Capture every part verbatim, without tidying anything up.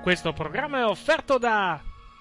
Questo programma è offerto da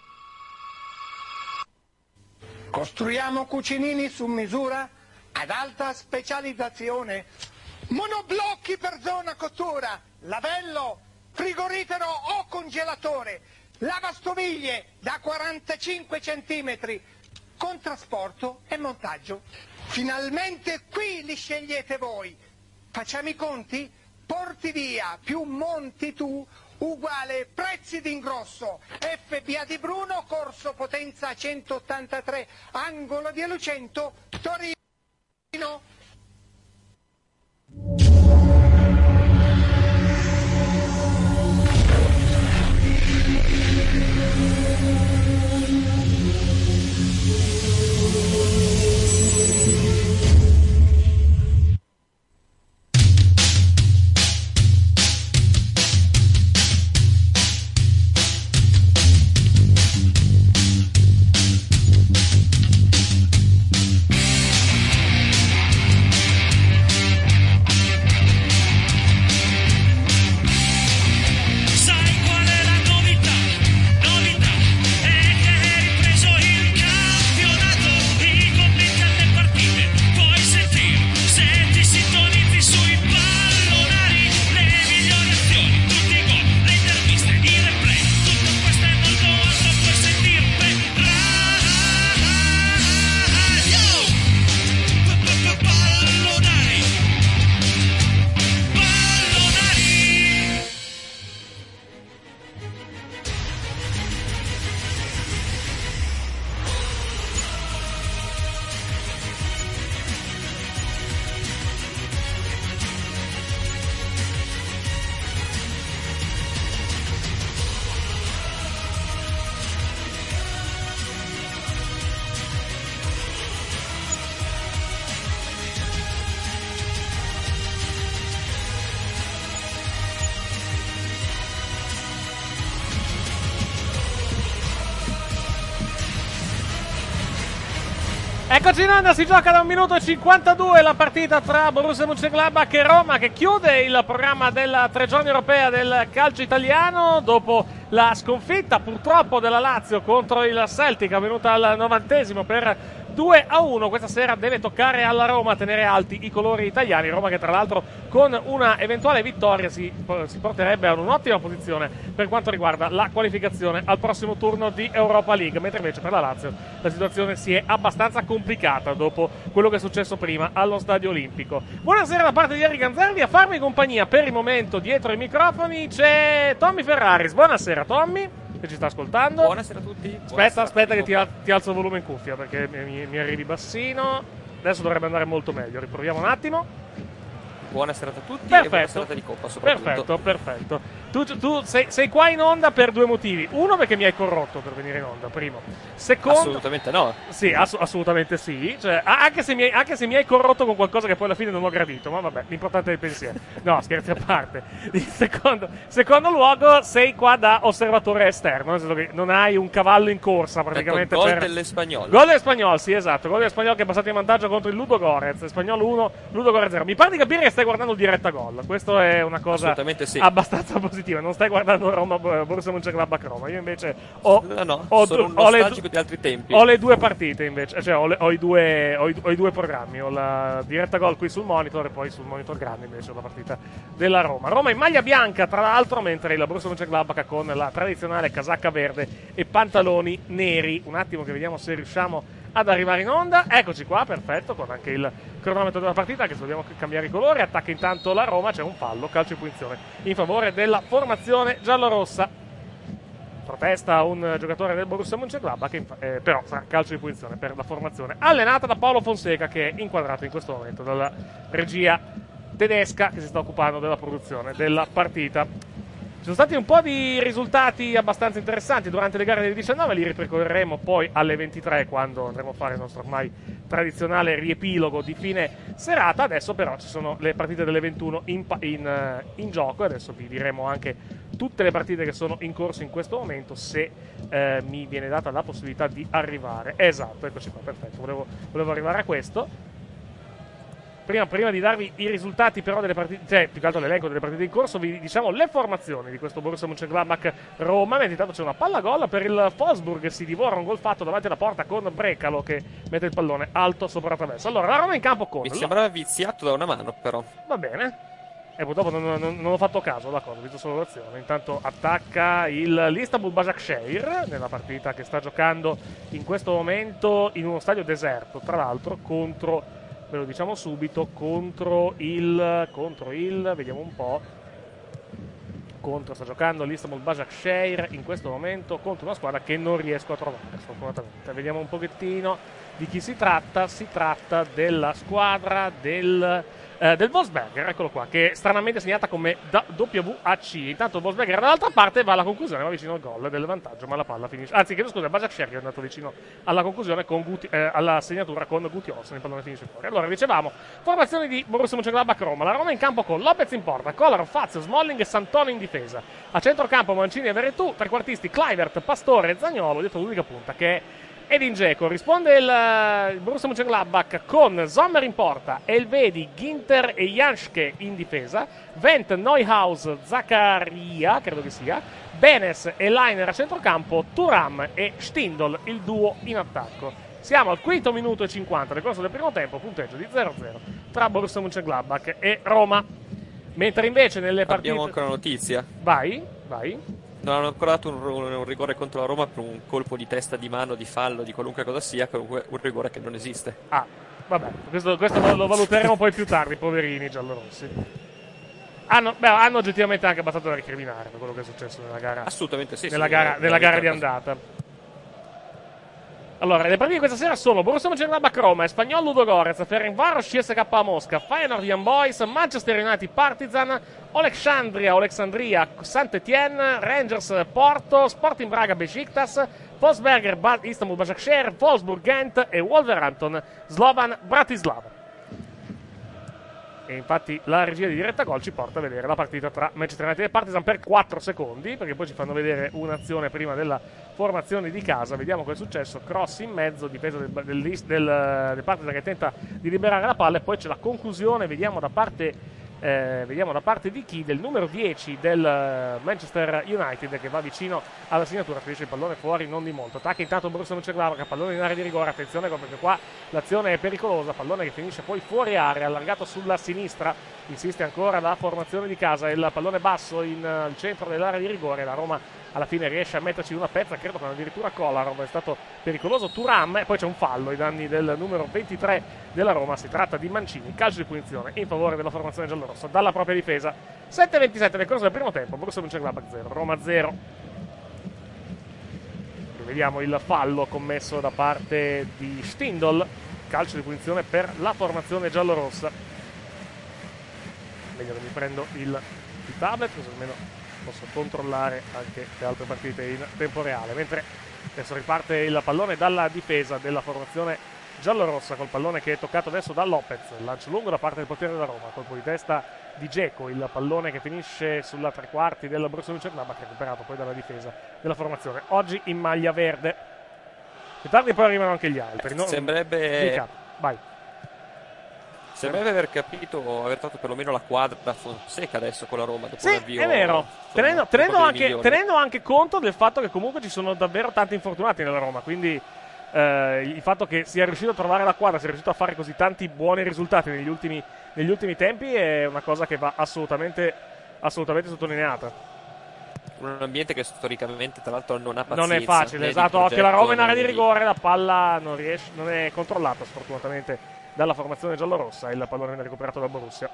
Costruiamo cucinini su misura ad alta specializzazione, monoblocchi per zona cottura, lavello, frigorifero o congelatore, lavastoviglie da quarantacinque centimetri, con trasporto e montaggio. Finalmente qui li scegliete voi. Facciamo i conti? Porti via più monti tu uguale prezzi d'ingrosso. F P A di Bruno, corso Potenza centottantatré, angolo di Lucento, Torino. Eccoci in onda, si gioca da un minuto e cinquantadue la partita tra Borussia Mönchengladbach e Roma, che chiude il programma della tre giorni europea del calcio italiano dopo la sconfitta purtroppo della Lazio contro il Celtic, avvenuta al novantesimo per due a uno. Questa sera deve toccare alla Roma tenere alti i colori italiani. Roma che tra l'altro con una eventuale vittoria si, si porterebbe ad un'ottima posizione per quanto riguarda la qualificazione al prossimo turno di Europa League, mentre invece per la Lazio la situazione si è abbastanza complicata dopo quello che è successo prima allo Stadio Olimpico. Buonasera da parte di Eric Ganzerli, a farmi compagnia per il momento dietro i microfoni c'è Tommy Ferraris. Buonasera Tommy, che ci sta ascoltando. Buonasera a tutti. Aspetta, Buonasera aspetta a che ti, al- ti alzo il volume in cuffia perché mi, mi- mi arrivi bassino. Adesso dovrebbe andare molto meglio, riproviamo un attimo. Buonasera a tutti Perfetto. e buona serata di Coppa soprattutto. Perfetto, perfetto. Tu, tu sei, sei qua in onda per due motivi. Uno, perché mi hai corrotto per venire in onda, primo. Secondo, Assolutamente no. Sì, ass- assolutamente sì. Cioè, a- anche, se mi hai, anche se mi hai corrotto con qualcosa che poi alla fine non ho gradito, ma vabbè, l'importante è il pensiero. No, scherzi a parte. In secondo, secondo luogo, sei qua da osservatore esterno, nel senso che non hai un cavallo in corsa praticamente. Ecco, gol per... dell'Espagnol. Gol dell'Espagnol, sì, esatto. Gol dell'Espagnol che è passato in vantaggio contro il Ludo Gorez. Espagnol uno, Ludo Gorez zero. Mi pare di capire che stai guardando il diretta gol. Questo è una cosa Assolutamente sì. abbastanza positiva. Non stai guardando Roma, Borussia Mönchengladbach Roma. Io invece ho, No, no, ho, sono un ho le, nostalgico di altri tempi. ho le due partite invece, cioè ho, le- ho i due, ho, i, ho i due programmi. Ho la diretta gol qui sul monitor e poi sul monitor grande invece ho la partita della Roma. Roma in maglia bianca, tra l'altro, mentre il Borussia Mönchengladbach con la tradizionale casacca verde e pantaloni neri. Un attimo che vediamo se riusciamo ad arrivare in onda. Eccoci qua, perfetto, con anche il cronometro della partita, anche se dobbiamo cambiare i colori. Attacca intanto la Roma, c'è un fallo, calcio di punizione in favore della formazione giallorossa. Protesta un giocatore del Borussia Mönchengladbach che infa- eh, però sarà calcio di punizione per la formazione allenata da Paolo Fonseca, che è inquadrato in questo momento dalla regia tedesca che si sta occupando della produzione della partita. Ci sono stati un po' di risultati abbastanza interessanti durante le gare delle diciannove, li ripercorreremo poi alle ventitré quando andremo a fare il nostro ormai tradizionale riepilogo di fine serata. Adesso però ci sono le partite delle ventuno in, pa- in, eh, in gioco e adesso vi diremo anche tutte le partite che sono in corso in questo momento, se eh, mi viene data la possibilità di arrivare. Esatto, eccoci qua, perfetto, volevo, volevo arrivare a questo. Prima, prima di darvi i risultati però delle partite, cioè più che altro l'elenco delle partite in corso, vi diciamo le formazioni di questo Borussia Mönchengladbach Roma. Mentre intanto c'è una palla gol per il Wolfsburg, si divora un gol fatto davanti alla porta con Brecalo che mette il pallone alto sopra la traversa. Allora la Roma in campo con... Mi sembrava viziato da una mano però. Va bene. E purtroppo non, non, non ho fatto caso alla cosa, ho visto solo l'azione. Intanto attacca il l'Istanbul Başakşehir nella partita che sta giocando in questo momento in uno stadio deserto, tra l'altro contro, ve lo diciamo subito, contro il contro il vediamo un po', contro sta giocando l'Istanbul Başakşehir in questo momento contro una squadra che non riesco a trovare sfortunatamente. Vediamo un pochettino di chi si tratta. Si tratta della squadra del Eh, del Wolfsberger, eccolo qua, che stranamente è segnata come W A C. Intanto il Wolfsberger dall'altra parte va alla conclusione, va vicino al gol del vantaggio, ma la palla finisce. Anzi, chiedo scusa, Başakşehir è andato vicino alla conclusione con Guti, eh, alla segnatura con Guti Olsen, il pallone finisce fuori. Allora, dicevamo, formazione di Borussia Mönchengladbach Roma. La Roma in campo con Lopez in porta, Kolarov, Fazio, Smalling e Santoni in difesa. A centrocampo Mancini e Veretout, trequartisti Kluivert, Pastore e Zaniolo, dietro l'unica punta che è Edin Dzeko. Risponde il, il Borussia Mönchengladbach con Sommer in porta, Elvedi, Ginter e Janschke in difesa, Wendt, Neuhaus, Zaccaria, credo che sia, Benes e Leiner a centrocampo, Thuram e Stindl il duo in attacco. Siamo al quinto minuto e cinquanta del corso del primo tempo, punteggio di zero a zero tra Borussia Mönchengladbach e Roma. Mentre invece nelle partite... Abbiamo ancora notizia. Vai, vai. Non hanno ancora dato un, un, un rigore contro la Roma per un colpo di testa, di mano, di fallo, di qualunque cosa sia, comunque un rigore che non esiste. Ah, vabbè, questo, questo lo valuteremo poi più tardi, poverini giallorossi. Hanno, beh, hanno oggettivamente anche abbastanza da recriminare per quello che è successo nella gara. Assolutamente sì. Nella sì, gara, è, nella è gara di andata. Allora, le partite di questa sera sono Borussia Mönchengladbach Roma, Espanyol Ludogorets, Ferencváros C S K A Mosca, Feyenoord Young Boys, Manchester United Partizan, Alexandria Alexandria Saint-Étienne, Rangers Porto, Sporting Braga Besiktas, Wolfsberger Istanbul Başakşehir, Wolfsburg Gent e Wolverhampton Slovan Bratislava. E infatti la regia di diretta gol ci porta a vedere la partita tra Manchester United e Partizan per quattro secondi, perché poi ci fanno vedere un'azione prima della formazione di casa. Vediamo cosa è successo: cross in mezzo, difesa del, del, del, del Partizan che tenta di liberare la palla, e poi c'è la conclusione, vediamo da parte eh, vediamo da parte di chi? Del numero dieci del Manchester United, che va vicino alla segnatura, finisce il pallone fuori non di molto. Attacca intanto Borussia Mönchengladbach, pallone in area di rigore, attenzione perché qua l'azione è pericolosa, pallone che finisce poi fuori area, allargato sulla sinistra, insiste ancora la formazione di casa, il pallone basso in, al centro dell'area di rigore, la Roma alla fine riesce a metterci una pezza, credo con addirittura Kolarov, è stato pericoloso, Thuram, e poi c'è un fallo ai danni del numero ventitré della Roma, si tratta di Mancini, calcio di punizione in favore della formazione giallorossa dalla propria difesa. Sette e ventisette nel corso del primo tempo, Borussia Mönchengladbach zero, Roma zero. Vediamo il fallo commesso da parte di Stindl, calcio di punizione per la formazione giallorossa. Meglio che mi prendo il, il tablet, così almeno posso controllare anche le altre partite in tempo reale. Mentre adesso riparte il pallone dalla difesa della formazione giallorossa, col pallone che è toccato adesso da Lopez, lancio lungo da parte del portiere della Roma, colpo di testa di Dzeko, il pallone che finisce sulla tre quarti del Borussia Mönchengladbach, recuperato poi dalla difesa della formazione oggi in maglia verde. Più tardi poi arrivano anche gli altri, no? Sembrerebbe vai. Sembrerebbe aver capito, aver fatto perlomeno la quadra Fonseca adesso con la Roma dopo sì, un avvio, è vero, insomma, tenendo, tenendo, anche, tenendo anche conto del fatto che comunque ci sono davvero tanti infortunati nella Roma, quindi eh, il fatto che sia riuscito a trovare la quadra, sia riuscito a fare così tanti buoni risultati negli ultimi, negli ultimi tempi, è una cosa che va assolutamente, assolutamente sottolineata. Un ambiente che storicamente tra l'altro non ha pazienza, non è facile, esatto, anche la Roma in area di rigore, la palla non, riesce, non è controllata sfortunatamente dalla formazione giallorossa, il pallone viene recuperato dal Borussia.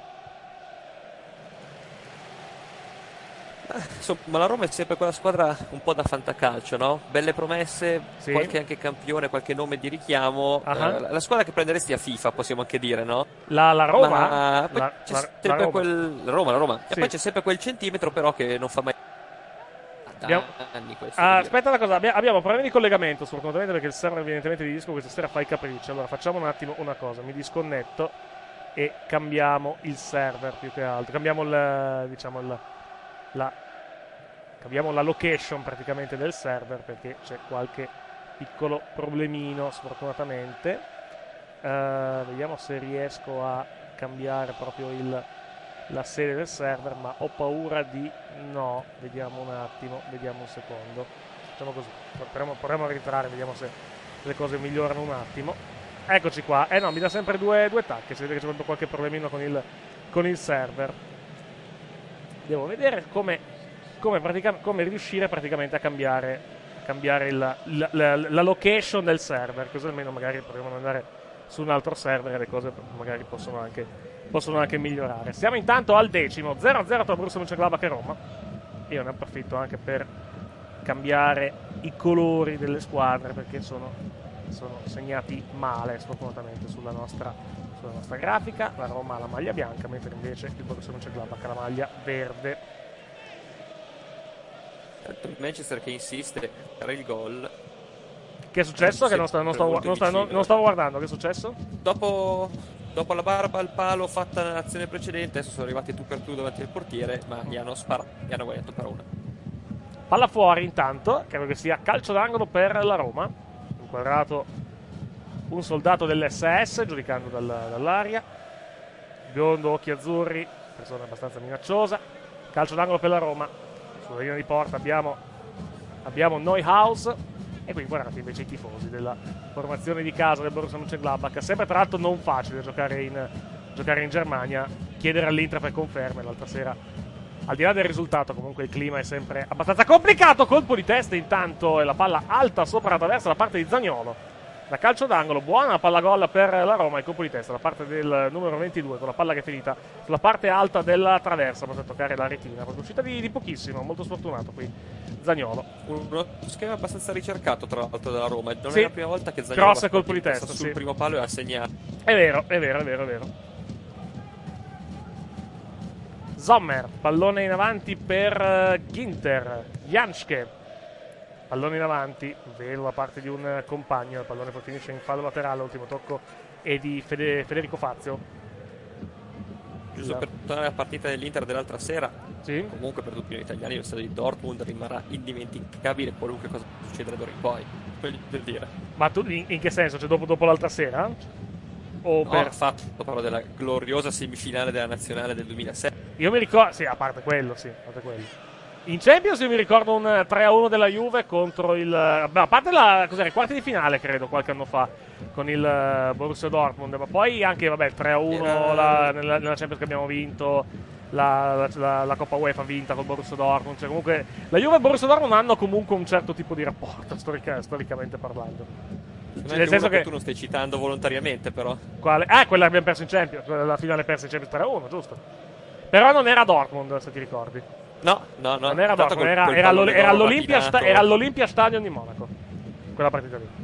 Insomma, la Roma è sempre quella squadra un po' da fantacalcio, no? Belle promesse, sì. Qualche anche campione, qualche nome di richiamo. Uh-huh. eh, la squadra che prenderesti a FIFA, possiamo anche dire, no? La, la Roma? Ma poi la, c'è la, sempre la Roma. quel la Roma, la Roma. Sì. E poi c'è sempre quel centimetro però che non fa mai abbiamo... anni questo. Ah, aspetta una cosa, abbiamo problemi di collegamento sfortunatamente perché il server evidentemente di disco questa sera fa i capricci. Allora facciamo un attimo una cosa, mi disconnetto e cambiamo il server più che altro. Cambiamo il, diciamo il, la cambiamo la location praticamente del server perché c'è qualche piccolo problemino sfortunatamente. Uh, vediamo se riesco a cambiare proprio il, la sede del server, ma ho paura di no. Vediamo un attimo, vediamo un secondo. Facciamo così, proviamo, proviamo a rientrare, vediamo se le cose migliorano un attimo. Eccoci qua. Eh no, mi dà sempre due, due tacche, si vede che c'è qualche problemino con il, con il server. Devo vedere come, come, come riuscire praticamente a cambiare, cambiare la, la, la, la location del server, così almeno magari proviamo ad andare su un altro server e le cose magari possono anche, possono anche migliorare. Siamo intanto al decimo, zero a zero tra Borussia Mönchengladbach e Roma. Io ne approfitto anche per cambiare i colori delle squadre perché sono, sono segnati male sfortunatamente sulla nostra, sulla nostra grafica. La Roma ha la maglia bianca, mentre invece il Borussia Mönchengladbach ha la maglia verde. Il Manchester che insiste per il gol. Che è successo? Che non, sta, non, stavo, non, sta, non, non stavo guardando. Che è successo? Dopo, dopo la barba al palo fatta nell'azione precedente, adesso sono arrivati tu per tu davanti al portiere, ma gli hanno sparato, gli hanno guadagnato per una. Palla fuori intanto, credo che sia calcio d'angolo per la Roma. Inquadrato un soldato dell'esse esse, giudicando dal, dall'aria. Biondo, occhi azzurri, persona abbastanza minacciosa. Calcio d'angolo per la Roma. Sulla linea di porta abbiamo, abbiamo Neuhaus. E qui guardate invece i tifosi della formazione di casa del Borussia Mönchengladbach. Sempre tra l'altro non facile giocare in, giocare in Germania. Chiedere all'Inter per conferme l'altra sera. Al di là del risultato, comunque il clima è sempre abbastanza complicato. Colpo di testa intanto e la palla alta sopra la traversa da parte di Zaniolo. Da calcio d'angolo, buona la palla gol per la Roma. Il colpo di testa da parte del numero ventidue, con la palla che è finita sulla parte alta della traversa, poteva toccare la retina. Proprio uscita di, di pochissimo, molto sfortunato qui Zaniolo. Uno schema abbastanza ricercato tra l'altro della Roma. Non sì. è la prima volta che Zaniolo grosso colpo di testa sul sì. primo palo e ha segnato. È vero, è vero, è vero, è vero. Sommer, pallone in avanti per Ginter. Janschke, pallone in avanti, vero da parte di un compagno. Il pallone poi finisce in fallo laterale. L'ultimo tocco è di Fede, Federico Fazio. Giusto per tornare alla partita dell'Inter dell'altra sera, sì. Comunque per tutti noi italiani lo stadio di Dortmund rimarrà indimenticabile qualunque cosa succederà d'ora in poi, per dire. Ma tu in, in che senso? Cioè dopo, dopo l'altra sera? O no, per... fatto parlo della gloriosa semifinale della nazionale del duemilasei. Io mi ricordo, sì, a parte quello, sì, a parte quello. In Champions io mi ricordo un tre a uno della Juve contro il... Beh, a parte la, cos'era, i quarti di finale credo, qualche anno fa, con il Borussia Dortmund, ma poi anche, vabbè, il tre a uno Era... la, nella, nella Champions che abbiamo vinto, la, la, la Coppa UEFA vinta col Borussia Dortmund, cioè comunque la Juve e il Borussia Dortmund hanno comunque un certo tipo di rapporto, storica, storicamente parlando. Cioè, nel senso che... che tu non stai citando volontariamente, però. Quale? Ah, quella che abbiamo perso in Champions, la finale persa in Champions tre a uno, giusto. Però non era Dortmund, se ti ricordi. No, no, no. Non era Dortmund, col, era, era, all'Ol- era, all'Olympia sta- era all'Olympia Stadion di Monaco. Quella partita lì.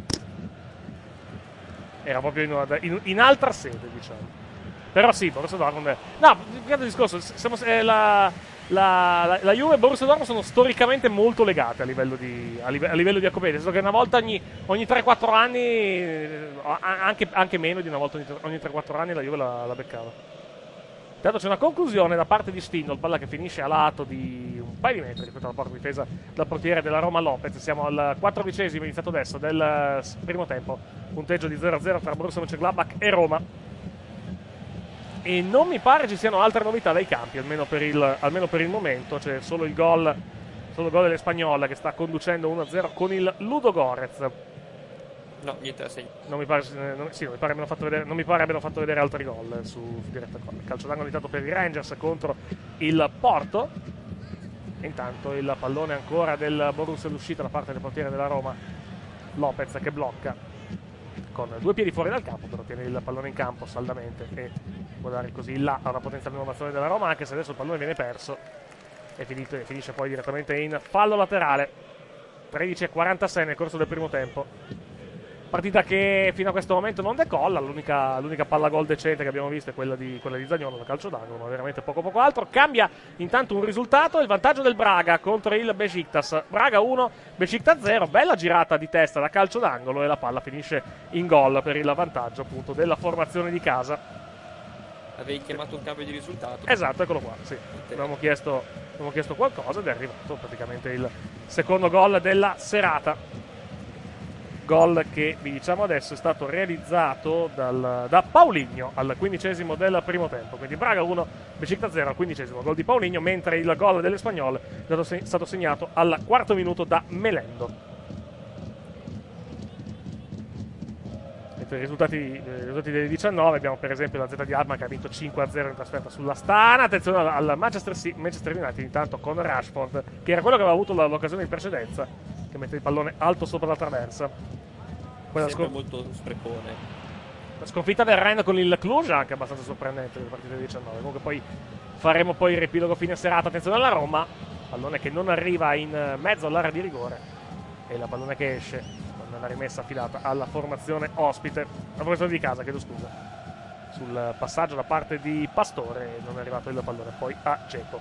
Era proprio in, in, in altra sede, diciamo. Però sì, Borussia Dortmund è... No, il discorso, siamo, eh, la, la, la, la Juve e Borussia Dortmund sono storicamente molto legate a livello di, a livello, a livello di Accopedia. Nel senso che una volta ogni, ogni tre quattro anni, anche, anche meno di una volta ogni, ogni tre quattro anni la Juve la, la beccava. Intanto c'è una conclusione da parte di Stindl, palla che finisce a lato di un paio di metri rispetto alla porta difesa dal portiere della Roma Lopez. Siamo al quattordicesimo, iniziato adesso, del primo tempo. Punteggio di zero a zero tra Borussia Mönchengladbach e Roma. E non mi pare ci siano altre novità dai campi, almeno per il, almeno per il momento. C'è solo il gol, solo il gol dell'Espagnola che sta conducendo uno a zero con il Ludogorets. No, niente da segno. Non mi pare, non, sì, non mi pare abbiano fatto vedere, non mi pare abbiano fatto vedere altri gol su, su diretta gol. Calcio d'angolo intanto per i Rangers contro il Porto. E intanto il pallone ancora del Borussia all'uscita da parte del portiere della Roma, Lopez, che blocca con due piedi fuori dal campo, però tiene il pallone in campo saldamente e può dare così là a una potenziale innovazione della Roma, anche se adesso il pallone viene perso e finito, finisce poi direttamente in fallo laterale. Tredici e quarantasei nel corso del primo tempo. Partita che fino a questo momento non decolla. L'unica, l'unica palla gol decente che abbiamo visto è quella di, quella di Zaniolo da calcio d'angolo, ma veramente poco poco altro. Cambia intanto un risultato, il vantaggio del Braga contro il Besiktas. Braga uno, Besiktas zero. Bella girata di testa da calcio d'angolo e la palla finisce in gol per il vantaggio appunto della formazione di casa. Avevi chiamato un cambio di risultato. Esatto, eccolo qua, sì. Avevamo chiesto, avevamo chiesto qualcosa ed è arrivato praticamente il secondo gol della serata. gol che vi diciamo adesso è stato realizzato dal, da Paulinho al quindicesimo del primo tempo. Quindi Braga uno, Besiktas zero al quindicesimo, gol di Paulinho, mentre il gol dell'Espanyol è stato segnato al quarto minuto da Melendo. I risultati, i risultati delle diciannove abbiamo per esempio la Z di Alkmaar che ha vinto cinque a zero in trasferta sulla Stana. Attenzione al Manchester, Manchester United intanto con Rashford, che era quello che aveva avuto l'occasione in precedenza, che mette il pallone alto sopra la traversa. Poi Sempre la scor- molto sprecone. La sconfitta del Rennes con il Cluj anche abbastanza sorprendente nelle partite delle diciannove. Comunque poi faremo poi il riepilogo fine serata. Attenzione alla Roma, pallone che non arriva in mezzo all'area di rigore e la pallone che esce la rimessa affidata alla formazione ospite, la formazione di casa, chiedo scusa, sul passaggio da parte di Pastore non è arrivato il pallone poi a Dzeko.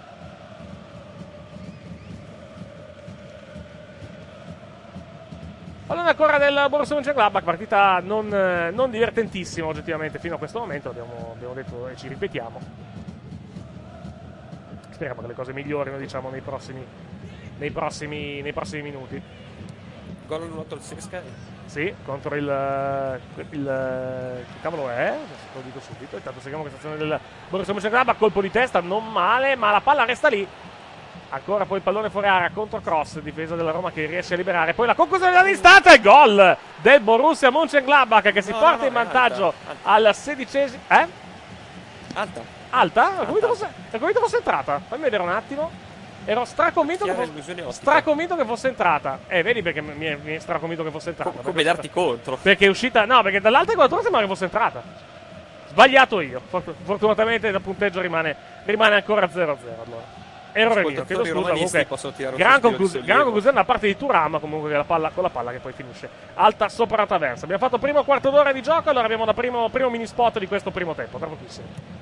Pallone ancora del Borussia Mönchengladbach, partita non, non divertentissima oggettivamente fino a questo momento, abbiamo, abbiamo detto e ci ripetiamo. Speriamo che le cose migliorino, diciamo, nei prossimi, nei prossimi, nei prossimi minuti. Gol annullato al Sesca. Sì, contro il, il che cavolo è? Adesso lo dico subito. Intanto seguiamo questa azione del Borussia Mönchengladbach, colpo di testa, non male, ma la palla resta lì. Ancora poi il pallone fuori area, contro cross, difesa della Roma che riesce a liberare. Poi la conclusione dell'istante, il gol del Borussia Mönchengladbach che si no, porta no, no, in vantaggio alta, alta. al sedicesimo. Eh? Alta. Alta? Ho convinto fosse, fosse entrata. Fammi vedere un attimo. Ero straconvinto che, fosse, straconvinto che fosse entrata. Eh, vedi perché mi è, mi è straconvinto che fosse entrata. Co- come darti contro. Perché è uscita. No, perché dall'alta inquadratura sembra che fosse entrata. Sbagliato io. Fortunatamente il punteggio rimane, rimane ancora zero a zero. Allora. Errore mio. Chiedo scusa. Comunque, gran, conclus- gran conclusione da parte di Thuram. Comunque, la palla, con la palla che poi finisce alta sopra la traversa. Abbiamo fatto primo quarto d'ora di gioco. Allora abbiamo da primo, primo mini spot di questo primo tempo. Tra pochissimo.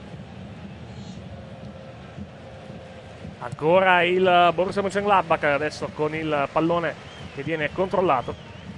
Ancora il Borussia Mönchengladbach adesso con il pallone che viene controllato.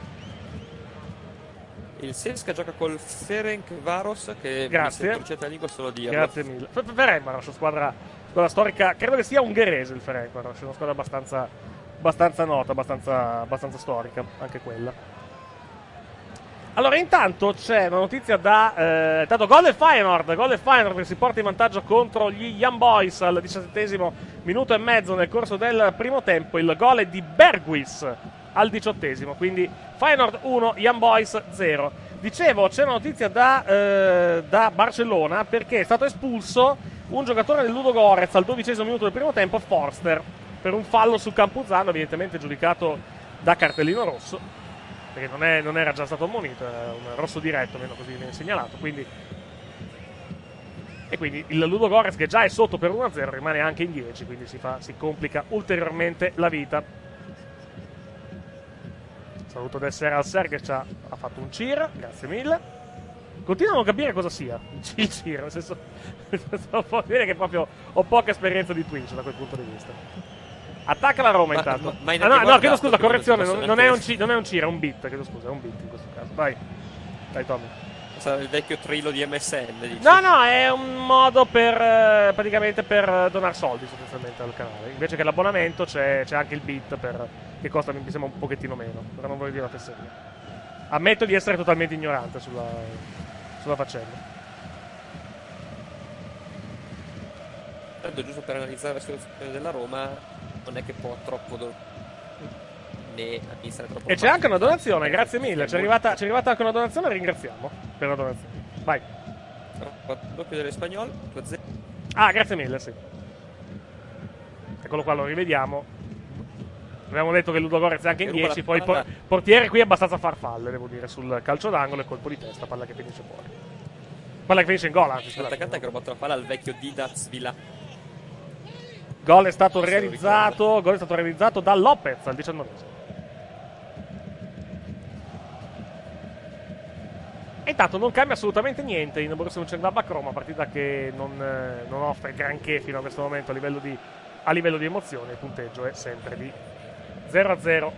Il Sesca gioca col Ferencváros che Grazie. mi sento la lingua solo a dirlo. Grazie mille. Ferencváros, squadra, squadra storica, credo che sia ungherese il Ferencváros, è una squadra abbastanza, abbastanza nota, abbastanza, abbastanza storica anche quella. Allora, intanto c'è una notizia da. Eh, intanto, gol del Feyenoord. Gol del Feyenoord che si porta in vantaggio contro gli Young Boys al diciassettesimo minuto e mezzo nel corso del primo tempo. Il gol è di Berghuis al diciottesimo. Quindi Feyenoord uno, Young Boys zero. Dicevo, c'è una notizia da, eh, da Barcellona perché è stato espulso un giocatore del Ludogorets al dodicesimo minuto del primo tempo, Forster, per un fallo su Campuzano, evidentemente giudicato da cartellino rosso. Perché non, è, non era già stato ammonito, era un rosso diretto, almeno così viene segnalato. Quindi, e quindi il Ludogorets, che già è sotto per uno a zero, rimane anche in dieci, quindi si, fa, si complica ulteriormente la vita. Saluto del Ser al Ser che ci ha, ha fatto un cheer, grazie mille. Continuo a non capire cosa sia il cheer, nel senso, nel senso può dire che proprio ho poca esperienza di Twitch da quel punto di vista. Attacca la Roma intanto. Ma, ma ah, no, no, chiedo scusa, correzione, non, non, è un c- non è un cheer, è un beat, chiedo scusa, è un beat in questo caso. Vai, dai Tommy. Sarà il vecchio trillo di M S N, dici? No, no, è un modo per, eh, praticamente per donare soldi sostanzialmente al canale. Invece che l'abbonamento c'è, c'è anche il beat per, che costa, mi sembra, un pochettino meno. Però non voglio dire una fesseria. Ammetto di essere totalmente ignorante sulla, sulla faccenda. Tanto giusto per analizzare la situazione della Roma, non è che può troppo do- né amministrare troppo. E c'è anche una donazione, grazie mille. C'è arrivata, c'è arrivata anche una donazione, ringraziamo per la donazione. Vai. Doppio dell'Espanyol. Ah, grazie mille, sì. Eccolo qua, lo rivediamo. Abbiamo detto che Ludogorets è anche in dieci, poi il portiere qui è abbastanza farfalle, devo dire, sul calcio d'angolo e colpo di testa, palla che finisce fuori. Palla che finisce in gol, anzi. L'attaccante che ha rubato la palla al vecchio Didac Villa. Gol è stato realizzato, gol è stato realizzato da Lopez al diciannovesimo. E intanto non cambia assolutamente niente in Borussia Mönchengladbach Roma, partita che non, non offre granché fino a questo momento a livello di, a livello di emozione. Il punteggio è sempre di zero a zero.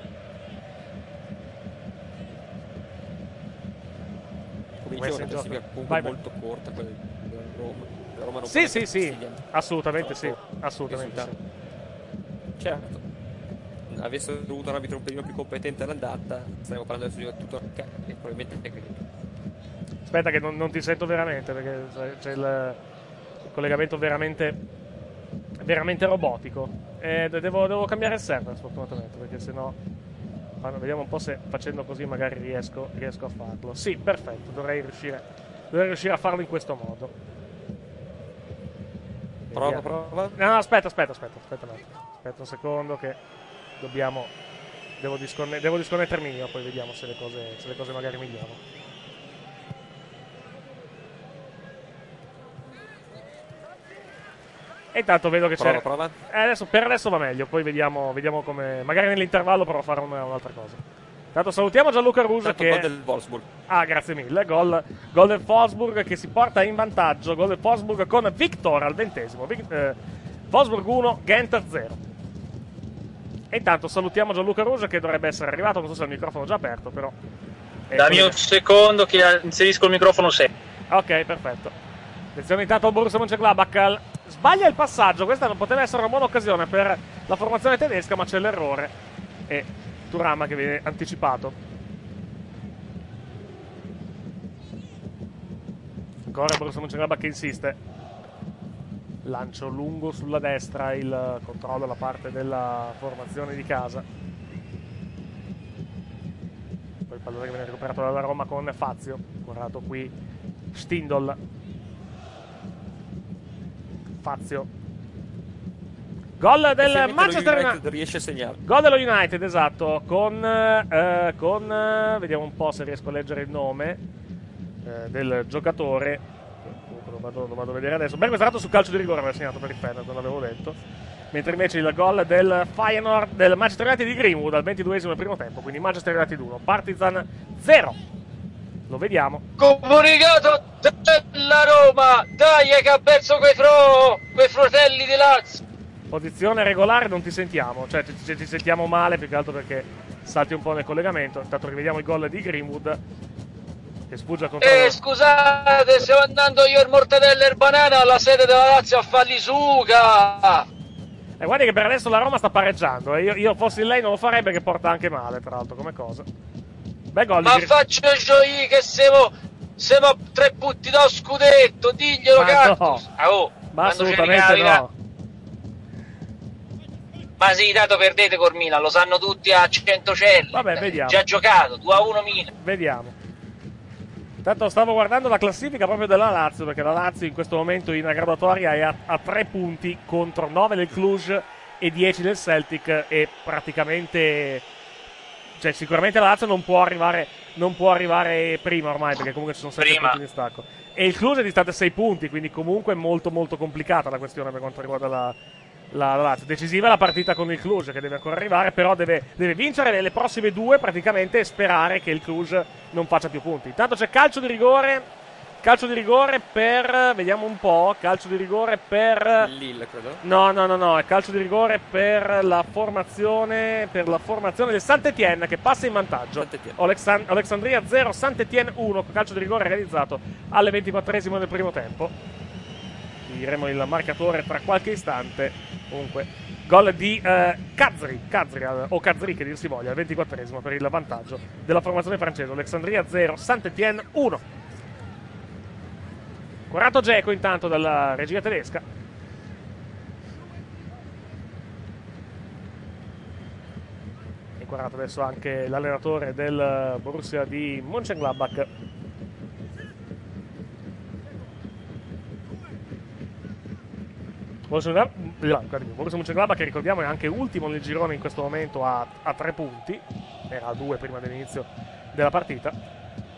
Come dicevo, una classifica comunque vai, molto vai. corta quella di Roma. Roma non sì, sì, sì, assolutamente sì, assolutamente sì. Certo. avessero avuto un arbitro un pelino più competente all'andata, staremmo parlando di tutto e probabilmente tecnico. Aspetta che non, non ti sento veramente, perché c'è il, il collegamento veramente veramente robotico. E devo, devo cambiare il server sfortunatamente, perché sennò vediamo un po' se facendo così magari riesco, riesco a farlo. Sì, perfetto, dovrei riuscire, dovrei riuscire a farlo in questo modo. Prova, prova. No, no, aspetta, aspetta, aspetta, aspetta un attimo. Aspetta un secondo che dobbiamo... Devo, disconne- devo disconnettermi io, poi vediamo se le cose, se le cose magari migliorano. E intanto vedo che prova, c'è... Prova. Eh, adesso, per adesso va meglio, poi vediamo, vediamo come... Magari nell'intervallo provo a fare una, un'altra cosa. Intanto salutiamo Gianluca Rusa che... Gol del Wolfsburg. Ah, grazie mille. Gol, gol del Wolfsburg che si porta in vantaggio. Gol del Wolfsburg con Victor al ventesimo. Eh, Wolfsburg uno, Gent zero. E intanto salutiamo Gianluca Rusa che dovrebbe essere arrivato. Non so se il microfono è già aperto, però... Dammi un secondo che inserisco il microfono se. Ok, perfetto. Attenzione intanto al Borussia Mönchengladbach. Sbaglia il passaggio. Questa non poteva essere una buona occasione per la formazione tedesca, ma c'è l'errore. E Thuram che viene anticipato. Ancora il Borussia Mönchengladbach che insiste. Lancio lungo sulla destra, il controllo da parte della formazione di casa. Poi il pallone che viene recuperato dalla Roma con Fazio. Guardato qui Stindl. Fazio. Gol del Manchester United. Riesce a segnare. Gol dello United, esatto. Con, eh, con eh, vediamo un po' se riesco a leggere il nome eh, del giocatore. Lo vado, lo vado a vedere adesso. Bergo è stato su calcio di rigore, aveva segnato per il Fener, non l'avevo detto. Mentre invece il gol del Feyenoord, del Manchester United di Greenwood al ventiduesimo del primo tempo. Quindi Manchester United uno, Partizan zero. Lo vediamo. Comunicato della Roma. Dai che ha perso quei, fro, quei fratelli di Lazio. Posizione regolare, non ti sentiamo. Cioè ti, ti sentiamo male, più che altro perché salti un po' nel collegamento. Intanto rivediamo il gol di Greenwood che sfugge al controllo. Eh scusate, stiamo andando io il mortadella e il banana alla sede della Lazio a farli suga. E guardi che per adesso la Roma sta pareggiando. E io, io fossi lei non lo farebbe, che porta anche male, tra l'altro, come cosa. Beh, gol Ma di... faccio io che siamo, siamo a tre punti da scudetto, diglielo Ma Cactus. no. Ah, oh, Ma assolutamente no. Ma sì, dato perdete col Milan, lo sanno tutti a Centocelle. Vabbè, vediamo. Già giocato, due a uno Milan. Vediamo. Intanto stavo guardando la classifica proprio della Lazio, perché la Lazio in questo momento in graduatoria è a, a tre punti contro nove del Cluj e dieci del Celtic, e praticamente... Cioè, sicuramente la Lazio non può arrivare, non può arrivare prima ormai, perché comunque ci sono sette punti di stacco. E il Cluj è distante sei punti, quindi comunque è molto molto complicata la questione per quanto riguarda la, la, la Lazio. Decisiva è la partita con il Cluj, che deve ancora arrivare, però deve, deve vincere le prossime due praticamente e sperare che il Cluj non faccia più punti. Intanto c'è calcio di rigore. Calcio di rigore per... Vediamo un po'. Calcio di rigore per... Lille, credo. No, no, no, no. È calcio di rigore per la formazione... Per la formazione del Saint-Étienne, che passa in vantaggio. Alexand- Alexandria zero, Saint-Étienne uno. Calcio di rigore realizzato alle ventiquattresimo del primo tempo. Diremo il marcatore tra qualche istante. Comunque, gol di eh, Kazri, Kazri o Kazri che dir si voglia, al ventiquattresimo per il vantaggio della formazione francese. Alexandria zero, Saint-Étienne uno. Guardato Dzeko intanto dalla regia tedesca. E guardato adesso anche l'allenatore del Borussia di Mönchengladbach. Borussia Mönchengladbach, che ricordiamo è anche ultimo nel girone in questo momento a, a tre punti. Era a due prima dell'inizio della partita.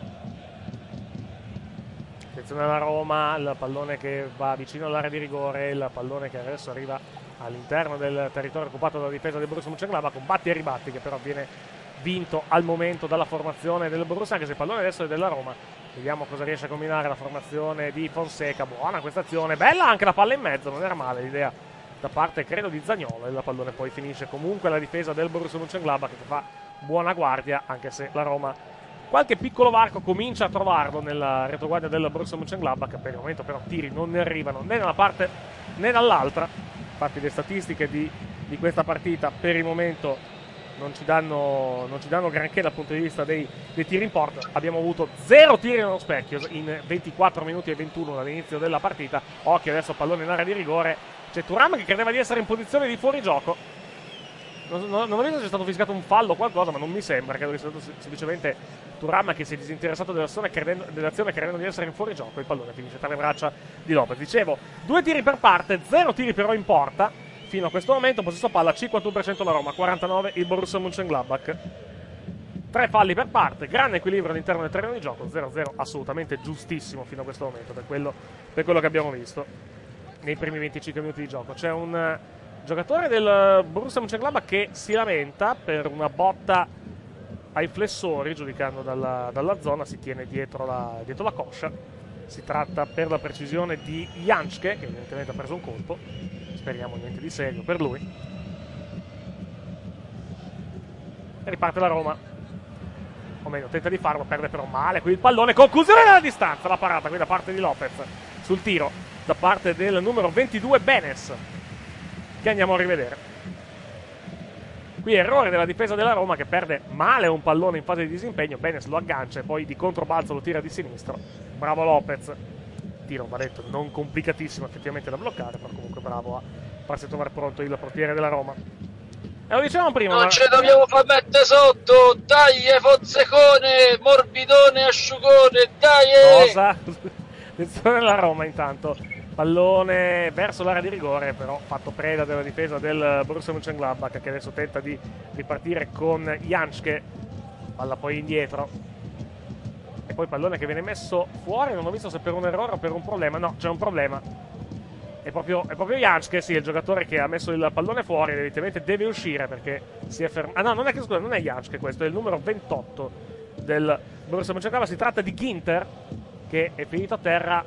Attenzione alla Roma, il pallone che va vicino all'area di rigore, il pallone che adesso arriva all'interno del territorio occupato dalla difesa del Borussia Mönchengladbach, con batti e ribatti che però viene vinto al momento dalla formazione del Borussia, anche se il pallone adesso è della Roma. Vediamo cosa riesce a combinare la formazione di Fonseca. Buona questa azione, bella anche la palla in mezzo, non era male l'idea da parte credo di Zaniolo, e il pallone poi finisce comunque la difesa del Borussia Mönchengladbach che fa buona guardia, anche se la Roma qualche piccolo varco comincia a trovarlo nella retroguardia del Borussia Mönchengladbach. Per il momento però tiri non ne arrivano né da una parte né dall'altra. Infatti le statistiche di, di questa partita per il momento non ci danno, non ci danno granché dal punto di vista dei, dei tiri in porta. Abbiamo avuto zero tiri nello specchio in ventiquattro minuti e ventuno dall'inizio della partita. Occhio adesso pallone in area di rigore, c'è Thuram che credeva di essere in posizione di fuorigioco. Non, non, non ho visto se è stato fischiato un fallo o qualcosa, ma non mi sembra. Credo che sia stato semplicemente Thuram che si è disinteressato dell'azione credendo, dell'azione credendo di essere in fuorigioco. Il pallone finisce tra le braccia di Lopez. Dicevo, due tiri per parte, zero tiri però in porta fino a questo momento. Possesso palla cinquantuno per cento la Roma, quarantanove il Borussia Mönchengladbach. Tre falli per parte, grande equilibrio all'interno del terreno di gioco. zero a zero assolutamente giustissimo fino a questo momento per quello, per quello che abbiamo visto nei primi venticinque minuti di gioco. C'è un giocatore del Borussia Mönchengladbach che si lamenta per una botta ai flessori, giudicando dalla, dalla zona. Si tiene dietro la, dietro la coscia. Si tratta, per la precisione, di Janschke, che evidentemente ha preso un colpo. Speriamo niente di serio per lui. E riparte la Roma, o meglio tenta di farlo, perde però male qui il pallone. Conclusione dalla distanza, la parata qui da parte di Lopez sul tiro da parte del numero ventidue Benes, che andiamo a rivedere. Qui errore della difesa della Roma, che perde male un pallone in fase di disimpegno. Benes lo aggancia e poi di controbalzo lo tira di sinistro. Bravo Lopez. Tiro, va detto, non complicatissimo effettivamente da bloccare, però comunque bravo a farsi trovare pronto il portiere della Roma. E lo dicevamo prima, non ma... ce dobbiamo far mettere sotto. Dai Fonzecone, morbidone, asciugone, dai. Cosa? Attenzione alla Roma intanto. Pallone verso l'area di rigore, però fatto preda della difesa del Borussia Mönchengladbach, che adesso tenta di ripartire con Janschke. Palla poi indietro. E poi pallone che viene messo fuori. Non ho visto se per un errore o per un problema. No, c'è un problema. È proprio, è proprio Janschke, sì, il giocatore che ha messo il pallone fuori. Evidentemente deve uscire perché si è fermato. Ah no, non è che scusa, non è Janschke questo, è il numero ventotto del Borussia Mönchengladbach. Si tratta di Ginter, che è finito a terra.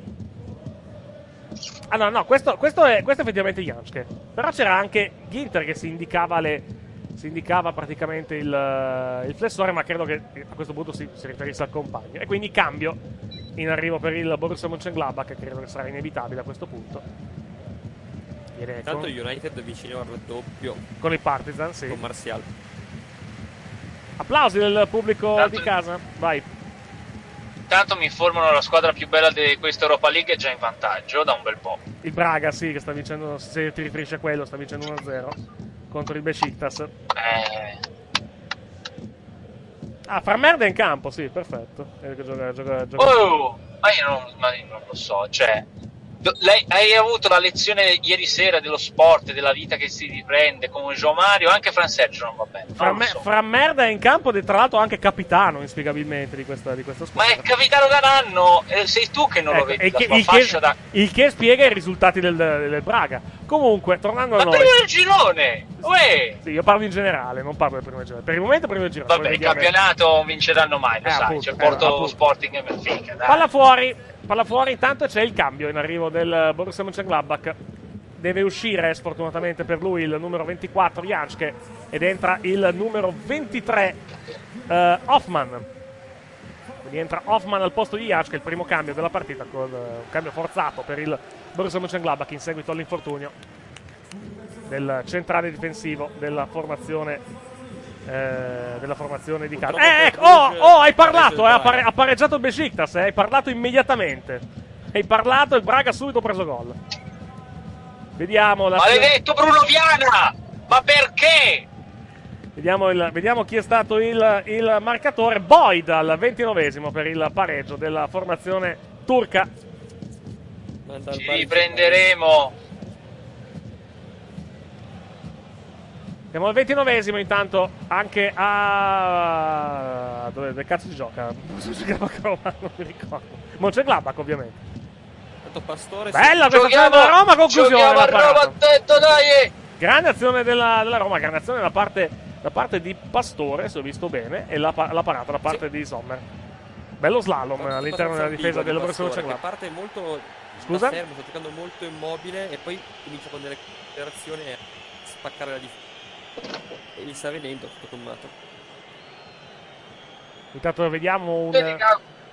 Ah no, no, questo, questo, è, questo è effettivamente Janschke. Però c'era anche Ginter che si indicava le... si indicava praticamente il, il flessore, ma credo che a questo punto si, si riferisse al compagno. E quindi cambio in arrivo per il Borussia Mönchengladbach, che credo che sarà inevitabile a questo punto. Intanto con... United vicino al raddoppio con il Partizan, sì. Con Martial. Applausi del pubblico Tanto... di casa. Vai. Intanto mi informano che la squadra più bella di questa Europa League è già in vantaggio da un bel po'. Il Braga, sì, che sta vincendo, se ti riferisci a quello, sta vincendo uno a zero contro il Besiktas. Eh. Ah, Frammerde è in campo, sì, perfetto. Gioca, gioca, gioca. Oh, ma io non, ma io non lo so, cioè... Lei, hai avuto la lezione ieri sera dello sport, della vita che si riprende come Gio Mario, anche Fran Sergio non va bene. Framme, so. Frammerde è in campo ed è tra l'altro anche capitano inspiegabilmente di questa, di questa squadra. Ma è capitano da un anno, eh, sei tu che non ecco, lo vedi, la che, sua il, fascia che, da... il che spiega i risultati del, del Braga. Comunque, tornando ma a noi... Ma prima del girone! Uè! Sì, io parlo in generale, non parlo del primo girone. Per il momento primo del girone. Vabbè, il campionato non vinceranno mai, lo eh, sai, appunto, c'è il Porto eh, Sporting e Benfica, dai. Palla fuori, palla fuori, intanto c'è il cambio in arrivo del Borussia Mönchengladbach. Deve uscire, sfortunatamente per lui, il numero ventiquattro Janschke, ed entra il numero ventitré uh, Hoffmann. Quindi entra Hoffmann al posto di Janschke, il primo cambio della partita, con uh, un cambio forzato per il Borussia Mönchengladbach in seguito all'infortunio del centrale difensivo della formazione eh, della formazione di casa. Eh, ecco, oh, oh, hai parlato, eh, ha, pare- ha pareggiato il Besiktas, eh, hai parlato immediatamente. Hai parlato, il Braga ha subito preso gol. Vediamo la maledetto Bruno Viana! Ma perché? Vediamo, il, vediamo chi è stato il, il marcatore. Boyd al ventinovesimo per il pareggio della formazione turca. Ci riprenderemo. Siamo al ventinovesimo, intanto anche a... dove, dove cazzo si gioca? Non mi ricordo. Mönchengladbach, ovviamente. Pastore, bella questa azione della Roma, conclusione a Roma, attento, dai! Grande azione della, della Roma, grande azione da parte, da parte di Pastore, se ho visto bene, e la, la parata da parte sì. di Sommer. Bello slalom all'interno della difesa del Borussia Mönchengladbach. Parte molto Scusa? fermo, sta giocando molto immobile e poi comincia con delle operazioni a spaccare la difesa. E gli sta venendo tutto sommato. Intanto vediamo un...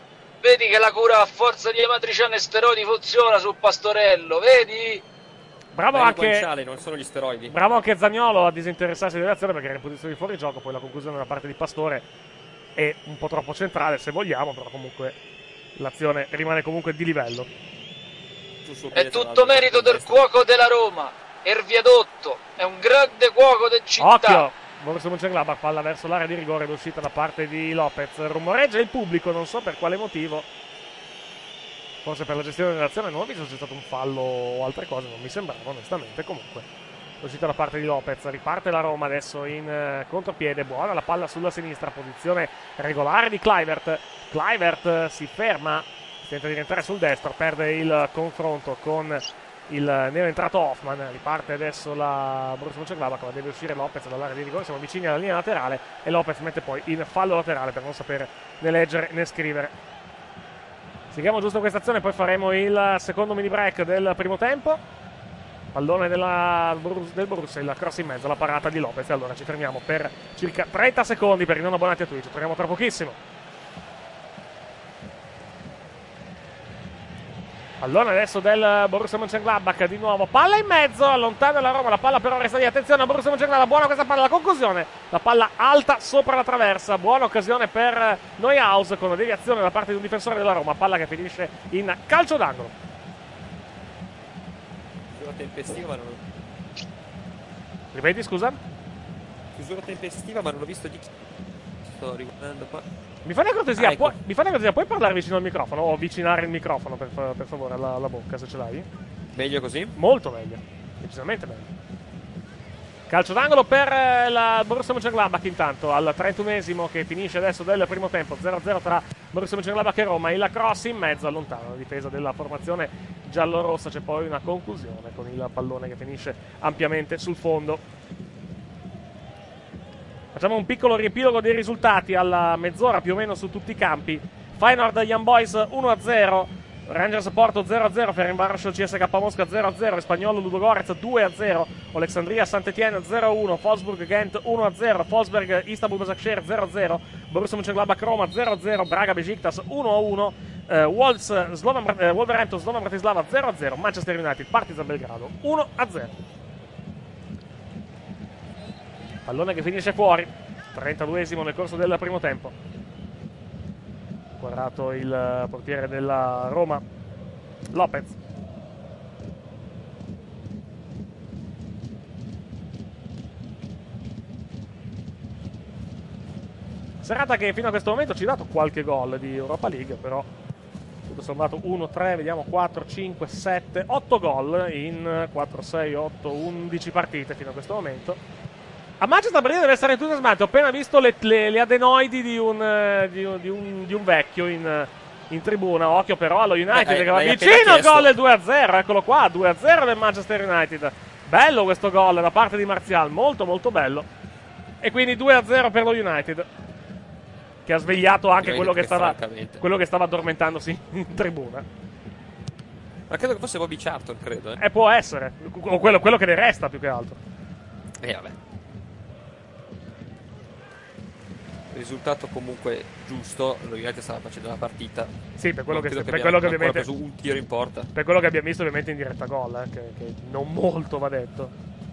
Vedi che la cura a forza di amatriciana e steroidi funziona sul Pastorello, vedi? Bravo anche, guanciale, non sono gli steroidi. Bravo anche Zaniolo a disinteressarsi dell'azione perché era in posizione di fuorigioco. Poi la conclusione da parte di Pastore è un po' troppo centrale, se vogliamo, però comunque l'azione rimane comunque di livello. È tutto merito del cuoco della Roma, Erviadotto, è un grande cuoco del città. Occhio, Borussia Mönchengladbach, palla verso l'area di rigore d'uscita da parte di Lopez. Rumoreggia il pubblico, non so per quale motivo. Forse per la gestione dell'azione non ho visto se c'è stato un fallo o altre cose, non mi sembrava onestamente. Comunque, l'uscita da parte di Lopez, riparte la Roma adesso in uh, contropiede, buona la palla sulla sinistra, posizione regolare di Kluivert. Kluivert si ferma, tenta di rientrare sul destro, perde il confronto con il neoentrato Hoffman. Riparte adesso la Borussia Mönchengladbach, ma deve uscire Lopez dall'area di rigore, siamo vicini alla linea laterale e Lopez mette poi in fallo laterale per non sapere né leggere né scrivere. Seguiamo giusto questa azione, poi faremo il secondo mini break del primo tempo. Pallone della, del Borussia, il cross in mezzo, la parata di Lopez. E allora ci fermiamo per circa trenta secondi per i non abbonati a Twitch. Torniamo tra pochissimo. Pallone adesso del Borussia Mönchengladbach, di nuovo palla in mezzo, allontana la Roma, la palla però resta lì, attenzione a Borussia Mönchengladbach, buona questa palla, la conclusione, la palla alta sopra la traversa, buona occasione per Neuhaus con una deviazione da parte di un difensore della Roma, palla che finisce in calcio d'angolo. Chiusura tempestiva ma non... Ripeti, scusa? Chiusura tempestiva ma non l'ho visto di chi. Sto riguardando qua. Mi fai una cortesia, ah, ecco. puoi, mi fai una cortesia, puoi parlare vicino al microfono o avvicinare il microfono per, per favore alla, alla bocca se ce l'hai? Meglio così? Molto meglio, decisamente meglio. Calcio d'angolo per la Borussia Mönchengladbach intanto al trentunesimo che finisce adesso del primo tempo, zero a zero tra Borussia Mönchengladbach e Roma, il cross in mezzo allontano la difesa della formazione giallorossa, c'è poi una conclusione con il pallone che finisce ampiamente sul fondo. Facciamo un piccolo riepilogo dei risultati alla mezz'ora più o meno su tutti i campi. Feyenoord Young Boys uno a zero, Rangers Porto zero a zero, Ferencváros C S K Mosca zero a zero, Spagnolo Ludogorets due a zero, Alexandria Saint-Étienne zero a uno, Wolfsburg Ghent uno a zero, Wolfsberg Istanbul Başakşehir zero a zero, Borussia Mönchengladbach Roma zero a zero, Braga Besiktas uno a uno, eh, Wolves, Slovan, eh, Wolverhampton Slovan Bratislava zero a zero, Manchester United Partizan Belgrado uno a zero. Pallone che finisce fuori, trentaduesimo nel corso del primo tempo. Guardato il portiere della Roma, Lopez. Serata che fino a questo momento ci ha dato qualche gol di Europa League, però tutto sommato uno, tre, vediamo quattro, cinque, sette, otto gol in quattro, sei, otto, undici partite fino a questo momento. A Manchester Berlino deve essere entusiasmante. Ho appena visto le, le, le adenoidi di un, uh, di, un, di, un, di un vecchio in, in tribuna. Occhio però allo United eh, che va vicino al gol del due a zero. Eccolo qua, due a zero del Manchester United. Bello questo gol da parte di Martial, molto molto bello. E quindi due a zero per lo United, che ha svegliato anche quello che, che, stava, quello che stava addormentandosi in tribuna. Ma credo che fosse Bobby Charlton, credo. Eh, eh può essere, o quello, quello che ne resta più che altro. E eh, vabbè. Risultato comunque giusto, lo United stava facendo la partita. Sì, per quello, che, che, per quello che ovviamente preso un tiro in porta. Per quello che abbiamo visto ovviamente in diretta gol, eh, che, che non molto va detto.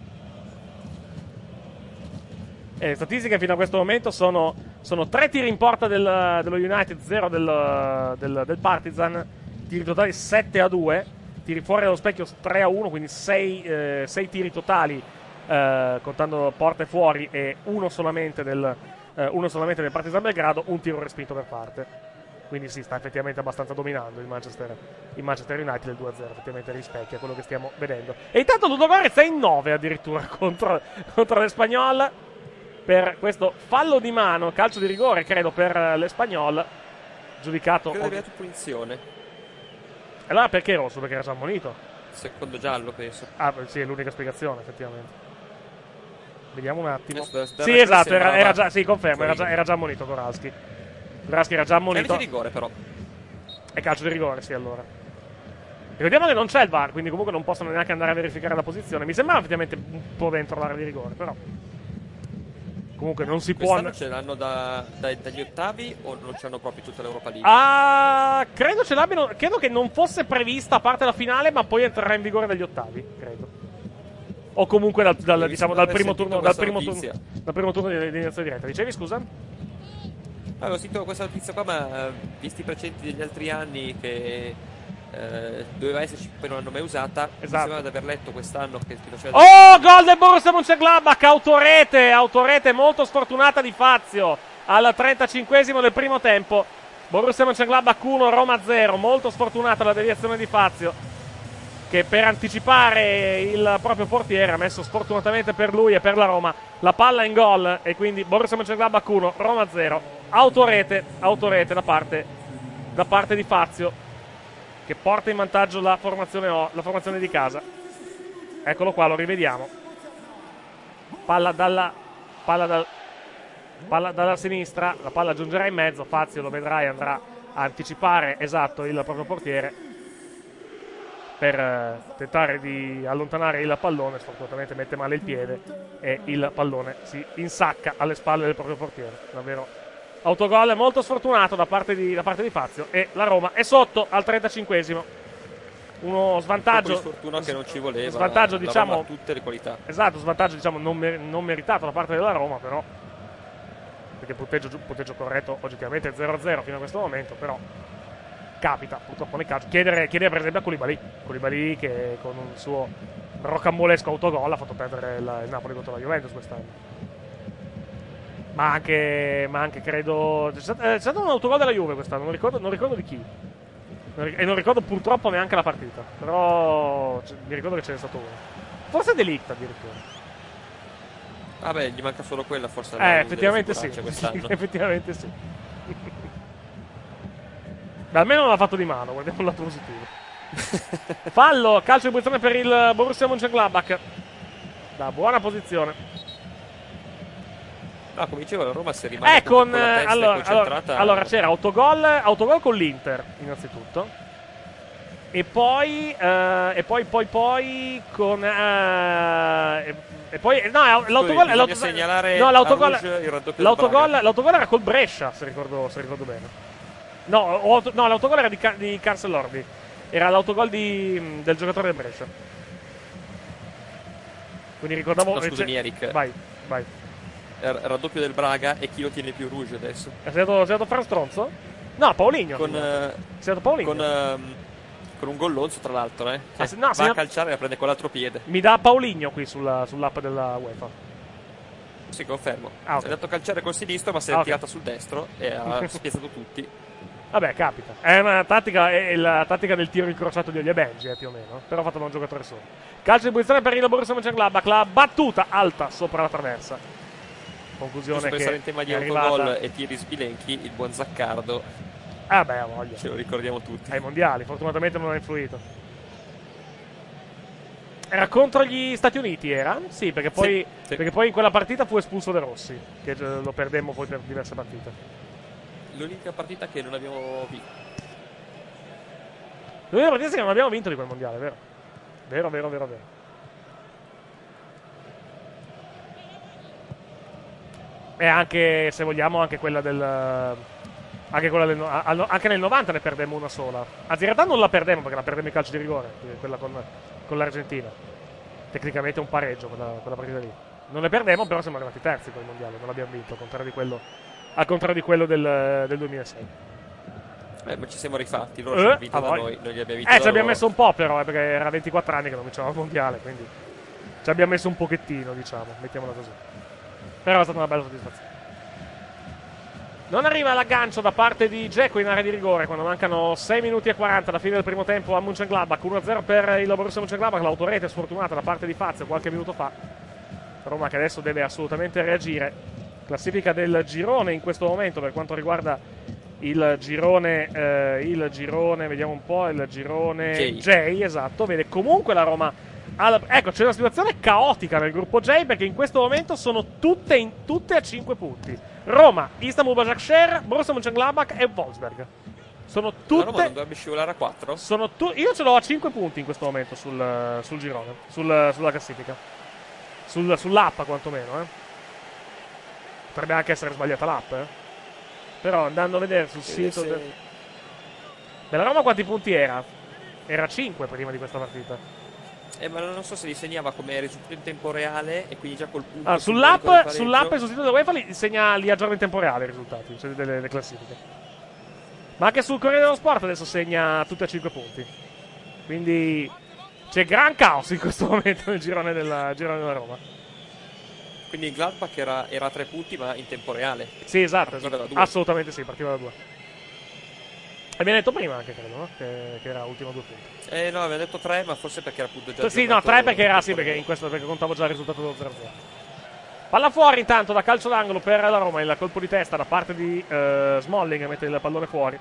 E le statistiche fino a questo momento sono, sono tre tiri in porta del, dello United, zero del, del, del Partizan, tiri totali sette a due, tiri fuori dallo specchio tre a uno, quindi sei, eh, sei tiri totali eh, contando porte fuori e uno solamente del Uh, uno solamente del Partizan Belgrado, un tiro respinto per parte. Quindi si sì, sta effettivamente abbastanza dominando il Manchester, il Manchester United. Il due a zero effettivamente rispecchia quello che stiamo vedendo. E intanto Ludogorets è in nove addirittura contro, contro l'Espanyol per questo fallo di mano, calcio di rigore credo per l'Espanyol, giudicato credo abbia punizione. Allora perché rosso? Perché era già ammonito? Secondo giallo penso. Ah sì, è l'unica spiegazione effettivamente. Vediamo un attimo. Da, da sì, esatto, era, era già, sì, confermo, era già, era già ammonito Goralski. Goralski era già ammonito. È di rigore però. È calcio di rigore, sì, allora. Ricordiamo che non c'è il V A R, quindi comunque non possono neanche andare a verificare la posizione. Mi sembrava effettivamente un po' dentro l'area di rigore, però comunque non si può. Quest'anno ce l'hanno da, da, dagli ottavi o non ce l'hanno proprio tutta l'Europa League? Ah, credo ce l'abbiano. Credo che non fosse prevista a parte la finale, ma poi entrerà in vigore dagli ottavi, credo. o comunque dal, dal, diciamo, dal primo turno dal primo turno, dal primo turno di, di iniziativa diretta. Dicevi, scusa? Avevo sentito questa notizia qua, ma visti i precedenti degli altri anni che eh, doveva esserci, poi non l'hanno mai usata. Esatto. Mi sembra di aver letto quest'anno che faceva... Oh, gol del Borussia Mönchengladbach, autorete, autorete molto sfortunata di Fazio al trentacinquesimo del primo tempo. Borussia Mönchengladbach uno, Roma zero, molto sfortunata la deviazione di Fazio, che per anticipare il proprio portiere ha messo sfortunatamente per lui e per la Roma la palla in gol, e quindi Borussia Mönchengladbach uno, Roma zero, autorete, autorete da parte, da parte di Fazio, che porta in vantaggio la formazione, la formazione di casa. Eccolo qua, lo rivediamo. Palla dalla, palla, dal, palla dalla sinistra, la palla giungerà in mezzo, Fazio lo vedrai, andrà a anticipare, esatto, il proprio portiere per eh, tentare di allontanare il pallone. Sfortunatamente mette male il piede e il pallone si insacca alle spalle del proprio portiere. Davvero autogol molto sfortunato da parte di, da parte di Fazio, e la Roma è sotto al trentacinquesimo. Uno svantaggio, sfortuna che non ci voleva, svantaggio diciamo ha tutte le qualità. Esatto, svantaggio diciamo non, mer- non meritato da parte della Roma, però, perché punteggio, punteggio corretto oggettivamente zero a zero fino a questo momento, però capita purtroppo nel calcio. Chiedere, chiedere per esempio a Koulibaly Koulibaly che con un suo rocambolesco autogol ha fatto perdere il, il Napoli contro la Juventus quest'anno. Ma anche, ma anche credo c'è stato, eh, c'è stato un autogol della Juve quest'anno, non ricordo, non ricordo di chi, e non ricordo purtroppo neanche la partita, però c- mi ricordo che ce n'è stato uno, forse De Ligt addirittura. Vabbè, gli manca solo quella, forse. Eh, effettivamente sì, effettivamente sì. Beh, almeno non l'ha fatto di mano, guardiamo il lato positivo. Fallo, calcio di punizione per il Borussia Mönchengladbach, da buona posizione. No, come dicevo, la Roma si è rimasta eh, con, con la testa allora, concentrata. Allora, allora c'era autogol, autogol con l'Inter innanzitutto, e poi eh, e poi poi poi con eh, e, e poi no, l'autogol Scusi, l'autogol segnalare no, l'autogol, l'autogol, l'autogol era col Brescia, se ricordo, se ricordo bene. No, o, no, l'autogol era di, di Cancelordi, era l'autogol di, del giocatore del Brescia. Quindi ricordavo. No, scusami, Eric. Vai, vai. Raddoppio del Braga, e chi lo tiene più rouge adesso? È stato, è stato Fra Stronzo? No, Paulinho. Con, uh, stato Paulinho. Con, uh, con un gollonzo, tra l'altro, eh. Cioè, ah, se, no, va se a calciare e la prende con l'altro piede. Mi dà Paulinho qui sulla, sull'app della UEFA. Sì, confermo. Ah, okay. Si è dato calciare col sinistro, ma si è ah, okay. tirata sul destro e ha spiazzato tutti. Vabbè, capita. È una tattica, è la tattica del tiro incrociato di Oliebenji, eh, più o meno. Però fatto da un giocatore solo. Calcio di punizione per il Borussia Mönchengladbach, la battuta alta sopra la traversa. Conclusione che per in tema di autogol e tiri sbilenchi, il buon Zaccardo. Ah beh, ha voglia. Ce lo ricordiamo tutti. Ai mondiali, fortunatamente non ha influito. Era contro gli Stati Uniti, era? Sì, perché poi, sì, sì. Perché poi in quella partita fu espulso De Rossi, che lo perdemmo poi per diverse partite. L'unica partita che non abbiamo vinto. L'unica partita che non abbiamo vinto di quel mondiale, vero? Vero, vero, vero, vero. E anche, se vogliamo, anche quella del... Anche, quella del, anche nel novanta ne perdemmo una sola. Anzi, in realtà non la perdemmo perché la perdemmo in calcio di rigore, quella con, con l'Argentina. Tecnicamente un pareggio quella, quella partita lì. Non ne perdemmo, però siamo arrivati terzi con il mondiale, non l'abbiamo vinto, al contrario di quello, al contrario di quello del, del duemilasei. Eh, ma ci siamo rifatti, loro eh, ci hanno vinto da noi, noi li abbiamo vinto Eh, ci abbiamo messo un po' però, eh, perché era ventiquattro anni che non vincevamo il mondiale, quindi ci abbiamo messo un pochettino, diciamo, mettiamola così. Però è stata una bella soddisfazione. Non arriva l'aggancio da parte di Dzeko in area di rigore quando mancano sei minuti e quaranta alla fine del primo tempo a Mönchengladbach. uno a zero per il Borussia Mönchengladbach. L'autorete sfortunata da parte di Fazio qualche minuto fa. Roma che adesso deve assolutamente reagire. Classifica del girone in questo momento per quanto riguarda il girone, eh, il girone, vediamo un po', il girone J, J esatto. Vede comunque la Roma. Alla, ecco, c'è una situazione caotica nel gruppo J perché in questo momento sono tutte, in, tutte a cinque punti. Roma, Istanbul Başakşehir, Borussia Mönchengladbach e Wolfsberg. Sono tutte. La Roma non dovrebbe scivolare a quattro? Sono tu, io ce l'ho a cinque punti in questo momento sul, sul girone, sul, sulla classifica. Sul, sull'app quantomeno, eh. Potrebbe anche essere sbagliata l'app, eh. Però andando a vedere sul sì, sito. Sì. De... Della Roma quanti punti era? Era cinque prima di questa partita. Eh, ma non so se li segnava come risultato in tempo reale e quindi già col punto. Ah, sull'app, sull'app il sostituto della UEFA li segna, li aggiorna in tempo reale i risultati, cioè delle, delle classifiche. Ma anche sul Corriere dello Sport adesso segna tutti a cinque punti. Quindi c'è gran caos in questo momento nel girone della, girone della Roma. Quindi il Gladbach era, era a tre punti ma in tempo reale. Sì, esatto, esatto. Assolutamente sì, partiva da due. Abbiamo detto prima anche, credo, no? Che, che era ultimo a due punti. Eh no, aveva detto tre, ma forse perché era appunto già. Sì, no, tre perché era sì, perché in questo perché contavo già il risultato dello zero a zero. Palla fuori intanto da calcio d'angolo per la Roma, il colpo di testa da parte di uh, Smalling, mette il pallone fuori.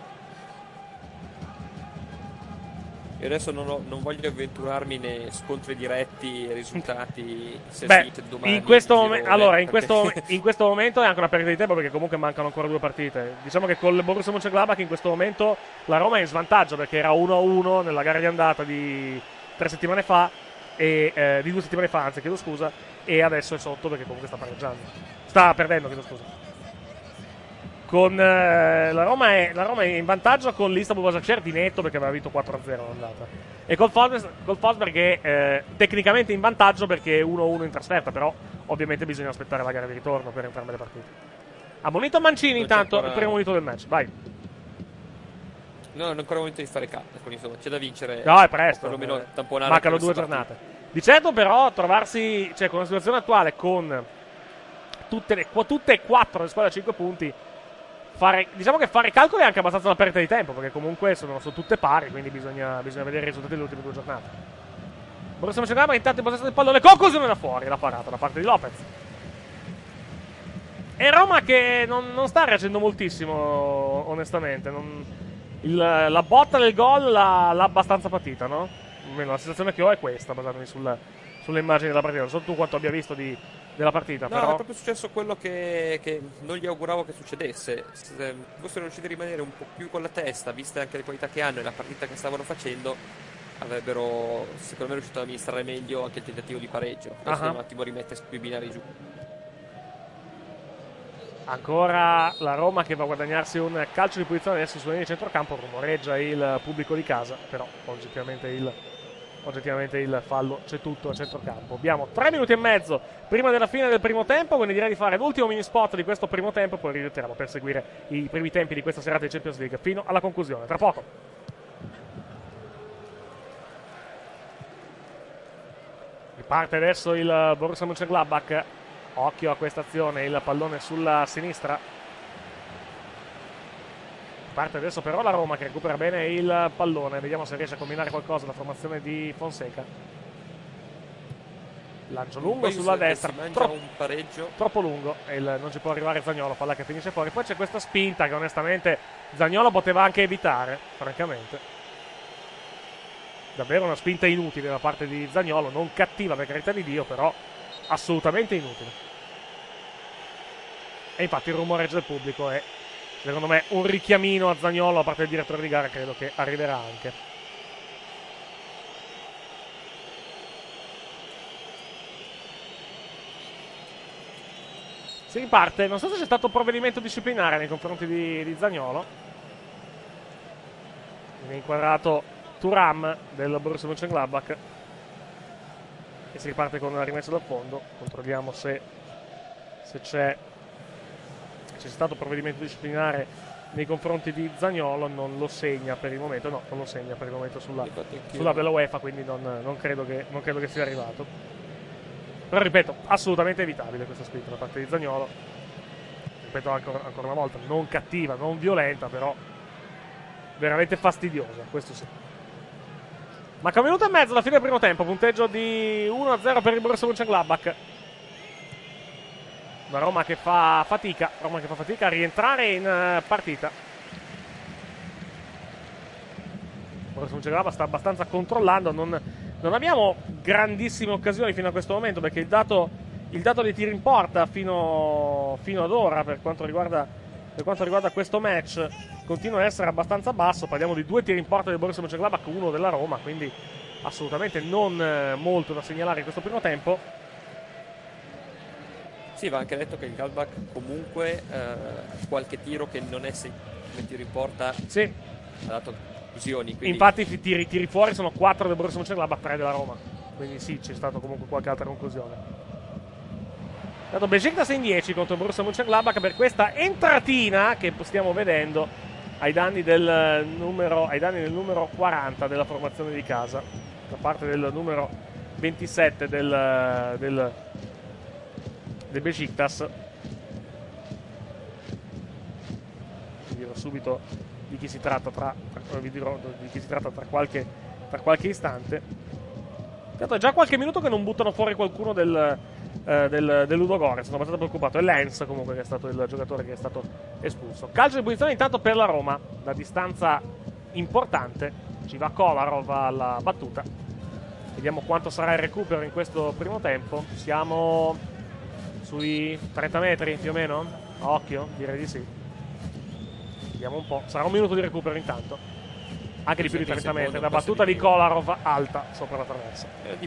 Io adesso non, ho, non voglio avventurarmi nei scontri diretti e risultati se Beh, domani in questo, mom- allora, in, perché... questo, in questo momento è anche una perdita di tempo perché comunque mancano ancora due partite. Diciamo che con il Borussia Mönchengladbach in questo momento la Roma è in svantaggio perché era uno a uno nella gara di andata di tre settimane fa e, eh, di due settimane fa, anzi chiedo scusa, e adesso è sotto perché comunque sta pareggiando. Sta perdendo, chiedo scusa. Con eh, la, Roma è, la Roma è in vantaggio con l'Istanbul Başakşehir di netto perché aveva vinto quattro a zero all'andata. E col Wolfsburg, col Wolfsburg è eh, tecnicamente in vantaggio perché è uno a uno in trasferta, però ovviamente bisogna aspettare la gara di ritorno per entrambe le partite. Ha munito Mancini non intanto ancora... il primo munito del match, vai. No, non è ancora il momento di fare cut, insomma c'è da vincere. No, è presto. Perlomeno eh, tamponare. Mancano due giornate. Di certo però trovarsi, cioè con la situazione attuale con tutte, le, tutte e quattro le squadre a cinque punti, Fare, diciamo che fare i calcoli è anche abbastanza una perdita di tempo perché comunque sono, sono tutte pari, quindi bisogna, bisogna vedere i risultati delle ultime due giornate. Borussia Mönchengladbach intanto in possesso del pallone, conclusione da fuori, la parata da parte di Lopez. E Roma che non, non sta reagendo moltissimo onestamente, non, il, la botta del gol l'ha, l'ha abbastanza patita, no? Almeno la sensazione che ho è questa, basandomi sul, sulle immagini della partita. Non so tu quanto abbia visto di... della partita, no, però è proprio successo quello che, che non gli auguravo che succedesse. Se fossero riusciti a rimanere un po' più con la testa, viste anche le qualità che hanno e la partita che stavano facendo, avrebbero secondo me riuscito ad amministrare meglio anche il tentativo di pareggio. Adesso uh-huh. un attimo rimette più binari giù. Ancora la Roma che va a guadagnarsi un calcio di posizione adesso sulla linea di centrocampo, rumoreggia il pubblico di casa, però oggettivamente il oggettivamente il fallo c'è tutto a centrocampo. Abbiamo tre minuti e mezzo prima della fine del primo tempo, quindi direi di fare l'ultimo mini spot di questo primo tempo, poi ritorniamo per seguire i primi tempi di questa serata di Champions League fino alla conclusione. Tra poco. Riparte adesso il Borussia Mönchengladbach. Occhio a questa azione, il pallone sulla sinistra. Parte adesso però la Roma che recupera bene il pallone. Vediamo se riesce a combinare qualcosa la formazione di Fonseca. Lancio lungo sulla destra, Tro- un pareggio troppo lungo e il, non ci può arrivare Zaniolo, palla che finisce fuori. Poi c'è questa spinta che onestamente Zaniolo poteva anche evitare, francamente. Davvero una spinta inutile da parte di Zaniolo, non cattiva per carità di Dio, però assolutamente inutile. E infatti il rumoreggio del pubblico è, secondo me, un richiamino a Zaniolo, a parte il direttore di gara, credo che arriverà anche. Si riparte, non so se c'è stato provvedimento disciplinare nei confronti di, di Zaniolo. Viene inquadrato Thuram del Borussia Mönchengladbach e si riparte con la rimessa dal fondo. Controlliamo se, se c'è c'è stato provvedimento disciplinare nei confronti di Zaniolo. Non lo segna per il momento, no, non lo segna per il momento sulla, sulla della UEFA, quindi non, non, credo che, non credo che sia arrivato. Però ripeto, assolutamente evitabile questa spinta da parte di Zaniolo. Ripeto ancora, ancora una volta, non cattiva, non violenta, però veramente fastidiosa, questo sì. Manca un minuto e mezzo alla fine del primo tempo, punteggio di uno a zero per il Borussia Mönchengladbach. La Roma che fa fatica, Roma che fa fatica a rientrare in partita. Borussia Mönchengladbach sta abbastanza controllando, non, non abbiamo grandissime occasioni fino a questo momento perché il dato, il dato dei tiri in porta fino, fino ad ora per quanto riguarda per quanto riguarda questo match continua ad essere abbastanza basso. Parliamo di due tiri in porta del Borussia Mönchengladbach, uno della Roma, quindi assolutamente non molto da segnalare in questo primo tempo. Sì, va anche detto che il Gladbach comunque eh, qualche tiro che non è come tiro in porta sì. ha dato conclusioni. Quindi... Infatti i tiri, tiri fuori sono quattro del Borussia Mönchengladbach, tre della Roma. Quindi sì, c'è stato comunque qualche altra conclusione. Dato Besiktas in dieci contro il Borussia Mönchengladbach per questa entratina che stiamo vedendo ai danni del numero, ai danni del numero quaranta della formazione di casa, da parte del numero ventisette del, del, del Besiktas. Vi dirò subito di chi si tratta tra, tra vi dirò di chi si tratta tra qualche, tra qualche istante. È già qualche minuto che non buttano fuori qualcuno del, eh, del, del Ludogorets. Sono abbastanza preoccupato. È Lenz comunque che è stato il giocatore che è stato espulso. Calcio di punizione intanto per la Roma, da distanza importante. Ci va Kolarov alla battuta. Vediamo quanto sarà il recupero in questo primo tempo. Siamo sui trenta metri più o meno? A occhio? Direi di sì. Vediamo un po'. Sarà un minuto di recupero intanto. Anche di più di trenta metri. La battuta di Kolarov alta sopra la traversa.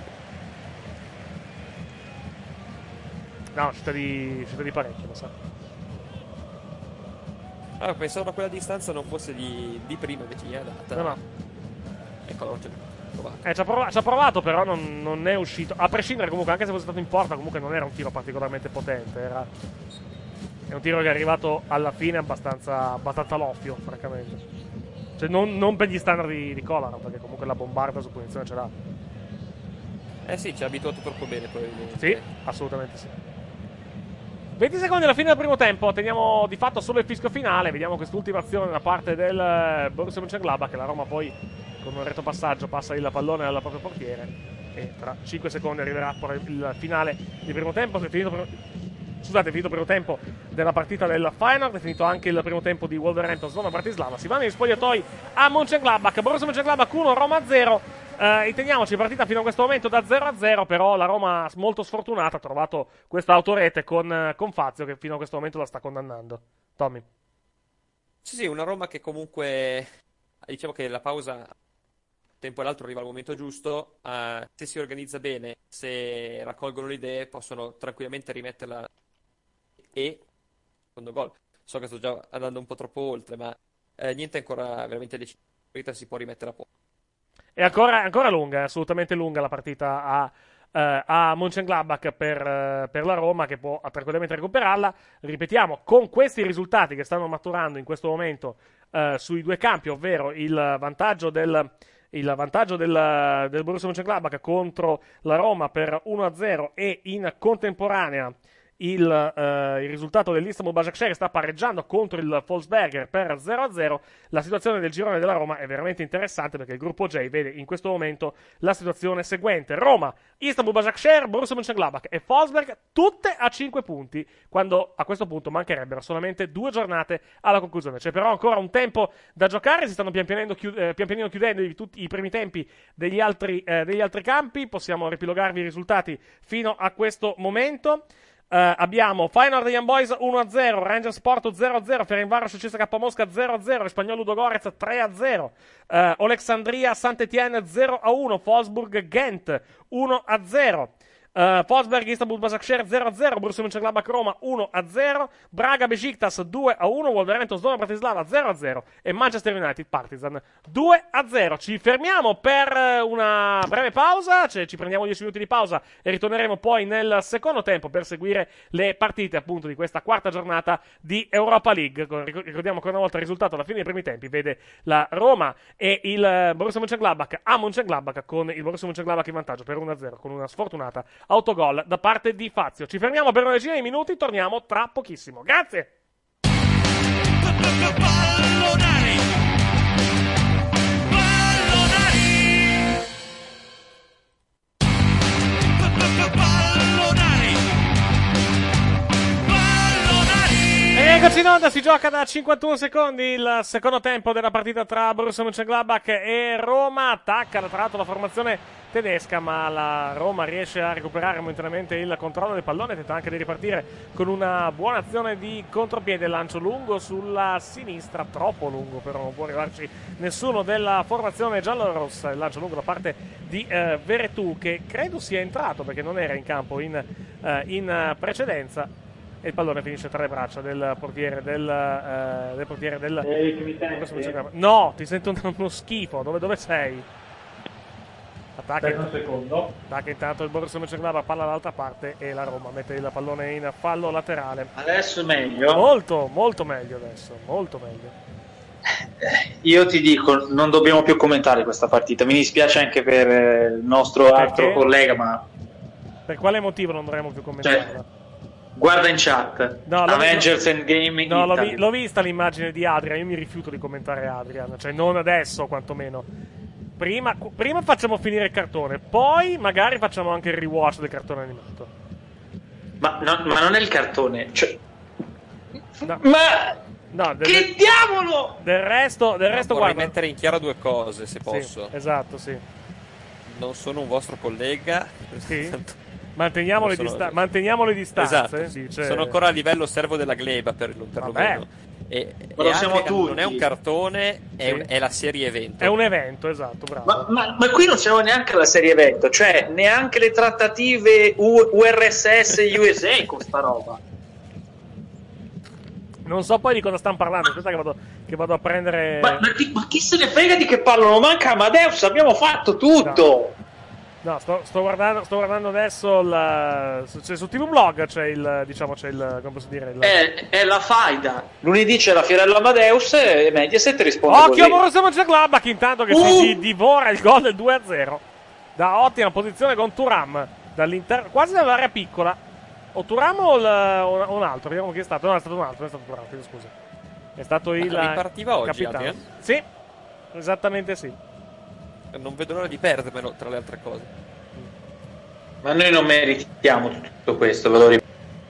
No, città di, città di parecchio, lo sa. Allora, pensavo a quella distanza non fosse di, di prima, invece gli è data. No, no. Eccolo, c'è provato. Eh, ci ha provato, ci ha provato però non, non è uscito. A prescindere comunque, anche se fosse stato in porta, comunque non era un tiro particolarmente potente. Era... È un tiro che è arrivato alla fine abbastanza, abbastanza loffio, francamente. Cioè, non, non per gli standard di, di Kolarov, perché comunque la bombarda su punizione ce l'ha. Eh sì, ci ha abituato troppo bene probabilmente. Sì, assolutamente sì. venti secondi alla fine del primo tempo. Teniamo di fatto solo il fischio finale. Vediamo quest'ultima azione da parte del Borussia Mönchengladbach, che la Roma poi con un retropassaggio passa il pallone al proprio portiere. E tra cinque secondi arriverà il finale del primo tempo. È finito per... Scusate, è finito il primo tempo della partita del Feyenoord, è finito anche il primo tempo di Wolverhampton Slovenia Bratislava. Si vanno gli spogliatoi a Mönchengladbach, Borussia Mönchengladbach uno, Roma zero. Eh, e teniamoci partita fino a questo momento da zero a zero, però la Roma molto sfortunata ha trovato questa autorete con, con Fazio che fino a questo momento la sta condannando. Tommy. Sì, sì, una Roma che comunque, diciamo che la pausa un tempo e l'altro arriva al momento giusto, uh, se si organizza bene, se raccolgono le idee, possono tranquillamente rimetterla. E secondo gol, so che sto già andando un po' troppo oltre, ma eh, niente ancora veramente deciso, si può rimettere a poco. È ancora, ancora lunga, è assolutamente lunga la partita a, eh, a Mönchengladbach per, eh, per la Roma, che può tranquillamente recuperarla. Ripetiamo, con questi risultati che stanno maturando in questo momento eh, sui due campi, ovvero il vantaggio del... il vantaggio del, del Borussia Mönchengladbach contro la Roma per uno a zero e in contemporanea il, eh, il risultato dell'Istanbul Başakşehir sta pareggiando contro il Wolfsberger per zero a zero. La situazione del girone della Roma è veramente interessante perché il gruppo J vede in questo momento la situazione seguente: Roma, Istanbul Başakşehir, Borussia Mönchengladbach e Wolfsberg tutte a cinque punti, quando a questo punto mancherebbero solamente due giornate alla conclusione. C'è però ancora un tempo da giocare, si stanno pian pianino, chiud- eh, pian pianino chiudendo i, tutti i primi tempi degli altri, eh, degli altri campi. Possiamo riepilogarvi i risultati fino a questo momento. Uh, abbiamo Feyenoord Young Boys uno a zero, Rangers Porto zero a zero, Ferencváros C S K A Mosca zero a zero, Espanyol Ludogorets tre a zero, uh, Alexandria Saint-Étienne zero a uno, Wolfsburg Ghent uno a zero. Uh, Wolfsberg Istanbul Başakşehir zero a zero, Borussia Mönchengladbach Roma uno a zero, Braga Besiktas due a uno, Wolverhampton Slovenia Bratislava zero a zero e Manchester United Partizan due a zero. Ci fermiamo per una breve pausa, cioè ci prendiamo dieci minuti di pausa e ritorneremo poi nel secondo tempo per seguire le partite appunto di questa quarta giornata di Europa League. Ricordiamo ancora una volta il risultato alla fine dei primi tempi vede la Roma e il Borussia Mönchengladbach a Mönchengladbach, con il Borussia Mönchengladbach in vantaggio per uno a zero con una sfortunata autogol da parte di Fazio. Ci fermiamo per una decina di minuti, torniamo tra pochissimo. Grazie! Pallonari! Pallonari! Pallonari! Pallonari! E eccoci in onda, si gioca da cinquantuno secondi il secondo tempo della partita tra Borussia Mönchengladbach e Roma. Attacca tra l'altro la formazione tedesca, ma la Roma riesce a recuperare momentaneamente il controllo del pallone, tenta anche di ripartire con una buona azione di contropiede, lancio lungo sulla sinistra, troppo lungo però non può arrivarci nessuno della formazione giallorossa. Il lancio lungo da parte di eh, Veretout, che credo sia entrato perché non era in campo in, eh, in precedenza. e il pallone finisce tra le braccia del portiere del, eh, del portiere del Eric, mi senti? no, ti sento uno schifo. Dove, dove sei? Attacca, Aspetta un secondo. attacca intanto il Borussia Mönchengladbach, palla dall'altra parte e la Roma mette il pallone in fallo laterale. Adesso è meglio. Molto, molto meglio adesso, molto meglio. Io ti dico, non dobbiamo più commentare questa partita. Mi dispiace anche per eh, il nostro Perché? altro collega, ma Per quale motivo non dovremmo più commentarla? cioè, guarda in chat. No, l'ho- Avengers Endgame No, l'ho, Italy. vi- l'ho vista l'immagine di Adrian. Io mi rifiuto di commentare Adrian, cioè non adesso, quantomeno. Prima, prima facciamo finire il cartone, poi magari facciamo anche il rewatch del cartone animato. Ma, no- ma non è il cartone. Cioè... No. Ma No, del, che diavolo! del resto, del resto Vorrei guarda. mettere in chiaro due cose, se Sì, posso. esatto, sì. Non sono un vostro collega. Sì? Manteniamo, le, Sono- dista- manteniamo le distanze. Esatto, dice- sono ancora a livello servo della gleba per, perlomeno. E, Ma lo e siamo anche- tutti. non è un cartone, è, Sì. un- è la serie evento. È un evento, esatto, bravo. Ma, ma- ma qui non siamo neanche alla serie evento, cioè neanche le trattative U- U R S S e U S A con sta roba. Non so poi di cosa stanno parlando. Aspetta che vado, che vado a prendere. Ma, ma chi, ma chi se ne frega di che parlano? Manca Amadeus, abbiamo fatto tutto. No, sto, sto guardando, sto guardando adesso la, cioè, su T V Blog c'è il, diciamo, c'è il, come posso dire, il... È, è la faida. Lunedì c'è la Fiorella Amadeus e Mediaset risponde Occhio a così. Borussia Mönchengladbach intanto che Uh! si divora il gol del due a zero da ottima posizione con Thuram dall'interno, quasi dall'area piccola. O Thuram o, il- o un altro, vediamo chi è stato. No, è stato un altro, non è stato Thuram, chiedo scusa. È stato il Ma ripartiva oggi, capitano. Adrian? Sì, esattamente sì. Non vedo l'ora di perdermelo, tra le altre cose. Ma noi non meritiamo tutto questo, ve lo ripeto.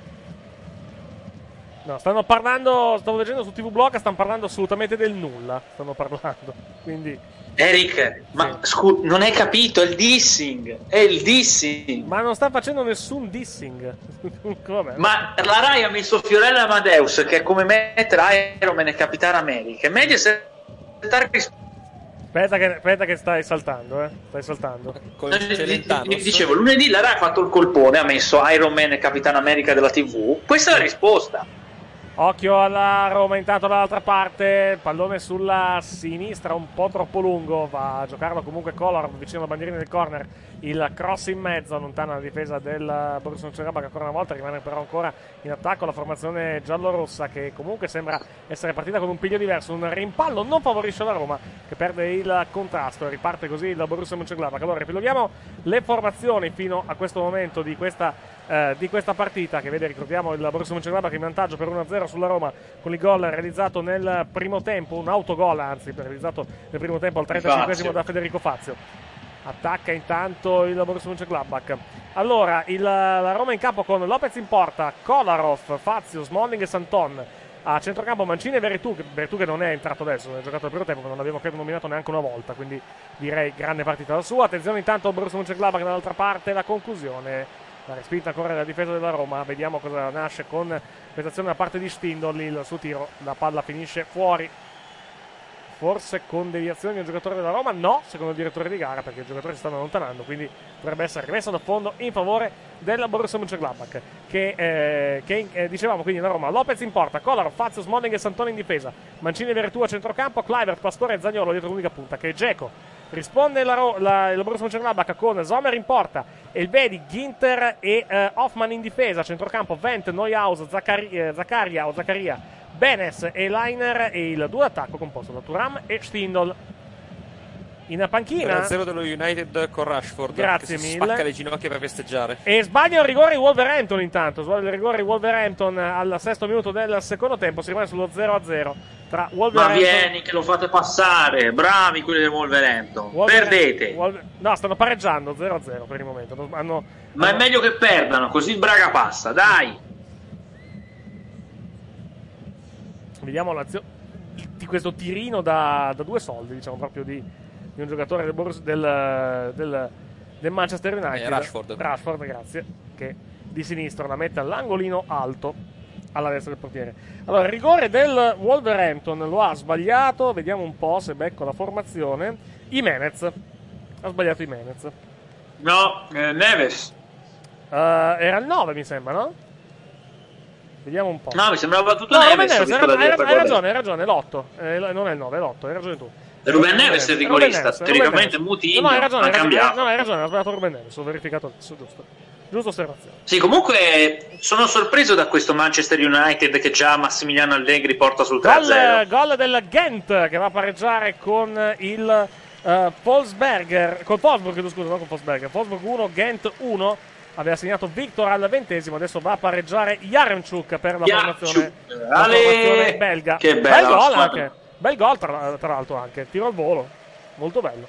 No, stanno parlando, stavo leggendo su T V Blog, stanno parlando assolutamente del nulla. Stanno parlando, quindi. Eric, ma scu- non hai capito, è il dissing, è il dissing. Ma non sta facendo nessun dissing. Vabbè. Ma la Rai ha messo Fiorella Amadeus, che è come mettere Iron Man e Capitano America. E Mediaset ha risposto. Aspetta che, aspetta che stai saltando, eh. Stai saltando. Con Celentano. Dicevo, lunedì la Rai ha fatto il colpone, ha messo Iron Man e Capitano America della tivù. Questa è la risposta. Occhio alla Roma, intanto dall'altra parte, pallone sulla sinistra, un po' troppo lungo, va a giocarlo comunque Kolarov vicino alla bandierina del corner, il cross in mezzo, lontana la difesa del Borussia Mönchengladbach, ancora una volta rimane però ancora in attacco la formazione giallorossa che comunque sembra essere partita con un piglio diverso, un rimpallo non favorisce la Roma che perde il contrasto e riparte così il Borussia Mönchengladbach. Allora ripiloghiamo le formazioni fino a questo momento di questa Eh, di questa partita che vede, ricordiamo, il Borussia Mönchengladbach in vantaggio per uno a zero sulla Roma con il gol realizzato nel primo tempo, un autogol anzi realizzato nel primo tempo al trentacinquesimo da Federico Fazio. Attacca intanto il Borussia Mönchengladbach. Allora il, la Roma in campo con Lopez in porta, Kolarov, Fazio, Smalling e Santon. A centrocampo Mancini e Veretù, che, Veretù che non è entrato adesso, non è giocato al primo tempo, ma non l'abbiamo credo nominato neanche una volta, quindi direi grande partita la sua. Attenzione intanto al Borussia Mönchengladbach dall'altra parte, la conclusione. La respinta ancora della difesa della Roma, vediamo cosa nasce con questa azione da parte di Stindl, il suo tiro, la palla finisce fuori, forse con deviazione di un giocatore della Roma, no, secondo il direttore di gara, perché i giocatori si stanno allontanando, quindi potrebbe essere rimessa da fondo in favore del Borussia Mönchengladbach, che, eh, che eh, dicevamo quindi la Roma, Lopez in porta, Kolarov, Fazio, Smalling e Santone in difesa, Mancini e Veretù a centrocampo, Kluivert, Pastore e Zaniolo dietro l'unica punta, che è Dzeko. Risponde la, la, il Borussia Mönchengladbach con Sommer in porta, Elvedi, Ginter e eh, Hoffman in difesa, centrocampo Vent, Neuhaus, Zaccari, eh, Zaccaria o Zaccaria, Benes e Leiner e il duo d'attacco composto da Thuram e Stindl. In panchina tre a zero dello United con Rashford. Grazie che si mille. spacca le ginocchia per festeggiare. E sbaglia il rigore Wolverhampton intanto, sbaglia il rigore Wolverhampton al sesto minuto del secondo tempo, si rimane sullo zero a zero tra Ma Wolverhampton. vieni che lo fate passare, bravi quelli del Wolverhampton. Wolver- Perdete. Wolver- no, stanno pareggiando zero a zero per il momento. Hanno, Ma è hanno- meglio che perdano, così il Braga passa, dai. Vediamo l'azione di questo tirino da, da due soldi, diciamo proprio di, di un giocatore del, Borussia- del, del, del Manchester United. Eh, Rashford. Rashford, grazie. Che di sinistra la mette all'angolino alto alla destra del portiere. Allora, il rigore del Wolverhampton lo ha sbagliato. Vediamo un po' se becco la formazione. Jimenez. Ha sbagliato Jimenez. No, eh, Neves. Uh, era il nove, mi sembra, no? Vediamo un po'. No, mi sembrava tutto No, Neves. Neves, ho visto hai, la hai, diretta hai con lei. ragione, hai ragione, è l'otto. Eh, non è il nove, è l'otto, hai ragione tu. Ruben Neves è il Ruben rigorista, Neves, teoricamente Ruben Neves. Moutinho, No, no, hai ragione, ha hai ragione, cambiato. no, hai ragione, ho sbagliato Ruben Neves, ho verificato adesso, giusto. Giusta osservazione. Sì, comunque sono sorpreso da questo Manchester United che già Massimiliano Allegri porta sul tre a zero. Gol, gol del Ghent che va a pareggiare con il uh, Wolfsberger, col Wolfsburg, scusa, non con Wolfsberger. Wolfsburg uno, Ghent uno. Aveva segnato Victor al ventesimo, adesso va a pareggiare Jaremchuk per la formazione, la formazione belga. Che bella bel gol squadra. anche, bel gol tra, tra l'altro anche, tiro al volo, molto bello.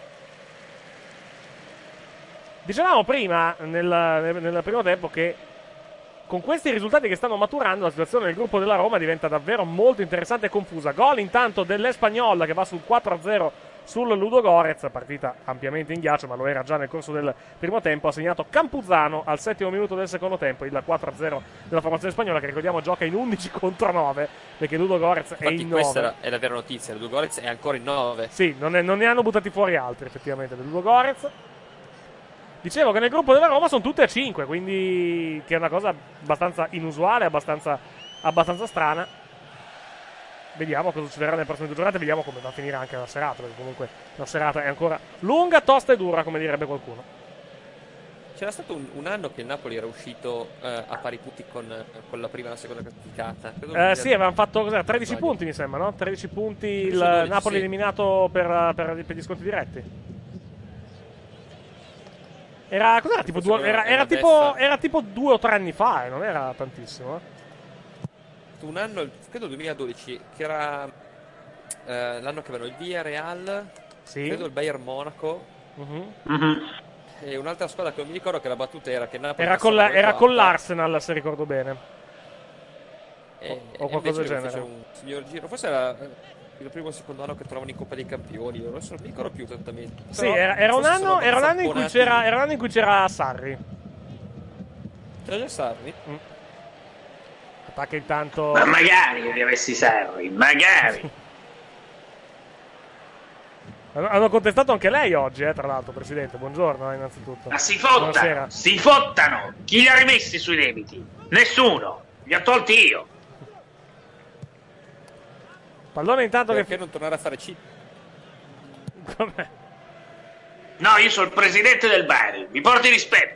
Dicevamo prima, nel, nel, nel primo tempo, che con questi risultati che stanno maturando la situazione del gruppo della Roma diventa davvero molto interessante e confusa. Gol intanto dell'Espanyol che va sul quattro a zero sul Ludogorets, partita ampiamente in ghiaccio, ma lo era già nel corso del primo tempo. Ha segnato Campuzano al settimo minuto del secondo tempo, il quattro a zero della formazione spagnola, che ricordiamo gioca in undici contro nove, perché Ludogorets è Infatti in nove. questa è la vera notizia, il Ludogorets è ancora in nove. Sì, non, è, non ne hanno buttati fuori altri effettivamente del Ludogorets. Dicevo che nel gruppo della Roma sono tutte a cinque, quindi che è una cosa abbastanza inusuale, abbastanza, abbastanza strana. Vediamo cosa succederà nelle prossime due giornate, vediamo come va a finire anche la serata, perché comunque la serata è ancora lunga, tosta e dura, come direbbe qualcuno. C'era stato un, un anno che il Napoli era uscito eh, a pari punti con, con la prima e la seconda classificata. Credo Eh, che- sì, avevano fatto cos'era, tredici sbaglio. punti, mi sembra, no? tredici punti il dodici, Napoli sì. eliminato per, per, per gli sconti diretti. Era, cos'era, tipo Forse due, era, è era, una tipo, beffa. era tipo due o tre anni fa, eh, non era tantissimo. Eh. Un anno, credo duemiladodici, che era eh, l'anno che avevano il Villarreal, Sì. credo il Bayern Monaco, Mhm. Mhm. e un'altra squadra che non mi ricordo, che la battuta era che il Napoli Era, con, la- passava era due con quarta, l'Arsenal, se ricordo bene. e, o e qualcosa invece del genere. fecero un signor giro, forse era eh, il primo o il secondo anno che trovano in Coppa dei Campioni, io adesso non mi ricordo più esattamente. Sì, Però era, era un forse sono anno, era un anno in cui abbastanza c'era, abbonati. era un anno in cui c'era Sarri. C'era già Sarri? Attacca intanto. Ma magari che avessi Sarri, magari. Hanno hanno contestato anche lei oggi, eh, tra l'altro, Presidente. Buongiorno, eh, innanzitutto. Ma si Buonasera. fottano, si fottano. Chi li ha rimessi sui debiti? Nessuno. Li ho tolti io. Pallone intanto Perché che. non tornare a fare C? Com'è? No, io sono il presidente del Bari. Mi porti rispetto.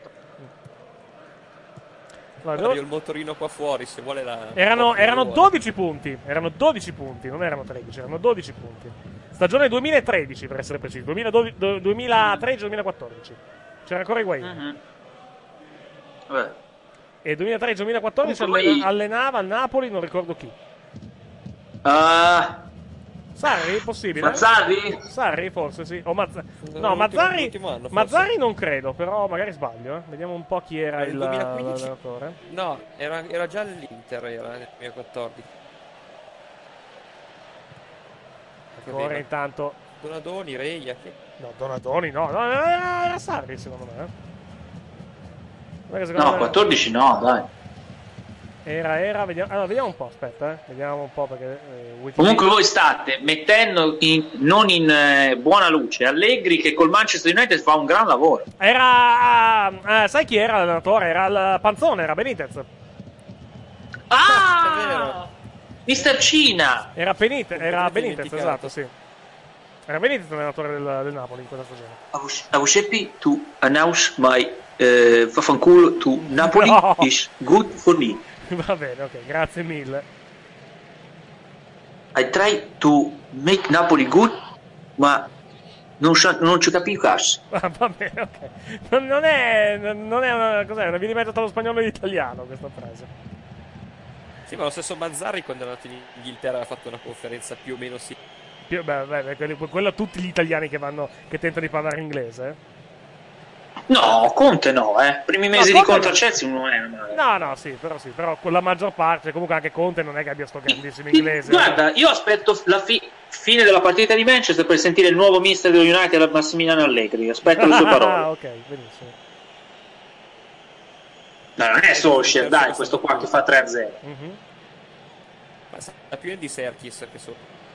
Guarda, Guarda, io il motorino qua fuori, se vuole la... Erano, porta erano fuori. dodici punti. Erano dodici punti, non erano tredici, erano dodici punti. Stagione duemilatredici, per essere precisi. duemilatredici duemilaquattordici. C'era ancora Higuain. Vabbè. E duemilatredici duemilaquattordici Comunque allena- poi- allenava al Napoli, non ricordo chi. Ah, Sarri, possibile? Mazzarri? Sarri, forse sì. O Mazza- No, L'ultimo- Mazzarri. l'ultimo anno, forse. Mazzarri non credo, però magari sbaglio. Eh. Vediamo un po' chi era Nel il duemilaquindici? l'allenatore. No, era, era già l'Inter, era nel duemilaquattordici. Ancora Aveva intanto. Donadoni, Reia, che... No, Donadoni, no, no, era, era Sarri secondo me. eh. Guarda che secondo No, me- quattordici no, dai. Era, era, vediamo, allora, vediamo un po', aspetta, eh. Vediamo un po' perché. Eh, Wikipedia- Comunque voi state mettendo in- non in eh, buona luce Allegri, che col Manchester United fa un gran lavoro. Era. eh, sai chi era l'allenatore? Era il Panzone, era Benitez. Ah! È vero. mister Cina! Era, Benite- era Completamente Benitez, dimenticato. esatto, sì. Era Benitez l'allenatore del, del Napoli in questa stagione. I was, I was happy to announce my uh, vaffanculo to Napoli No. is good for me. Va bene, ok, grazie mille. I try to make Napoli good, ma non, sa- non ci capisco cazzo. Ah, va bene, ok. Non, non è. Non è una. Cos'è? Una via di mezzo tra lo spagnolo e l'italiano questa frase. Sì, ma lo stesso Mazzarri quando è andato in Inghilterra aveva fatto una conferenza più o meno sì. Più- beh, beh, quelli- quello a tutti gli italiani che vanno. Che tentano di parlare inglese. eh. No, Conte no, eh. Primi mesi No, di Conte conto a no. Chelsea non è male. No, no, sì, però sì, però con la maggior parte, comunque anche Conte non è che abbia sto grandissimo inglese. Guarda, io aspetto la fi- fine della partita di Manchester per sentire il nuovo mister dello United, Massimiliano Allegri. Aspetto le sue parole. Ah, ok, benissimo. No, non è Solskjaer, dai, questo qua che fa tre a zero. Mhm. Ma sa più di Serkis che so.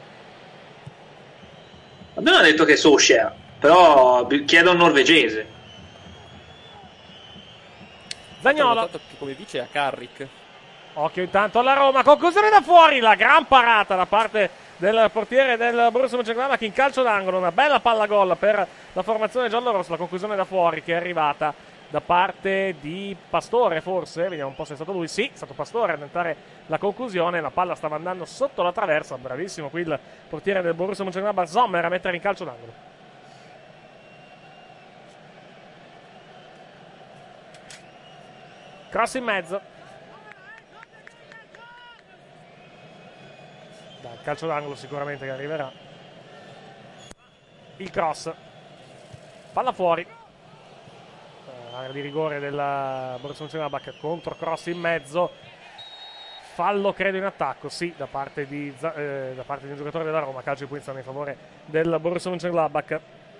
Abbiamo detto che è Solskjaer, però chiedo a un norvegese. Zagnolo. Ho notato che come vice a Carrick. Occhio intanto alla Roma, conclusione da fuori, la gran parata da parte del portiere del Borussia Mönchengladbach in calcio d'angolo, una bella palla gol per la formazione giallorossa, la conclusione da fuori che è arrivata da parte di Pastore forse, vediamo un po' se è stato lui, sì, è stato Pastore a tentare la conclusione, la palla stava andando sotto la traversa, bravissimo qui il portiere del Borussia Mönchengladbach Sommer a mettere in calcio d'angolo. Cross in mezzo. Dal calcio d'angolo sicuramente che arriverà. Il cross. Palla fuori. Uh, area di rigore della Borussia Mönchengladbach, contro cross in mezzo. Fallo credo in attacco, sì, da parte di, eh, da parte di un giocatore della Roma. Calcio di punizione in favore del Borussia Mönchengladbach.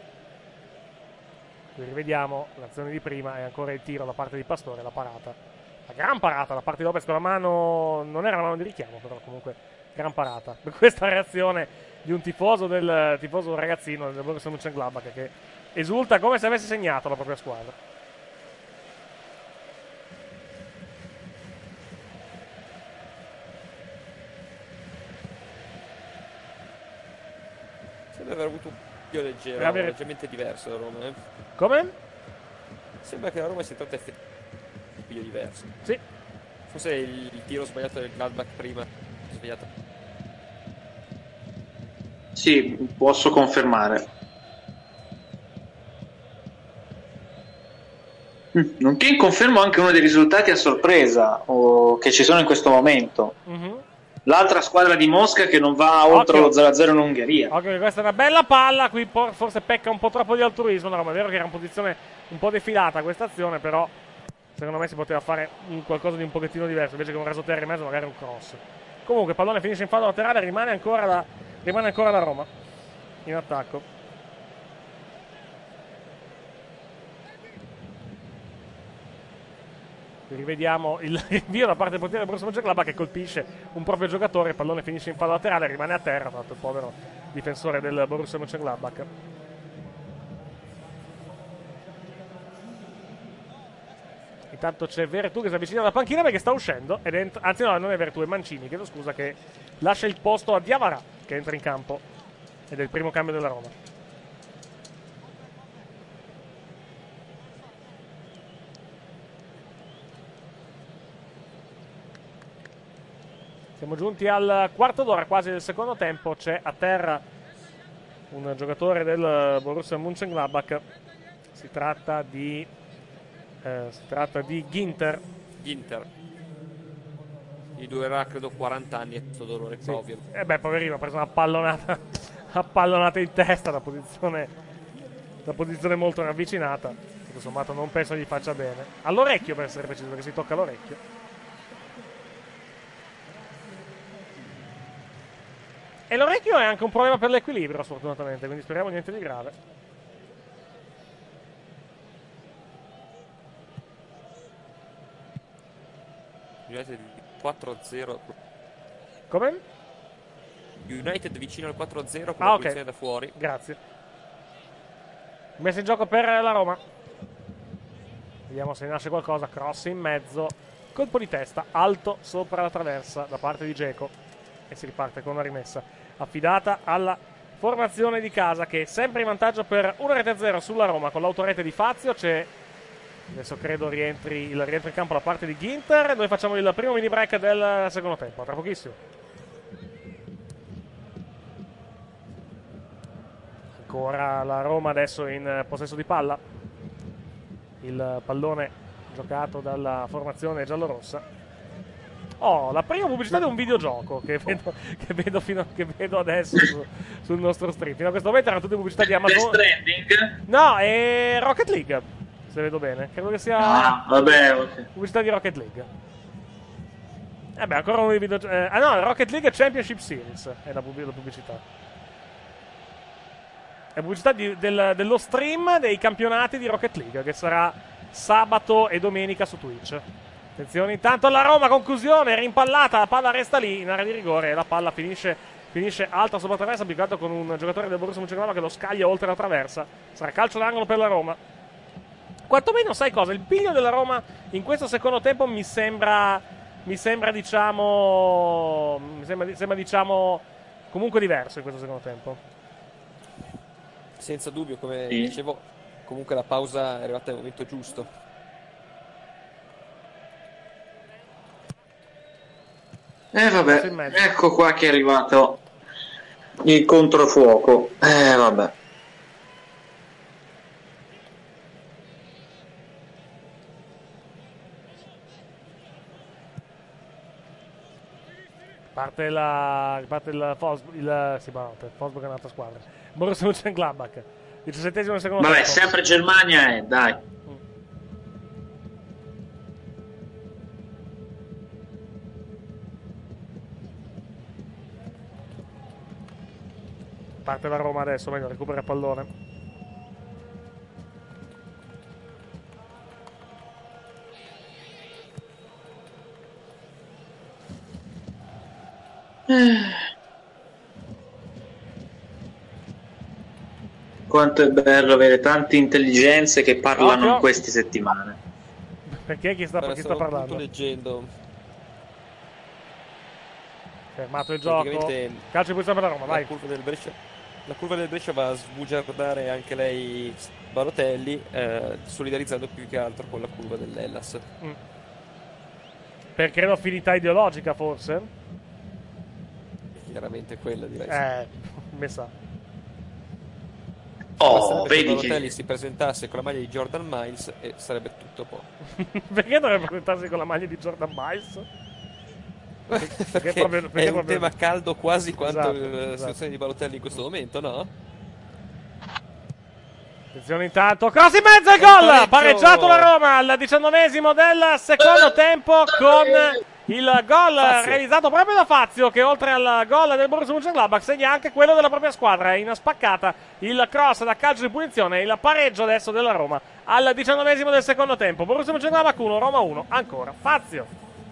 Qui rivediamo l'azione di prima e ancora il tiro da parte di Pastore, la parata, la gran parata da parte di Lopez con la mano, non era la mano di richiamo, però comunque gran parata. Per questa reazione di un tifoso del tifoso ragazzino del Borussia Mönchengladbach che esulta come se avesse segnato la propria squadra. Sembra aver avuto un più leggero, avere... leggermente diverso da Roma. Eh? Come? Sembra che la Roma si tratta effettivamente di più diverso. Sì. Forse il, il tiro sbagliato del Gladbach prima sbagliato. Sì, posso confermare. Nonché confermo anche uno dei risultati a sorpresa o che ci sono in questo momento. Mm-hmm. L'altra squadra di Mosca che non va oltre lo zero a zero in Ungheria. Ok, questa è una bella palla. Qui forse pecca un po' troppo di altruismo. No, ma è vero che era in posizione un po' defilata questa azione, però secondo me si poteva fare un qualcosa di un pochettino diverso. Invece che un rasoterra in mezzo, magari un cross. Comunque, pallone finisce in fallo laterale. Rimane ancora la, rimane ancora la Roma in attacco. Rivediamo il rinvio da parte del portiere del Borussia Mönchengladbach che colpisce un proprio giocatore, il pallone finisce in fallo laterale, rimane a terra, tra l'altro il povero difensore del Borussia Mönchengladbach. Intanto c'è Veretout che si avvicina alla panchina perché sta uscendo, ed entra, anzi no, non è Veretout, è Mancini, chiedo scusa, che lascia il posto a Diawara che entra in campo ed è il primo cambio della Roma. Siamo giunti al quarto d'ora quasi del secondo tempo. C'è a terra un giocatore del Borussia Mönchengladbach. Si tratta di eh, si tratta di Ginter. Ginter. Gli durerà credo quaranta anni questo dolore, sì. Ovvio. E beh, poverino, ha preso una pallonata una pallonata in testa da posizione da posizione molto ravvicinata. Tutto sommato non penso gli faccia bene. All'orecchio, per essere preciso, perché si tocca l'orecchio. E l'orecchio è anche un problema per l'equilibrio, sfortunatamente, quindi speriamo niente di grave. United quattro a zero. Come? United vicino al quattro a zero con ah, la okay. posizione da fuori. Grazie. Messa in gioco per la Roma. Vediamo se nasce qualcosa. Cross in mezzo. Colpo di testa alto sopra la traversa da parte di Dzeko. E si riparte con una rimessa affidata alla formazione di casa, che è sempre in vantaggio per una rete a zero sulla Roma con l'autorete di Fazio. C'è adesso credo rientri il rientro in campo da parte di Ginter. Noi facciamo il primo mini break del secondo tempo, tra pochissimo. Ancora la Roma adesso in possesso di palla, il pallone giocato dalla formazione giallorossa. Oh, la prima pubblicità di un videogioco che vedo, che vedo, fino, che vedo adesso su, sul nostro stream. Fino a questo momento erano tutte pubblicità di Amazon. Death Stranding? No, è Rocket League, se vedo bene. Credo che sia ah, vabbè, okay. pubblicità di Rocket League. Eh beh, ancora uno dei videogiochi. Eh, ah no, Rocket League Championship Series è la, pub- la pubblicità. È pubblicità di, del, dello stream dei campionati di Rocket League, che sarà sabato e domenica su Twitch. Attenzione intanto alla Roma, conclusione, rimpallata, la palla resta lì in area di rigore e la palla finisce, finisce alta sopra la traversa, applicato con un giocatore del Borussia Mönchengladbach che lo scaglia oltre la traversa. Sarà calcio d'angolo per la Roma. Quantomeno sai cosa, il piglio della Roma in questo secondo tempo mi sembra mi sembra diciamo mi sembra, sembra diciamo comunque diverso in questo secondo tempo. Senza dubbio, come Sì. dicevo, comunque la pausa è arrivata nel momento giusto. Eh Passo in vabbè, mezzo. ecco qua che è arrivato il controfuoco. Eh vabbè. Parte la parte il Fos- il sì, ma no, Wolfsburg è un'altra squadra. Borussia Mönchengladbach. diciassettesimo del secondo Vabbè, tempo. sempre Germania è, dai. Parte la Roma adesso, meglio, recupera il pallone. Quanto è bello avere tante intelligenze che parlano Occhio. in queste settimane. Perché chi sta, Guarda, chi sta stavo parlando? appunto leggendo. Fermato il gioco. Praticamente Calcio di posizione per la Roma, la vai. curva del Brescia, la curva del Brescia va a sbugiardare anche lei Balotelli, eh, solidarizzando più che altro con la curva dell'Hellas. Mm. Per credo affinità ideologica, forse? Chiaramente quella, direi. sì. Eh, mi sa. Oh, Basterebbe che vedi Balotelli che... si presentasse con la maglia di Jordan Miles e sarebbe tutto a posto. Perché dovrebbe presentarsi con la maglia di Jordan Miles? Perché proprio- perché è un proprio- tema caldo quasi quanto Esatto, la esatto. situazione di Balotelli in questo momento, no? Attenzione intanto, cross in mezzo e Il gol! pareggio! Pareggiato la Roma al diciannovesimo del secondo tempo con il gol Fazio. realizzato proprio da Fazio, che oltre al gol del Borussia Mönchengladbach segna anche quello della propria squadra. In spaccata il cross da calcio di punizione e il pareggio adesso della Roma al diciannovesimo del secondo tempo. Borussia Mönchengladbach uno, Roma uno, ancora Fazio.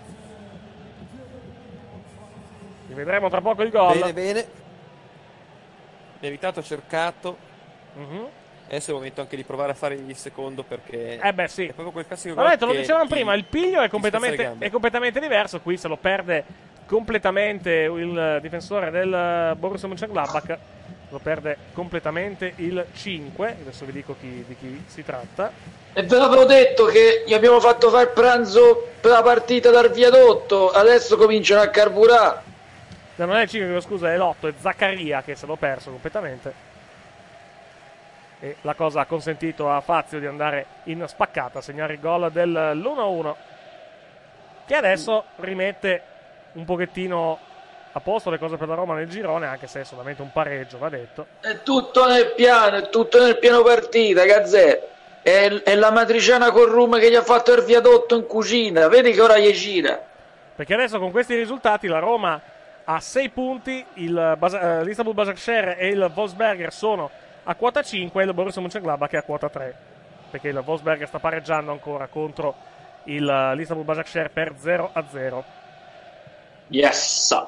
Rivedremo tra poco il gol. Bene, bene. Meritato, cercato. Mhm. Adesso è il momento anche di provare a fare il secondo, perché Eh beh sì. è proprio quel classico Ma gol detto, lo che dicevamo ti- prima, il piglio è ti spezza le completamente, gambe. è completamente diverso. Qui se lo perde completamente il difensore del Borussia Mönchengladbach. Lo perde completamente il cinque. Adesso vi dico chi- di chi si tratta. E ve l'avevo detto che gli abbiamo fatto fare il pranzo per la partita dal viadotto, adesso cominciano a carburare. No, non è il cinque, scusa, è l'otto, è Zaccaria che se l'ho perso completamente. E la cosa ha consentito a Fazio di andare in spaccata, a segnare il gol dell'uno a uno, che adesso rimette un pochettino a posto le cose per la Roma nel girone, anche se è solamente un pareggio, va detto. È tutto nel piano, è tutto nel piano partita, Gazzè. È, è la matriciana col rum che gli ha fatto il viadotto in cucina, vedi che ora gli gira. Perché adesso con questi risultati la Roma ha sei punti, il Bas- eh, l'Istanbul Başakşehir e il Wolfsberger sono a quota cinque e il Borussia Mönchengladbach è a quota tre, perché il Wolfsberger sta pareggiando ancora contro il, l'Istanbul Başakşehir per zero a zero. Yes!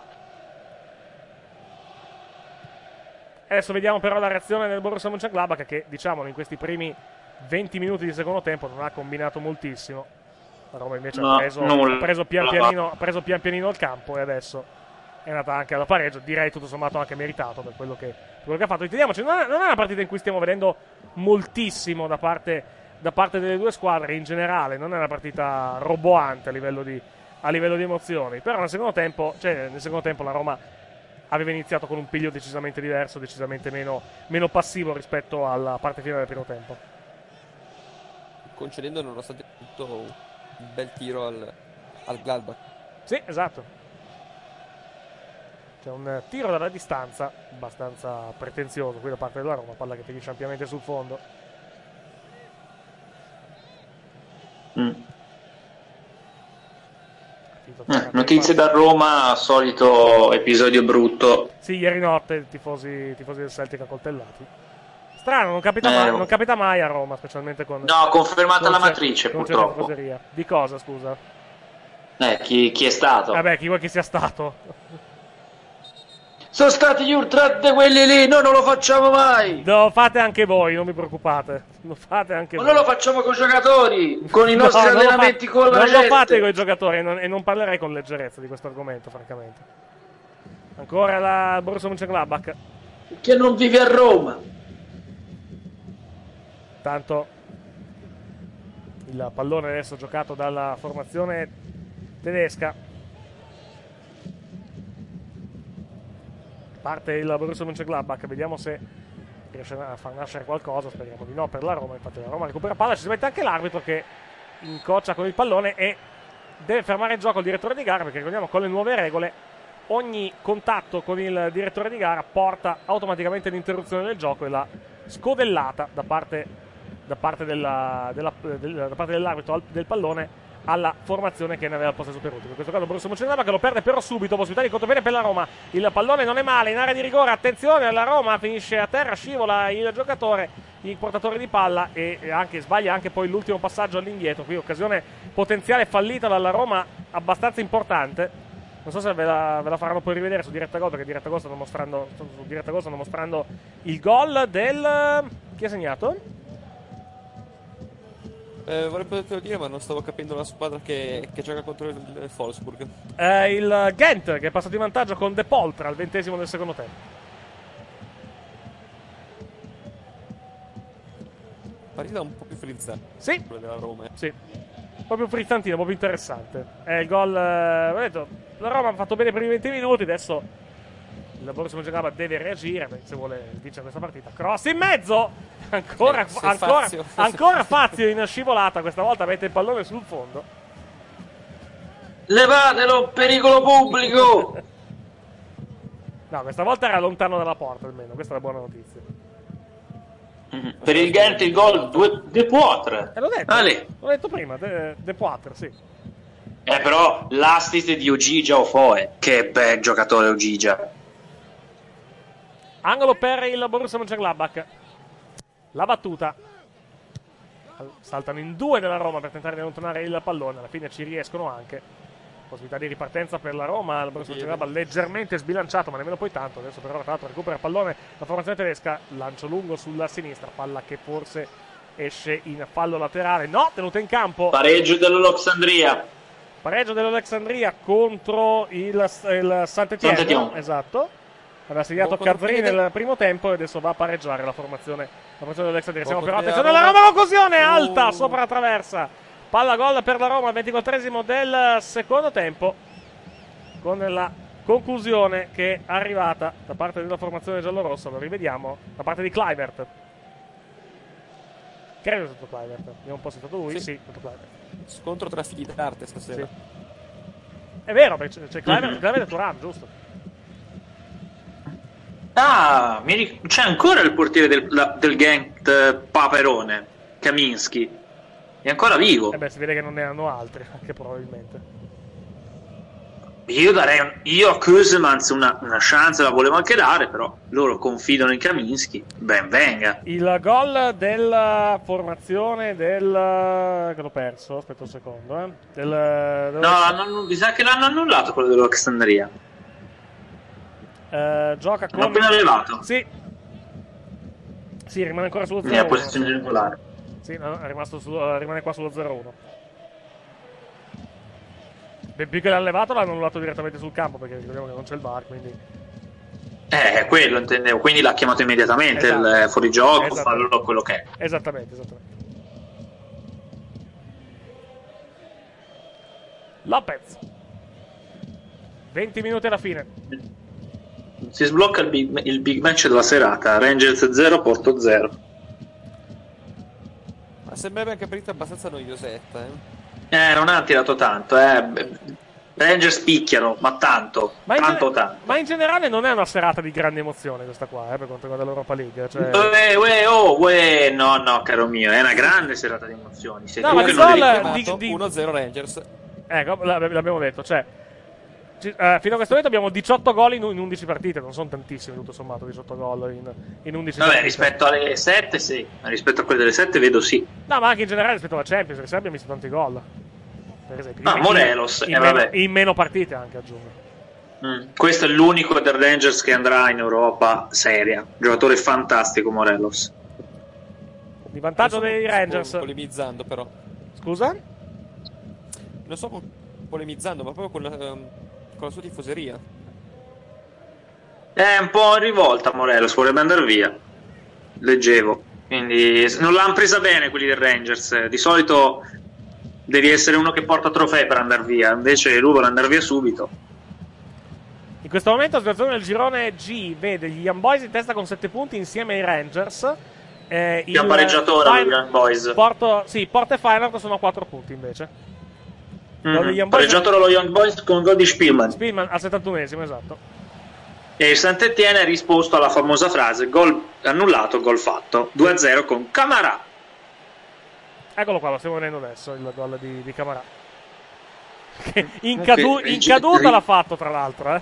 Adesso vediamo però la reazione del Borussia Mönchengladbach, che diciamolo in questi primi venti minuti di secondo tempo non ha combinato moltissimo. La Roma invece No, ha, preso, nulla. ha, preso pian pianino, ha preso pian pianino il campo e adesso è andata anche alla pareggio, direi tutto sommato anche meritato per quello che, per quello che ha fatto. Intendiamoci, non è, non è una partita in cui stiamo vedendo moltissimo da parte, da parte delle due squadre in generale, non è una partita roboante a livello di, a livello di emozioni, però nel secondo tempo, cioè, nel secondo tempo la Roma aveva iniziato con un piglio decisamente diverso, decisamente meno, meno passivo rispetto alla parte finale del primo tempo. concedendo nonostante tutto un bel tiro al, al Gladbach. Sì, esatto. C'è un tiro dalla distanza abbastanza pretenzioso qui da parte della Roma, palla che finisce ampiamente sul fondo. Mm. Eh, notizie da Roma, solito episodio brutto. Sì, ieri notte tifosi, tifosi del Celtic accoltellati. Strano, non capita, Eh, mai, no. non capita mai a Roma, specialmente con... No, confermata con la cer- matrice, con certe purtroppo. tifoserie. Di cosa, scusa? Eh, chi, chi è stato? Vabbè, chi vuoi che sia stato? Sono stati gli ultra di quelli lì, noi non lo facciamo mai. Lo fate anche voi, non vi preoccupate. Lo fate anche Ma voi. noi lo facciamo con i giocatori, con i nostri No, non lo allenamenti fa- con la Non gente. lo fate con i giocatori e non, e non parlerei con leggerezza di questo argomento, francamente. Ancora la Borussia Mönchengladbach. Che non vive a Roma. Tanto il pallone adesso giocato dalla formazione tedesca. Parte il Borussia Mönchengladbach, vediamo se riesce a far nascere qualcosa, speriamo di no per la Roma. Infatti la Roma recupera palla, ci si mette anche l'arbitro che incoccia con il pallone e deve fermare il gioco il direttore di gara, perché ricordiamo con le nuove regole ogni contatto con il direttore di gara porta automaticamente all'interruzione del gioco e la scodellata da parte, da parte, della, della, del, da parte dell'arbitro al- del pallone alla formazione che ne aveva il possesso per ultimo. In questo caso Borussia Mönchengladbach che lo perde però subito, possibilità di contropiede per la Roma. Il pallone non è male in area di rigore, attenzione, la Roma finisce a terra, scivola il giocatore, il portatore di palla e anche sbaglia anche poi l'ultimo passaggio all'indietro. Qui occasione potenziale fallita dalla Roma abbastanza importante. Non so se ve la, ve la faranno poi rivedere su Diretta Gol, perché Diretta Gol stanno mostrando, su Diretta Gol stanno mostrando il gol del... chi ha segnato? Eh, vorrei potertelo dire, ma non stavo capendo la squadra che, che gioca contro il, il Wolfsburg. Eh, il Ghent che è passato in vantaggio con De Poltra al ventesimo del secondo tempo. Partita un po' più frizzante. Sì. Quella della Roma. Sì. Proprio frizzantino, proprio interessante. È il gol. Eh, ho detto, la Roma ha fatto bene i primi venti minuti, adesso il Borussia Mönchengladbach deve reagire se vuole vincere questa partita. Cross in mezzo! Ancora, Se- se ancora, Fazio. ancora Fazio in scivolata, questa volta mette il pallone sul fondo. Levatelo, pericolo pubblico. No, questa volta era lontano dalla porta almeno, questa è la buona notizia. Per il Ghent il gol due De Poitre. E l'ho detto, Ale. l'ho detto prima, De, De Poitre, sì. Eh, però l'assist di Ogija Ofoe. Che bel giocatore Ogija. Angolo per il Borussia Mönchengladbach. La battuta. Saltano in due della Roma per tentare di allontanare il pallone. Alla fine ci riescono anche. Possibilità di ripartenza per la Roma. Il Borussia Mönchengladbach leggermente sbilanciato, ma nemmeno poi tanto. Adesso però tra l'altro recupera il pallone la formazione tedesca. Lancio lungo sulla sinistra. Palla che forse esce in fallo laterale. No, tenuta in campo. Pareggio dell'Alexandria. Pareggio dell'Alexandria contro il, il Saint-Étienne. Saint-Étienne. Esatto. Aveva segnato Buon Cazzarini contropiede. nel primo tempo e adesso va a pareggiare la formazione, la formazione dell'Alexandria. Siamo Buon però contropiede attenzione alla Roma, conclusione alta Uh. sopra la traversa. Palla gol per la Roma al ventiquattresimo del secondo tempo, con la conclusione che è arrivata da parte della formazione giallorossa. Lo rivediamo da parte di Kluivert. Credo sia stato Kluivert. Abbiamo un po' stato lui, sì, Sì. è stato Kluivert. Scontro tra figli d'arte stasera. Sì. È vero, perché c'è, c'è Kluivert, Mm-hmm. Kluivert e Thuram, giusto? Ah, mi ric- c'è ancora il portiere del, la- del Ghent, eh, Paperone, Kaminski. È ancora vivo. E beh, si vede che non ne hanno altri, anche probabilmente. Io darei un- io a Kusemans una, una chance la volevo anche dare, però loro confidano in Kaminski. Ben venga. Il gol della formazione del... che l'ho perso, aspetta un secondo, eh. Del, del- No, l'hanno- mi sa che l'hanno annullato quello dell'Alexandria. eh, gioca con... L'ho appena levato. Sì. Sì, rimane ancora sullo Nella zero uno. posizione regolare. Sì, no, è rimasto su- eh, rimane qua sullo zero uno. Beh, più che l'hanno levato l'hanno annullato direttamente sul campo, perché ricordiamo che non c'è il V A R, quindi... Eh, quello intendevo. Quindi l'ha chiamato immediatamente Esatto. il eh, fuorigioco, Esatto. fallo quello che è. Esattamente, esattamente. Lopez. venti minuti alla fine. Si sblocca il big, il big match della serata. Rangers zero, Porto zero. Ma sembra anche partita abbastanza noiosetta, eh. Eh, non ha tirato tanto, eh. Rangers picchiano, ma tanto, Ma in, tanto, gene- tanto. ma in generale non è una serata di grande emozione questa qua, eh, per quanto riguarda l'Europa League. Cioè... Uè, uè, oh, uè, no, no, caro mio, è una grande serata di emozioni. Sei No, tu ma che di non gol- le di- riconosci. di- uno zero Rangers. Ecco, l'ab- l'abbiamo detto, cioè... ci- eh, fino a questo momento abbiamo diciotto gol in, in undici partite, non sono tantissimi tutto sommato, diciotto gol in, in undici Vabbè, partite. rispetto alle sette, sì. Rispetto a quelle delle sette, vedo sì. No, ma anche in generale rispetto alla Champions, perché se abbiamo visto tanti gol. Per esempio. Ah, In- Morelos, in, eh, meno, vabbè. in meno partite anche, aggiungo. Mm. Questo è l'unico del Rangers che andrà in Europa seria. Giocatore fantastico, Morelos. Di vantaggio Non so, dei sto Rangers. polemizzando però. Scusa? Non sto polemizzando, ma proprio con la, ehm, con la sua tifoseria. È un po' in rivolta Morelos, vorrebbe andare via. Leggevo. Quindi non l'hanno presa bene quelli del Rangers. Di solito devi essere uno che porta trofei per andare via, invece lui vuole andare via subito. In questo momento la situazione del girone G vede gli Young Boys in testa con sette punti insieme ai Rangers. Eh, Che ha pareggiatore Fine... gli Young Boys. Porto... Sì, Porto e Feyenoord sono a quattro punti invece. Mm-hmm. Pareggiatore lo Young Boys con gol di Spielman. Spielman al settantunesimo, esatto. E il Saint-Étienne ha risposto alla famosa frase gol annullato, gol fatto, due a zero con Camarà. Eccolo qua, lo stiamo vedendo adesso il gol di, di Camarà. Che in, cadu- in caduta l'ha fatto, tra l'altro, eh.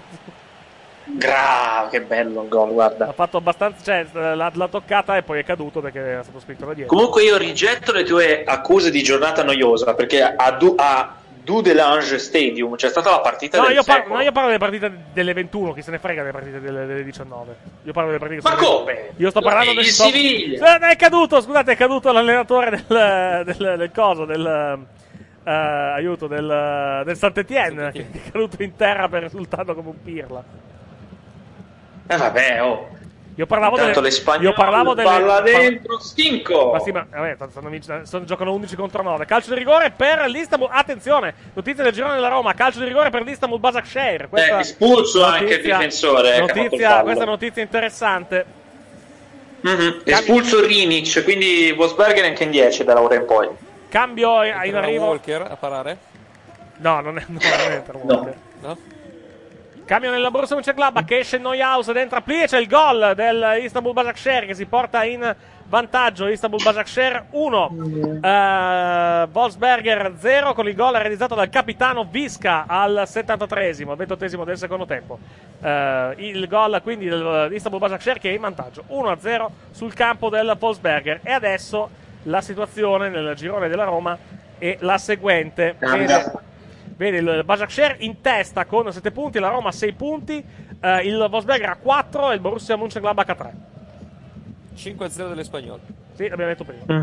Grave, che bello il gol, guarda. Ha fatto abbastanza, cioè l'ha, l'ha toccata e poi è caduto perché era stato spinto da dietro. Comunque io rigetto le tue accuse di giornata noiosa, perché a, du- a Dudelange Stadium c'è stata la partita No, del io, par- secolo. no, io parlo delle partite delle ventuno, chi se ne frega delle partite delle, delle diciannove. Io parlo delle partite. Ma sono- come? Io sto parlando Il del Siviglia. È caduto, scusate, è caduto l'allenatore del, del, del coso, del. Uh, aiuto, del, del Saint-Étienne, che è caduto in terra per risultato come un pirla. Eh vabbè, oh. Io parlavo Intanto delle, le spagnole, io parlavo delle, palla par- dentro, stinco. Ma sì, ma vabbè, tanto stanno vinc- sono- giocano undici contro nove. Calcio di rigore per l'Istanbul. Attenzione, notizia del girone della Roma. Calcio di rigore per l'Istanbul Başakşehir. Eh, espulso anche il difensore. eh, che ha fatto il Notizia, fallo. questa è notizia interessante. Mhm. Espulso Rinic, quindi Wolfsberger anche in dieci da ora in poi. Cambio in Entra arrivo. Walker a parare? No, non è, no, non è per Walker. No? Cambio nella Borussia Mönchengladbach che esce Neuhaus dentro a Plie, c'è il gol dell'Istanbul Başakşehir che si porta in vantaggio. Istanbul Başakşehir uno, uh, Wolfsberger zero, con il gol realizzato dal capitano Visca al settantatreesimo, al ventottesimo del secondo tempo. Uh, il gol quindi dell'Istanbul Başakşehir che è in vantaggio uno a zero sul campo del Wolfsberger. E adesso la situazione nel girone della Roma è la seguente. Vede, vede il Başakşehir in testa con sette punti, la Roma sei punti, eh, il Wolfsberger a quattro e il Borussia Mönchengladbach a tre. cinque a zero delle spagnole. Sì, l'abbiamo detto prima. Mm.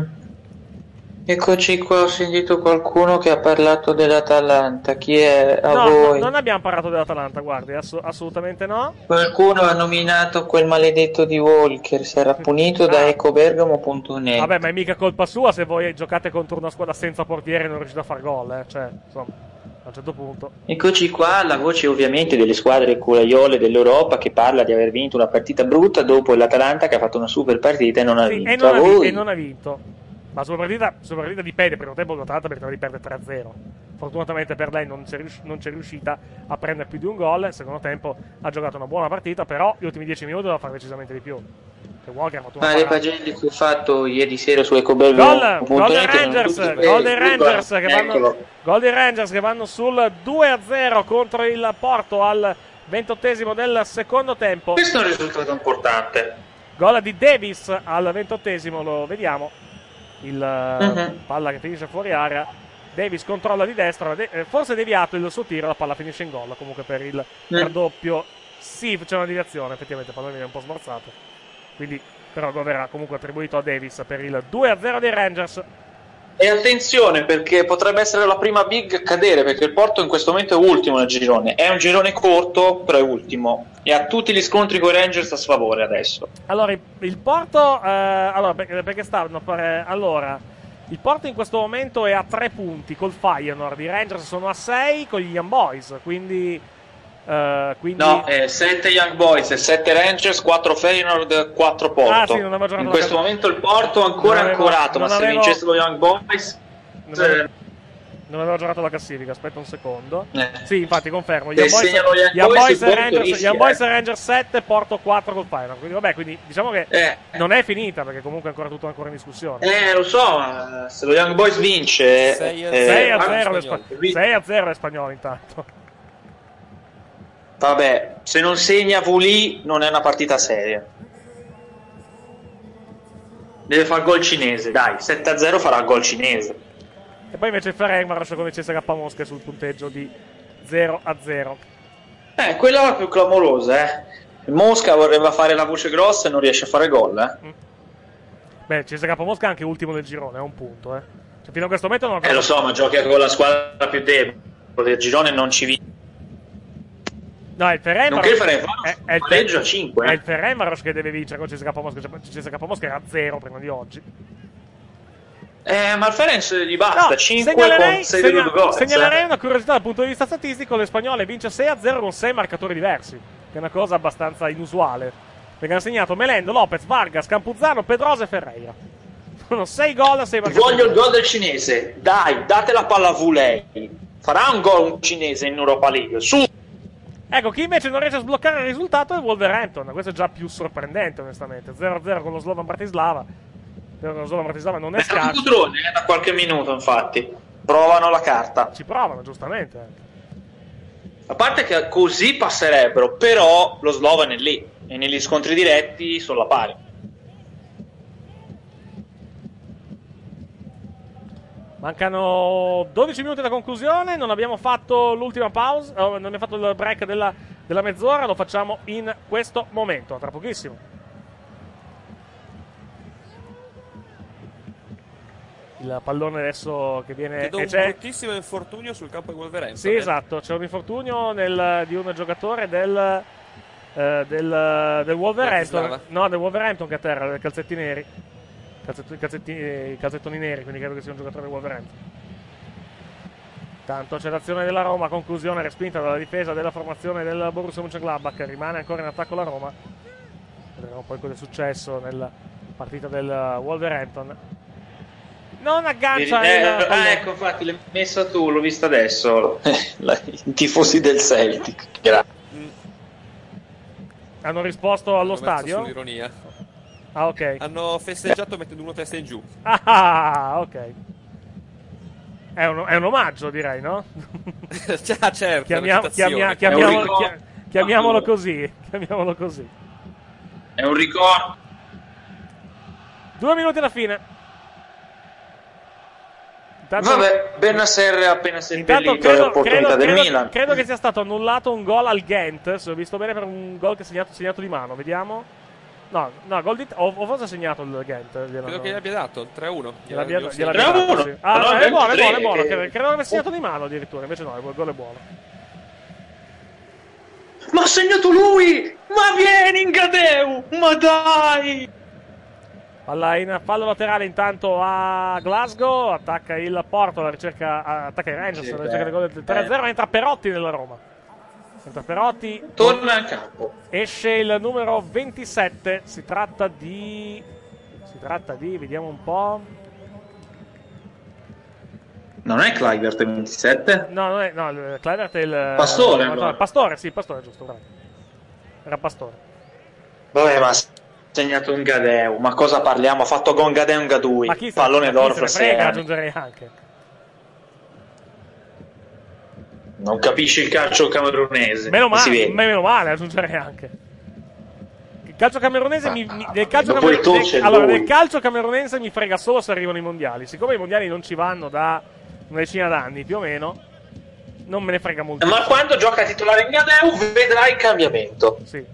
Eccoci qua, ho sentito qualcuno che ha parlato dell'Atalanta. Chi è a No, voi? no, non abbiamo parlato dell'Atalanta, guardi, ass- assolutamente no. Qualcuno ha nominato quel maledetto di Walker, sarà punito da ecobergamo punto net. Vabbè, ma è mica colpa sua se voi giocate contro una squadra senza portiere e non riuscite a far gol, eh. Cioè, insomma, a un certo punto. Eccoci qua, la voce ovviamente delle squadre culaiole dell'Europa che parla di aver vinto una partita brutta dopo l'Atalanta che ha fatto una super partita e non ha Sì, vinto. e non A ha, vi- voi? e non ha vinto. Ma sulla partita, sulla partita dipende, per un tempo l'Atalanta meritava di perdere tre a zero. Fortunatamente per lei non c'è, rius- non c'è riuscita a prendere più di un gol. Nel secondo tempo ha giocato una buona partita, però gli ultimi dieci minuti doveva fare decisamente di più. Che Walker ha fatto una Ma le parata. pagelle che ho fatto ieri sera su Gol, ecobergamo punto gol dei net erano Rangers, tutti- gol dei eh, Rangers che vanno, eccolo. gol dei Rangers che vanno sul due a zero contro il Porto al ventottesimo del secondo tempo. Questo è un risultato importante. Gol di Davis al ventottesimo, lo vediamo. Il Mhm. palla che finisce fuori area. Davis controlla di destra, de- eh, forse deviato il suo tiro, la palla finisce in gol. Comunque per il raddoppio sì, c'è una deviazione, effettivamente il pallone viene un po' smorzato. Quindi però il gol verrà comunque attribuito a Davis per il due a zero dei Rangers. E attenzione perché potrebbe essere la prima big a cadere, perché il Porto in questo momento è ultimo nel girone. È un girone corto, però è ultimo. E ha tutti gli scontri con i Rangers a sfavore adesso. Allora, il, il Porto, eh, allora, perché, perché stanno per, allora, il Porto in questo momento è a tre punti col Feyenoord, i Rangers sono a sei con gli Young Boys, quindi, eh, quindi... No, sette Young Boys, sette Rangers, quattro Feyenoord, quattro Porto. Ah, sì, non avevo giocato in la questo cap- momento il Porto ancora Non avevo- ancorato, ma non se avevo- vincesse lo Young Boys... non avevo, non avevo giocato la classifica, aspetta un secondo. Eh. Sì, infatti confermo, Se Young Boys, segnano gli Young Young Boys, Boys il e Porto Rangers, rischia, Young Boys eh. e Rangers sette, Porto quattro col Feyenoord, quindi vabbè, quindi diciamo che Eh. non è finita, perché comunque è ancora tutto ancora in discussione. Eh, lo so, ma se lo Young Boys vince... sei a eh, sei a ah, zero le spagnoli. Spa- sei a zero le spagnole intanto. Vabbè, se non segna Vuli non è una partita seria. Deve fare gol cinese, dai, sette a zero farà gol cinese. E poi invece Ferencvaros con il C S K A Mosca sul punteggio di zero a zero. Eh, quella è la più clamorosa, eh. Il Mosca vorrebbe fare la voce grossa e non riesce a fare gol, eh. Mm. Beh, C S K A Mosca è anche ultimo del girone, è un punto, eh. Cioè, fino a questo momento non... Eh, lo so, ma giochi con la squadra più debole. Del girone non ci vince. No, è il Ferencvaros. Non che il Ferencvaros è, è il pareggio a cinque. È il Ferencvaros che deve vincere con C S K A Mosca. C S K A Mosca era zero prima di oggi. Eh, ma il Ferenc gli basta, No, cinque segnalerei, con sei segna- di gol. segnalerei una curiosità dal punto di vista statistico: le spagnole vince sei a zero con sei marcatori diversi, che è una cosa abbastanza inusuale, perché hanno segnato Melendo, Lopez, Vargas, Campuzzano, Pedrosa e Ferreira. Sono sei gol a sei marcatori. Voglio il gol del cinese, dai, date la palla a Vulei. Farà un gol un cinese in Europa League, su! Ecco, chi invece non riesce a sbloccare il risultato è Wolverhampton. Questo è già più sorprendente, onestamente. zero a zero con lo Slovan Bratislava. Lo Slovan Bratislava non è È scarso. un cutrone, eh, da qualche minuto, infatti. Provano la carta. Ci provano, giustamente. A parte che così passerebbero, però lo Slovan è lì. E negli scontri diretti sono la pari. Mancano dodici minuti alla conclusione, non abbiamo fatto l'ultima pausa, oh, non abbiamo fatto il break della, della mezz'ora, lo facciamo in questo momento, tra pochissimo. Il pallone adesso che viene... Vedo e un c'è... bruttissimo infortunio sul campo di Wolverhampton. Sì, eh. esatto, c'è un infortunio nel, di un giocatore del, eh, del, del Wolverhampton, Bratislava. no, del Wolverhampton che a terra, dei calzetti neri. Calzettoni, calzettoni, calzettoni neri, quindi credo che sia un giocatore del Wolverhampton. Tanto c'è l'azione della Roma, conclusione respinta dalla difesa della formazione del Borussia Mönchengladbach, rimane ancora in attacco la Roma. Vedremo poi cosa è successo nella partita del Wolverhampton. Non aggancia Eh, il ah, pallone. ecco, infatti l'hai messa tu, l'ho vista adesso. I tifosi del Celtic. Grazie. Hanno risposto allo L'ho messo stadio? sull'ironia. Ah, ok. Hanno festeggiato mettendo uno testa in giù. Ah, ok. È un, è un omaggio, direi, no? Già, certo. Chiamiamo- una citazione. chiamia- È un chiamiamolo, ricordo. chia- chiamiamolo così. Chiamiamolo così. È un ricordo. Due minuti alla fine. Intanto, Vabbè, Benasser ha appena intanto seppellito credo, l'opportunità credo, del credo- Milan. credo che sia stato annullato un gol al Ghent, se ho visto bene, per un gol che è segnato, segnato di mano. Vediamo. No, no, gol di... O, o forse ha segnato il Ghent. glielo- Credo che gli abbia dato il tre a uno. gliel'abbia- Gliel'abbia- gliel'abbia tre a dato, uno. sì. Ah, No, no, è buono, è tre, buono, è buono. che- Credo, credo che abbia segnato di mano addirittura, invece no, il gol è buono. Ma ha segnato lui! Ma vieni in Gadeu! Ma dai! Palla in fallo laterale intanto a Glasgow, attacca il Porto, la ricerca, attacca i Rangers, Sì, la ricerca del gol del beh. tre a zero, entra Perotti nella Roma. Entra Perotti, Torna a campo. esce il numero ventisette, si tratta di... si tratta di, vediamo un po'... Non è Kluivert ventisette? No, non è, no, il Kluivert è il... Pastore, il- allora. Pastore, sì, Pastore, giusto, bravo. Era Pastore. Vabbè, ma ha segnato un Gadeu. Ma cosa parliamo? Ha fatto con Gadeu un Gadui. Ma chi se, Pallone ma d'oro chi se fra ne sei frega, anni. aggiungerei anche. Non capisci il calcio camerunese. Meno si male, vede. meno male, aggiungerei anche. Il calcio camerunese mi, mi- del calcio Dopo il camerunese, Tuchel, allora, lui. del calcio camerunese mi frega solo se arrivano i mondiali. Siccome i mondiali non ci vanno da una decina d'anni più o meno, non me ne frega molto. Ma quando gioca titolare in Gadeu vedrai il cambiamento. Sì.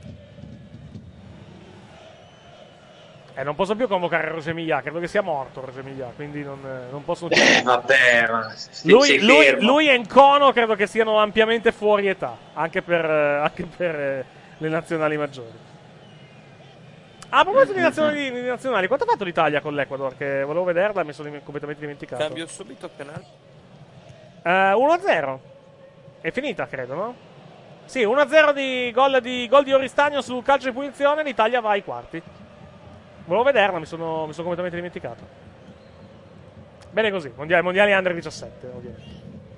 Eh, non posso più convocare Roger Milla, credo che sia morto Roger Milla, quindi non, non posso... Eh, vabbè, ma sei, Lui, sei lui, fermo. lui e Nkono credo che siano ampiamente fuori età, anche per, eh, anche per eh, le nazionali maggiori. Ah, a proposito di nazionali, di nazionali, quanto ha fatto l'Italia con l'Ecuador? Che volevo vederla, mi sono completamente dimenticato. Cambio subito penale. Eh, uno a zero. È finita, credo, no? Sì, uno a zero di gol di, gol di Oristagno sul calcio di punizione, l'Italia va ai quarti. Volevo vederla, mi sono, mi sono completamente dimenticato. Bene così, mondiali, mondiali under diciassette, ovviamente.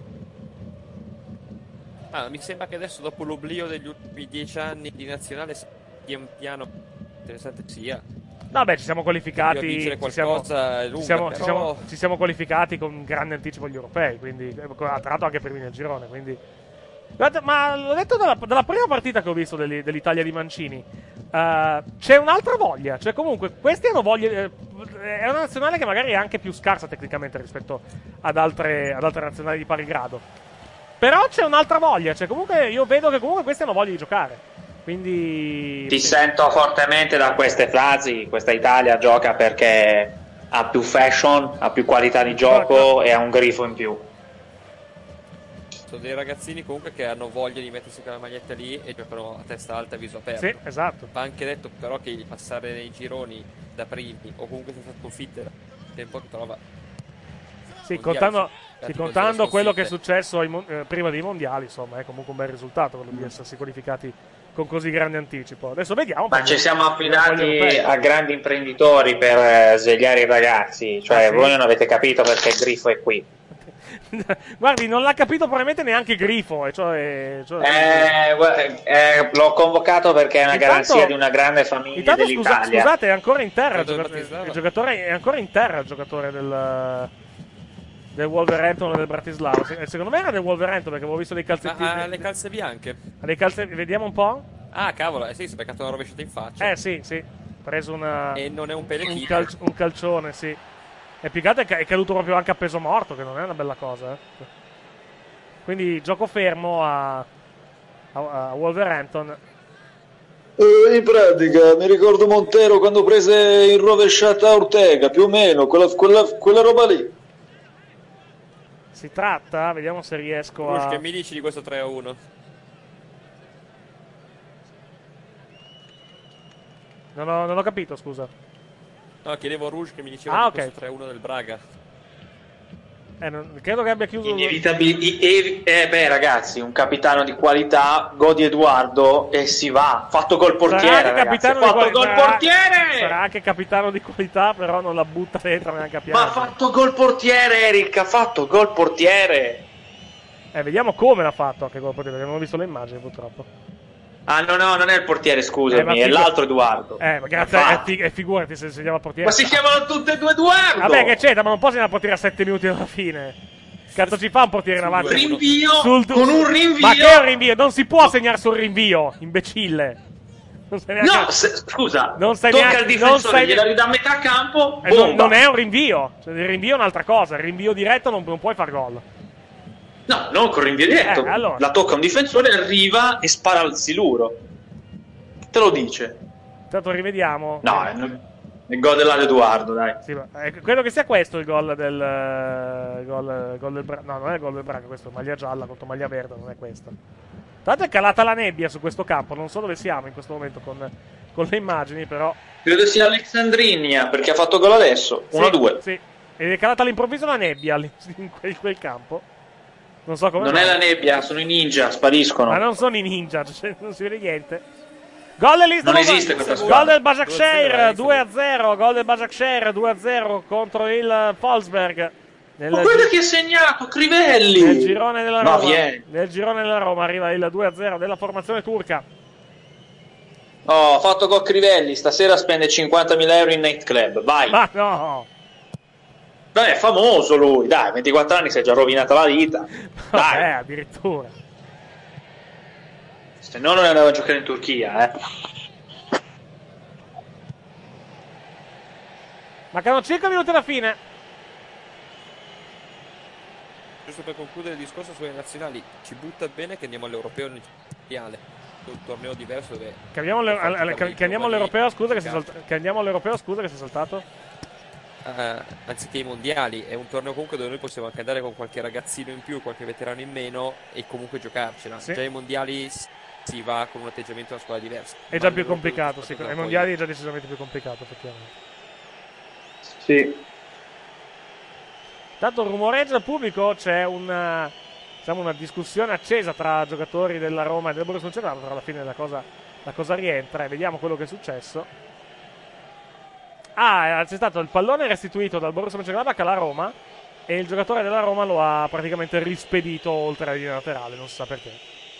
Ah, mi sembra che adesso, dopo l'oblio degli ultimi dieci anni di nazionale, pian piano interessante sia. Vabbè, ci siamo qualificati. Vincere Ci siamo, qualcosa è ci, lunga, siamo, ci, però- siamo, ci siamo qualificati con grande anticipo agli europei. Quindi, eh, tra l'altro, anche per nel girone. Quindi, guardate, ma l'ho detto dalla, dalla prima partita che ho visto dell'i- dell'Italia di Mancini. eh, c'è un'altra voglia. Cioè, comunque, questi hanno voglia. eh, è una nazionale che magari è anche più scarsa tecnicamente rispetto ad altre, ad altre nazionali di pari grado. però c'è un'altra voglia, cioè comunque io vedo che comunque questi hanno voglia di giocare, quindi ti sento fortemente da queste frasi. Questa Italia gioca perché ha più fashion, ha più qualità di gioco e ha un grifo in più. Sono dei ragazzini comunque che hanno voglia di mettersi quella maglietta lì e giocano a testa alta e viso aperto. Sì, esatto. Va anche detto però che il passare nei gironi da primi o comunque senza sconfitta è un po' che trova. Sì, contando, sì, contando quello che è sconfitte. successo ai mon- eh, prima dei mondiali, insomma, è comunque un bel risultato quello di essersi qualificati con così grande anticipo. Adesso vediamo. Ma ci siamo affidati europei. a grandi imprenditori per eh, svegliare i ragazzi, cioè Ah, sì? voi non avete capito perché il grifo è qui. Guardi, non l'ha capito probabilmente neanche Grifo, e cioè, cioè... Eh, guarda, eh, l'ho convocato perché è una Intanto- garanzia di una grande famiglia Intanto scusa- dell'Italia. scusate, è ancora in terra il, Quello del gioca- Bratislava. il giocatore, è ancora in terra il giocatore del del Wolverhampton o del Bratislava. Se- Secondo me era del Wolverhampton perché avevo visto dei Ma calzettini. ha le calze bianche. Ha dei calze- vediamo un po'. Ah, cavolo, eh sì, si è beccato una rovesciata in faccia. Eh sì, sì. Ha preso una E non è un un, pelechino. cal- un calcione, sì. E più che altro è ca- è caduto proprio anche a peso morto, che non è una bella cosa. Eh. Quindi gioco fermo a, a, a Wolverhampton. Eh, in pratica mi ricordo Montero quando prese in rovesciata Ortega, più o meno, quella, quella, quella roba lì. Si tratta, vediamo se riesco Rush, a... che mi dici di questo tre a uno? Non ho, non ho capito, scusa. No, chiedevo a Rouge che mi diceva Ah, di ok. questo tre a uno del Braga. Eh, non- credo che abbia chiuso... Inevitabili- e- eh beh ragazzi, un capitano di qualità, Godi Edoardo, e si va. Fatto col portiere, Sarà anche ragazzi. capitano di Fatto qualità. gol portiere! Sarà anche capitano di qualità, però non la butta dentro neanche a Ma ha piangere. fatto gol portiere, Eric, ha fatto gol portiere. Eh, vediamo come l'ha fatto anche col portiere, perché non ho visto le immagini purtroppo. Ah no, no, non è il portiere, scusami, Eh, ma è figu- l'altro Edoardo. Eh, ma grazie, Infatti. e fi- e figurati se si chiama portiere. Ma si chiamano tutte e due Edoardo! Vabbè, che c'è, ma non può segnare il portiere a sette minuti alla fine. Cazzo ci fa un portiere in avanti? Rinvio, Sul- con un rinvio. Ma che è un rinvio? Non si può segnare sul rinvio, imbecille. Non sai neanche... No, se- scusa, Non sai tocca neanche- al non difensore, sai- gliela ridà a metà campo, Eh, non, bomba. non è un rinvio. Cioè, il rinvio è un'altra cosa. Il rinvio diretto non, non puoi far gol. No, non con rinvio diretto. Eh, allora. La tocca un difensore, arriva e spara al siluro. Te lo dice. Intanto rivediamo. No, è il gol dell'Edoardo, dai. Sì, ma, eh, credo che sia questo il gol del eh, gol, gol del Braga. No, non è il gol del Braga, questo è maglia gialla contro maglia verde, non è questo. Tanto è calata la nebbia su questo campo, non so dove siamo in questo momento con, con le immagini, però. Credo sia Alexandrinia, perché ha fatto gol adesso. uno a due. Sì, ed è calata all'improvviso la nebbia lì, in quel, quel campo. Non so come Non mai. è la nebbia, sono i ninja, spariscono. Ma non sono i ninja, cioè, non si vede niente. Gol dell'Isla Non esiste questa Gol squadra. del Başakşehir due a zero. Gol del Başakşehir due a zero contro il Wolfsberg. Nel, Ma guarda chi ha segnato, Crivelli! nel girone della No, Roma. vieni. Nel girone della Roma arriva il due a zero della formazione turca. Oh, ha fatto gol Crivelli, stasera spende cinquantamila euro in nightclub, vai! Ma no! Beh, è famoso lui, dai, ventiquattro anni si è già rovinata la vita. Dai, Eh, addirittura. se no non andava a giocare in Turchia, eh. Mancano cinque minuti alla fine. Giusto per concludere il discorso sulle nazionali, ci butta bene che andiamo all'europeo iniziale, un torneo diverso dove Che andiamo, alle- alle- alle- che andiamo all'europeo, scusa che si è giocati. salta- che andiamo all'europeo, scusa che si è saltato. Eh, anziché i mondiali, è un torneo comunque dove noi possiamo anche andare con qualche ragazzino in più, qualche veterano in meno e comunque giocarcela. Sì. Già ai mondiali s- si va con un atteggiamento a una squadra diversa. È già Ma più all'europeo complicato, si sì. fa Ai poi- mondiali è già decisamente più complicato, effettivamente. Sì. Tanto rumoreggia il pubblico, c'è una, diciamo, una discussione accesa tra giocatori della Roma e del Borussia Mönchengladbach, però alla fine la cosa, la cosa rientra e vediamo quello che è successo. Ah, c'è stato il pallone restituito dal Borussia Mönchengladbach alla Roma e il giocatore della Roma lo ha praticamente rispedito oltre la linea laterale, non si sa perché.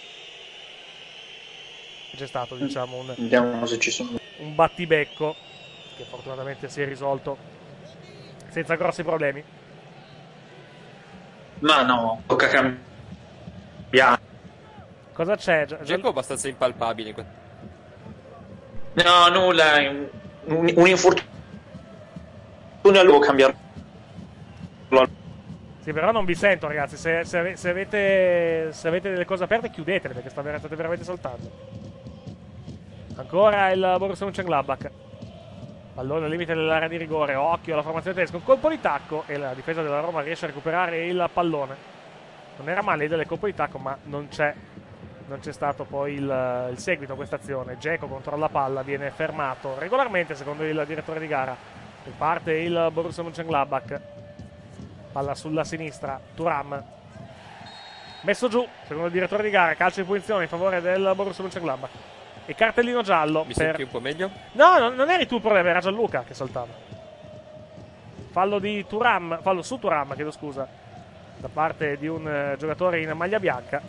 C'è stato, diciamo, un, Vediamo se ci sono. un battibecco che fortunatamente si è risolto senza grossi problemi. Ma no, tocca cambiare. Cosa c'è? Gio- Dzeko è abbastanza impalpabile in que- No, nulla, un, un infortunio a lui cambiare. Sì, Sì, però non vi sento, ragazzi. Se, se, ave- se avete, se avete delle cose aperte, chiudetele, perché sta- state veramente saltando. Ancora il Borussia Mönchengladbach. Pallone al limite dell'area di rigore. Occhio alla formazione tedesca. Un colpo di tacco e la difesa della Roma riesce a recuperare il pallone. Non era male del colpo di tacco, ma non c'è, non c'è stato poi il, il seguito a questa azione. Dzeko controlla la palla, viene fermato regolarmente secondo il direttore di gara. Riparte il Borussia Mönchengladbach. Palla sulla sinistra, Thuram. Messo giù, secondo il direttore di gara, calcio di punizione in favore del Borussia Mönchengladbach. E cartellino giallo. Mi per... senti un po' meglio? No, non, non eri tu il problema, era Gianluca che saltava. Fallo di Thuram, fallo su Thuram, chiedo scusa, da parte di un uh, giocatore in maglia bianca.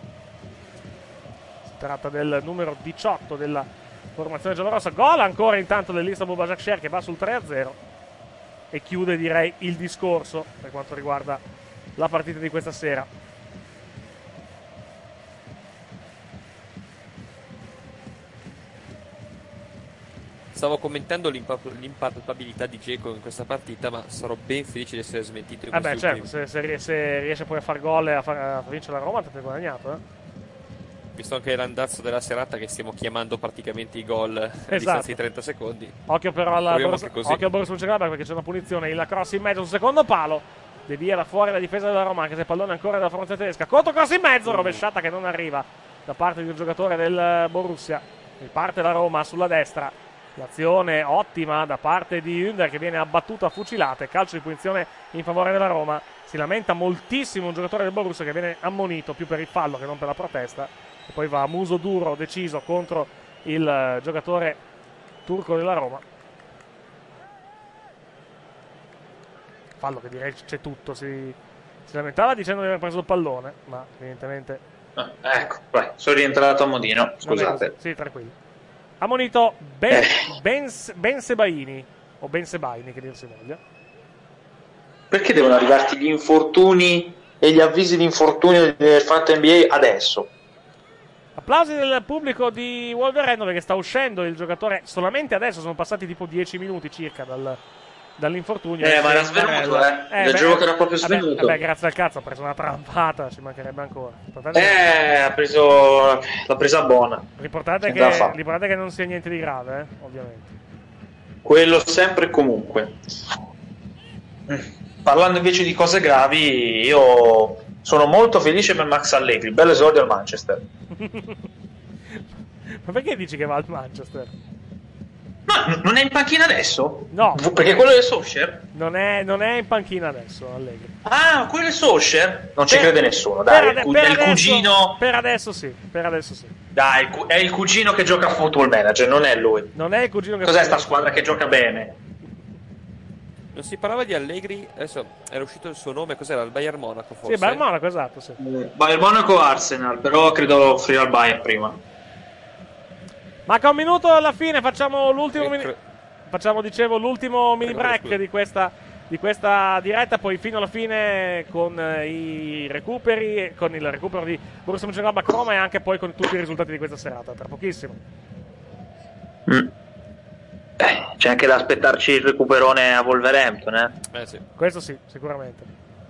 Si tratta del numero diciotto della formazione giallorossa. Gol ancora intanto dell'Istanbul Başakşehir che va sul tre a zero e chiude, direi, il discorso per quanto riguarda la partita di questa sera. Stavo commentando l'impa- l'impalpabilità di Dzeko in questa partita, ma sarò ben felice di essere smentito in Vabbè, questi certo, ultimi. se, se, ries- se riesce poi a far gol e a, far, a vincere la Roma, ti hai guadagnato, eh? Visto anche l'andazzo della serata che stiamo chiamando praticamente i gol a Esatto. distanza di trenta secondi. Occhio però alla Proviamo Borussia, anche così. occhio al Borussia Mönchengladbach perché c'è una punizione, il cross in mezzo sul secondo palo, devia da fuori la difesa della Roma, anche se il pallone è ancora della formazione tedesca. Contro cross in mezzo, rovesciata che non arriva da parte di un giocatore del Borussia. Riparte la Roma sulla destra. L'azione ottima da parte di Ünder che viene abbattuto a fucilate. Calcio di punizione in favore della Roma. Si lamenta moltissimo un giocatore del Borussia che viene ammonito più per il fallo che non per la protesta. E poi va a muso duro, deciso, contro il eh, giocatore turco della Roma. Fallo che direi c'è tutto. Si, si lamentava dicendo di aver preso il pallone, ma evidentemente... Ah, ecco, vai, sono rientrato a modino, scusate. Sì, tranquillo. Ammonito Ben, Eh. ben, ben Sebaini, o Ben Sebaini che dir si voglia. Perché devono arrivarti gli infortuni e gli avvisi di infortunio del Fantasy N B A adesso? Applausi del pubblico di Wolverhampton perché sta uscendo il giocatore solamente adesso, sono passati tipo dieci minuti circa dal, dall'infortunio. Eh, ma era svenuto, eh. Leggevo che era proprio vabbè, svenuto. Vabbè, grazie al cazzo, ha preso una trampata, ci mancherebbe ancora. L'importante, Eh, ha preso. L'ha presa buona. l'importante è C'è da che, fare. l'importante è che non sia niente di grave, eh, ovviamente. Quello sempre e comunque. Parlando invece di cose gravi, io sono molto felice per Max Allegri. Bello esordio al Manchester. Ma perché dici che va al Manchester? Ma n- non è in panchina adesso? No. V- Perché quello è Solskjaer? Non è, non è in panchina adesso, Allegri. Ah, quello è Solskjaer? Non ci Per- crede nessuno, per dai. ade- il cu- per è il adesso- cugino. Per adesso sì, per adesso sì. Dai, il cu- è il cugino che gioca a Football Manager, non è lui. Non è il cugino che Cos'è fa- sta squadra che gioca bene? Non si parlava di Allegri, adesso era uscito il suo nome, cos'era? Il Bayern Monaco forse? Sì, Bayern Monaco, esatto, sì. Bayern Monaco Arsenal, però credo offrirà al Bayern prima. Manca un minuto alla fine, facciamo l'ultimo Eh, mini... cre- facciamo, dicevo, l'ultimo mini Prego, break scusa. di questa, di questa diretta, poi fino alla fine con eh, i recuperi, con il recupero di Borussia Mönchengladbach Roma e anche poi con tutti i risultati di questa serata, tra pochissimo. Mm. Eh, c'è anche da aspettarci il recuperone a Wolverhampton, eh? Eh sì. Questo sì, sicuramente.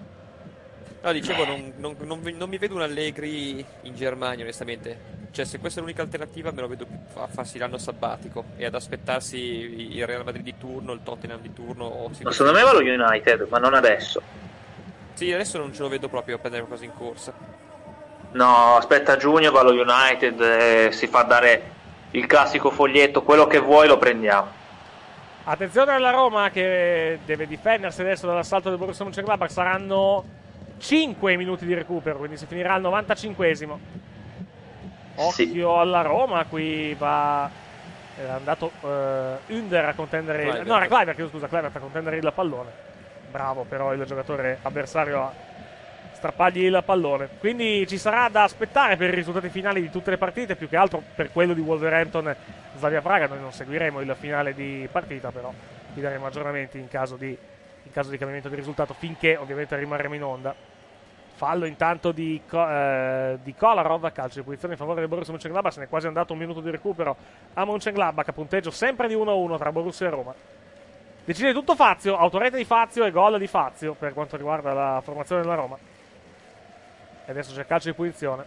No, dicevo, non, non- non vi- non mi vedo un Allegri in Germania, onestamente. Cioè, se questa è l'unica alternativa, me lo vedo più a farsi l'anno sabbatico e ad aspettarsi il Real Madrid di turno, il Tottenham di turno. O si- Ma secondo me va lo United, ma non adesso. Sì, adesso non ce lo vedo proprio a prendere qualcosa in corsa. No, aspetta a giugno, va lo United e si fa dare il classico foglietto, quello che vuoi lo prendiamo. Attenzione alla Roma che deve difendersi adesso dall'assalto del Borussia Mönchengladbach, saranno cinque minuti di recupero, quindi si finirà al novantacinquesimo. Occhio Sì. alla Roma, qui va è andato uh, Ünder a contendere il... Kluivert. no, era Kluivert, chiedo scusa, Kluivert a contendere il pallone. Bravo però il giocatore avversario a strappargli il pallone. Quindi ci sarà da aspettare per i risultati finali di tutte le partite, più che altro per quello di Wolverhampton Slavia Praga. Noi non seguiremo il finale di partita, però vi daremo aggiornamenti in caso di, in caso di cambiamento di risultato, finché ovviamente rimarremo in onda. Fallo intanto di, Co- eh, di Kolarov, calcio di punizione in favore del Borussia Mönchengladbach. Se ne è quasi andato un minuto di recupero a Mönchengladbach, a punteggio sempre di uno a uno tra Borussia e Roma. Decide tutto Fazio, autorete di Fazio e gol di Fazio per quanto riguarda la formazione della Roma. E adesso c'è calcio di punizione.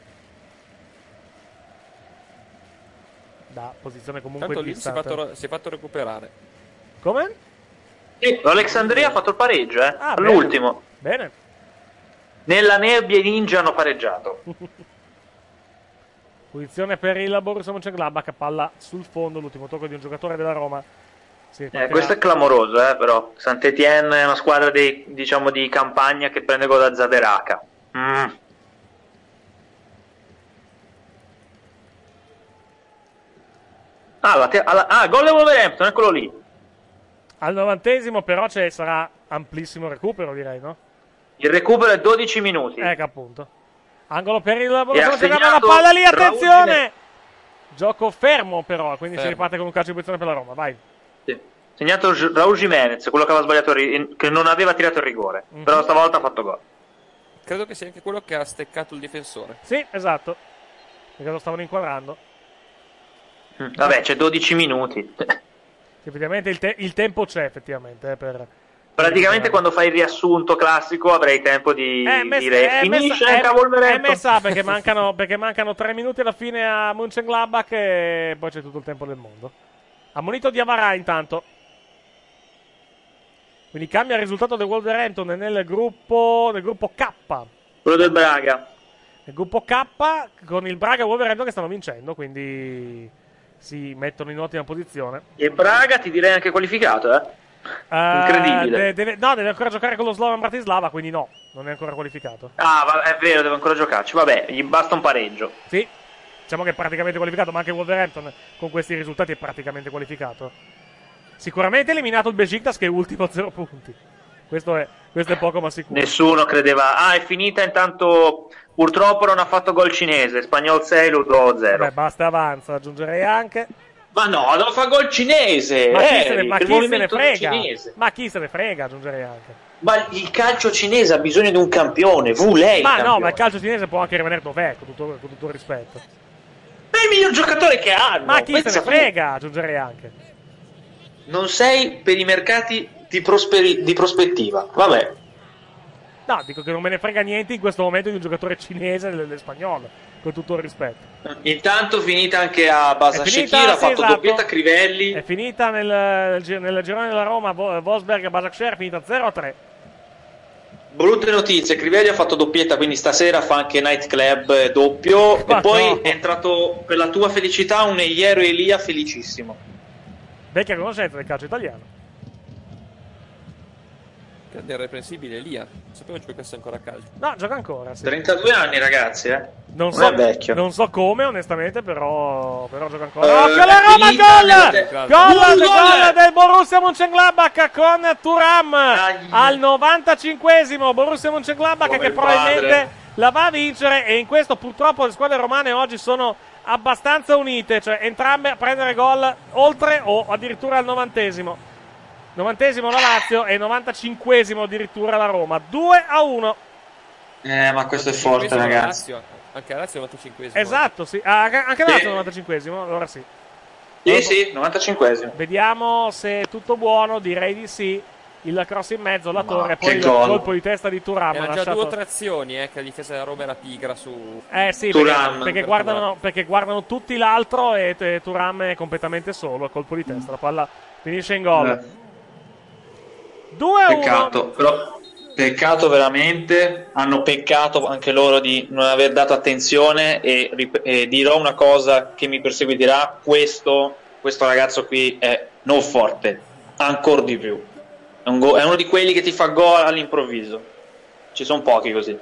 Da posizione comunque Tanto lì si è, distante. fatto, si è fatto recuperare. Come? Sì, l'Alexandria ha fatto il pareggio, eh? Ah, all'ultimo. Bene. Nella nebbia i ninja hanno pareggiato. Punizione per il Borussia Mönchengladbach, palla sul fondo, l'ultimo tocco di un giocatore della Roma. Si Eh, questo è clamoroso, eh, però. Saint-Étienne è una squadra di, diciamo, di campagna che prende gol da Zaderaca. Mm. Ah, la te- alla- ah, gol del Wolverhampton, eccolo lì. Al novantesimo però c'è, sarà amplissimo recupero, direi, no? Il recupero è dodici minuti. Ecco, appunto. Angolo per il Borussia ha Mönchengladbach, la segnato palla lì, Raul attenzione! Jimenez. Gioco fermo però, quindi Fermo. si riparte con un calcio di punizione per la Roma, vai. Sì. Segnato J- Raul Jimenez, quello che aveva sbagliato, il ri- che non aveva tirato il rigore. Mhm. Però stavolta ha fatto gol. Credo che sia anche quello che ha steccato il difensore. Sì, esatto. Perché lo stavano inquadrando. Mm. Vabbè, c'è dodici minuti. Sì, effettivamente il, te- il tempo c'è, effettivamente, eh, per... Praticamente quando fai il riassunto classico avrei tempo di È messa, dire è finisce messa, anche a è, è Wolverhampton. messa perché mancano, perché mancano tre minuti alla fine a Mönchengladbach e poi c'è tutto il tempo del mondo. Ammonito Diawara intanto. Quindi cambia il risultato del Wolverhampton nel gruppo, nel gruppo K. Quello del Braga. Nel gruppo K con il Braga e Wolverhampton che stanno vincendo, quindi si mettono in ottima posizione. E Braga ti direi anche qualificato, eh? Eh, Incredibile. de- deve, no, deve ancora giocare con lo Slovan Bratislava, quindi no, non è ancora qualificato. Ah, va- è vero, deve ancora giocarci. Vabbè, gli basta un pareggio. Sì, diciamo che è praticamente qualificato, ma anche Wolverhampton con questi risultati è praticamente qualificato. Sicuramente eliminato il Besiktas che è ultimo a zero punti. Questo è, questo è poco ma sicuro. Nessuno credeva. Ah, è finita intanto. Purtroppo non ha fatto gol cinese. Spagnol sei, Ludo zero. Vabbè, basta, avanza, aggiungerei anche. Ma no, non fa gol cinese. Ma chi eh, se ne, ma il chi se ne movimento frega? cinese. Ma chi se ne frega, aggiungerei anche. Ma il calcio cinese ha bisogno di un campione. Vu lei. Ma il no, campione. ma il calcio cinese può anche rimanere dov'è, con tutto, con tutto il rispetto. Ma è il miglior giocatore che hanno. Ma chi Pensa se ne tu. frega, aggiungerei anche. Non sei per i mercati di, prosperi- di prospettiva. Vabbè. No, dico che non me ne frega niente in questo momento di un giocatore cinese del, del spagnolo, con tutto il rispetto. Intanto finita anche a Basa È finita, Shekir, ha sì, fatto esatto. doppietta Crivelli. È finita nel, nel, gi- nel girone della Roma, Vo- Wolfsberg e Başakşehir, è finita zero a tre. Brutte notizie, Crivelli ha fatto doppietta, quindi stasera fa anche Nightclub eh, doppio. Ma e poi no. è entrato per la tua felicità un Eiero Elia felicissimo. Vecchia conoscenza del calcio italiano. Grande irreprensibile Elia. Non sapevo giocasse ancora a calcio. No, gioca ancora, sì. trentadue anni ragazzi, eh. Non Non so, è vecchio. non so come, onestamente, però, però gioca ancora. Eh, Occhio alla è Roma, finita gol! nel- Gol, Gol, gol gol! del Borussia Mönchengladbach con Thuram al novantacinquesimo. Borussia Mönchengladbach Come che il probabilmente padre. la va a vincere, e in questo purtroppo le squadre romane oggi sono abbastanza unite, cioè entrambe a prendere gol oltre o addirittura al novantesimo. Novantesimo la Lazio e novantacinquesimo addirittura la Roma. due a uno. Eh, ma questo è forte, Questo la ragazzi. Lazio, anche la Lazio è novantacinquesimo. Esatto, sì. Ah, anche anche la Sì. Lazio è novantacinquesimo, allora sì. Sì, sì, novantacinquesimo. Vediamo se è tutto buono, direi di sì. Il cross in mezzo, la Ma torre, che poi il gol. colpo di testa di Thuram. Erano già lasciato- due o tre azioni eh, che la difesa della Roma era pigra su... Eh sì, Thuram. perché, perché guardano, perché guardano tutti l'altro e, e Thuram è completamente solo, a colpo di testa. La palla finisce in gol. Eh. due a uno. Peccato, però peccato veramente, hanno peccato anche loro di non aver dato attenzione e, rip- e dirò una cosa che mi perseguiterà, questo, questo ragazzo qui è non forte, ancora di più, è, un go- è uno di quelli che ti fa gol all'improvviso, ci sono pochi così.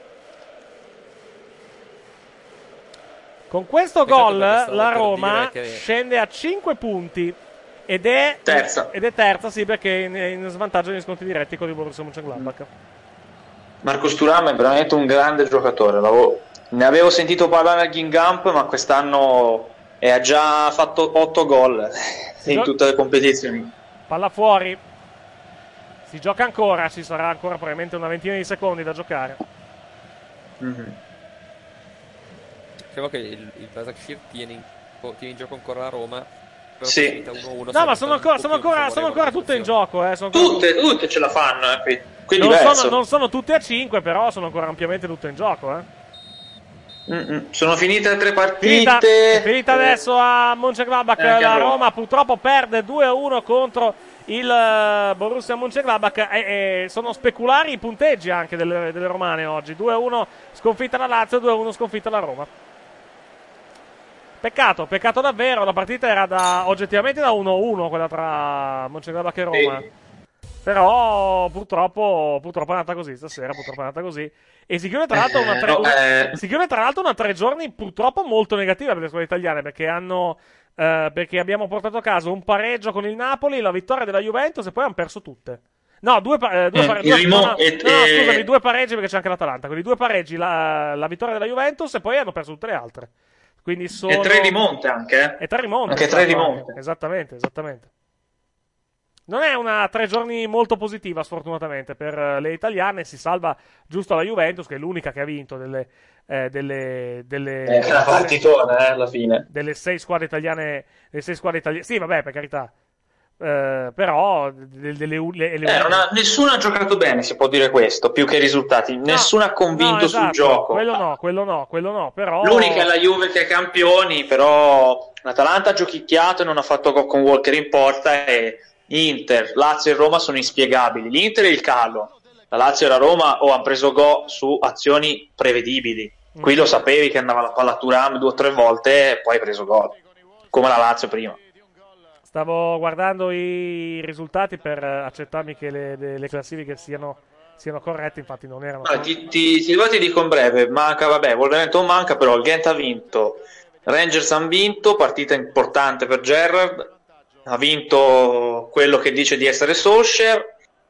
Con questo Peccato gol perché stavo la per Roma dire che- scende a cinque punti ed è Terza. ed è terza, sì, perché è in, in svantaggio negli scontri diretti con il Borussia Mönchengladbach. Marcos Thuram è veramente un grande giocatore, l'avevo- ne avevo sentito parlare al Gingamp, ma quest'anno è- ha già fatto otto gol in tutte le competizioni. Palla fuori. Si gioca ancora, ci sarà ancora probabilmente una ventina di secondi da giocare. Mhm. Diciamo che il, il Başakşehir tiene in, tiene in gioco ancora la Roma, quella Sì. partita uno a uno. No, ma sono ancora, sono ancora, sono ancora tutte in gioco. Eh. Sono ancora Tutte, tutte ce la fanno, eh, qui. Qui è non, diverso. sono, non sono tutte a cinque, però sono ancora ampiamente tutte in gioco. Eh. Mm-mm. Sono finite tre partite. Finita, è finita adesso a Mönchengladbach. Eh, la a Roma. Roma purtroppo perde due a uno contro il uh, Borussia Mönchengladbach. E, e sono speculari i punteggi anche delle, delle romane oggi. due a uno sconfitta la Lazio, due a uno sconfitta la Roma. Peccato, peccato davvero. La partita era da, oggettivamente da uno a uno, quella tra Mönchengladbach e Roma. Sì. Però purtroppo, purtroppo è andata così stasera, purtroppo è andata così. E si chiude tra l'altro una tre, Eh, no, eh. si chiude tra l'altro una tre giorni purtroppo molto negativa per le squadre italiane, perché hanno eh, perché abbiamo portato a casa un pareggio con il Napoli, la vittoria della Juventus e poi hanno perso tutte. No, due, pa- eh, due Eh, pare- il due- rimo- no, no, e- no, no, e- scusami, due pareggi perché c'è anche l'Atalanta. Quindi due pareggi, la, la vittoria della Juventus e poi hanno perso tutte le altre. Quindi sono... E tre rimonte anche. eh. E tre rimonte. Anche tre esatto, rimonte. anche. Esattamente, esattamente. Non è una tre giorni molto positiva, sfortunatamente, per eh, le italiane. Si salva giusto la Juventus, che è l'unica che ha vinto delle, eh, delle, delle, È una partitona, eh, alla fine. delle sei squadre italiane. Delle sei squadre italiane. Sì, vabbè, per carità. Eh, però, delle, delle, le, le, Eh, non ha- nessuno ha giocato bene, si può dire questo, più che i risultati. Nessuno ha convinto no, esatto, sul gioco. Quello no, quello no, quello no. Però... L'unica è la Juve che è campioni, però l'Atalanta ha giochicchiato e non ha fatto gol con Walker in porta, e Inter, Lazio e Roma sono inspiegabili. L'Inter è il calo, la Lazio e la Roma o hanno preso gol su azioni prevedibili. Qui lo sapevi che andava la palla a Thuram due o tre volte e poi hai preso gol, come la Lazio prima. Stavo guardando i risultati per accertarmi che le, le, le classifiche siano, siano corrette, infatti non erano. Allora, ti, ti, ti, ti dico in breve, manca, vabbè, Wolverhampton manca, però il Ghent ha vinto, Rangers hanno vinto, partita importante per Gerrard, ha vinto quello che dice di essere Solskjaer,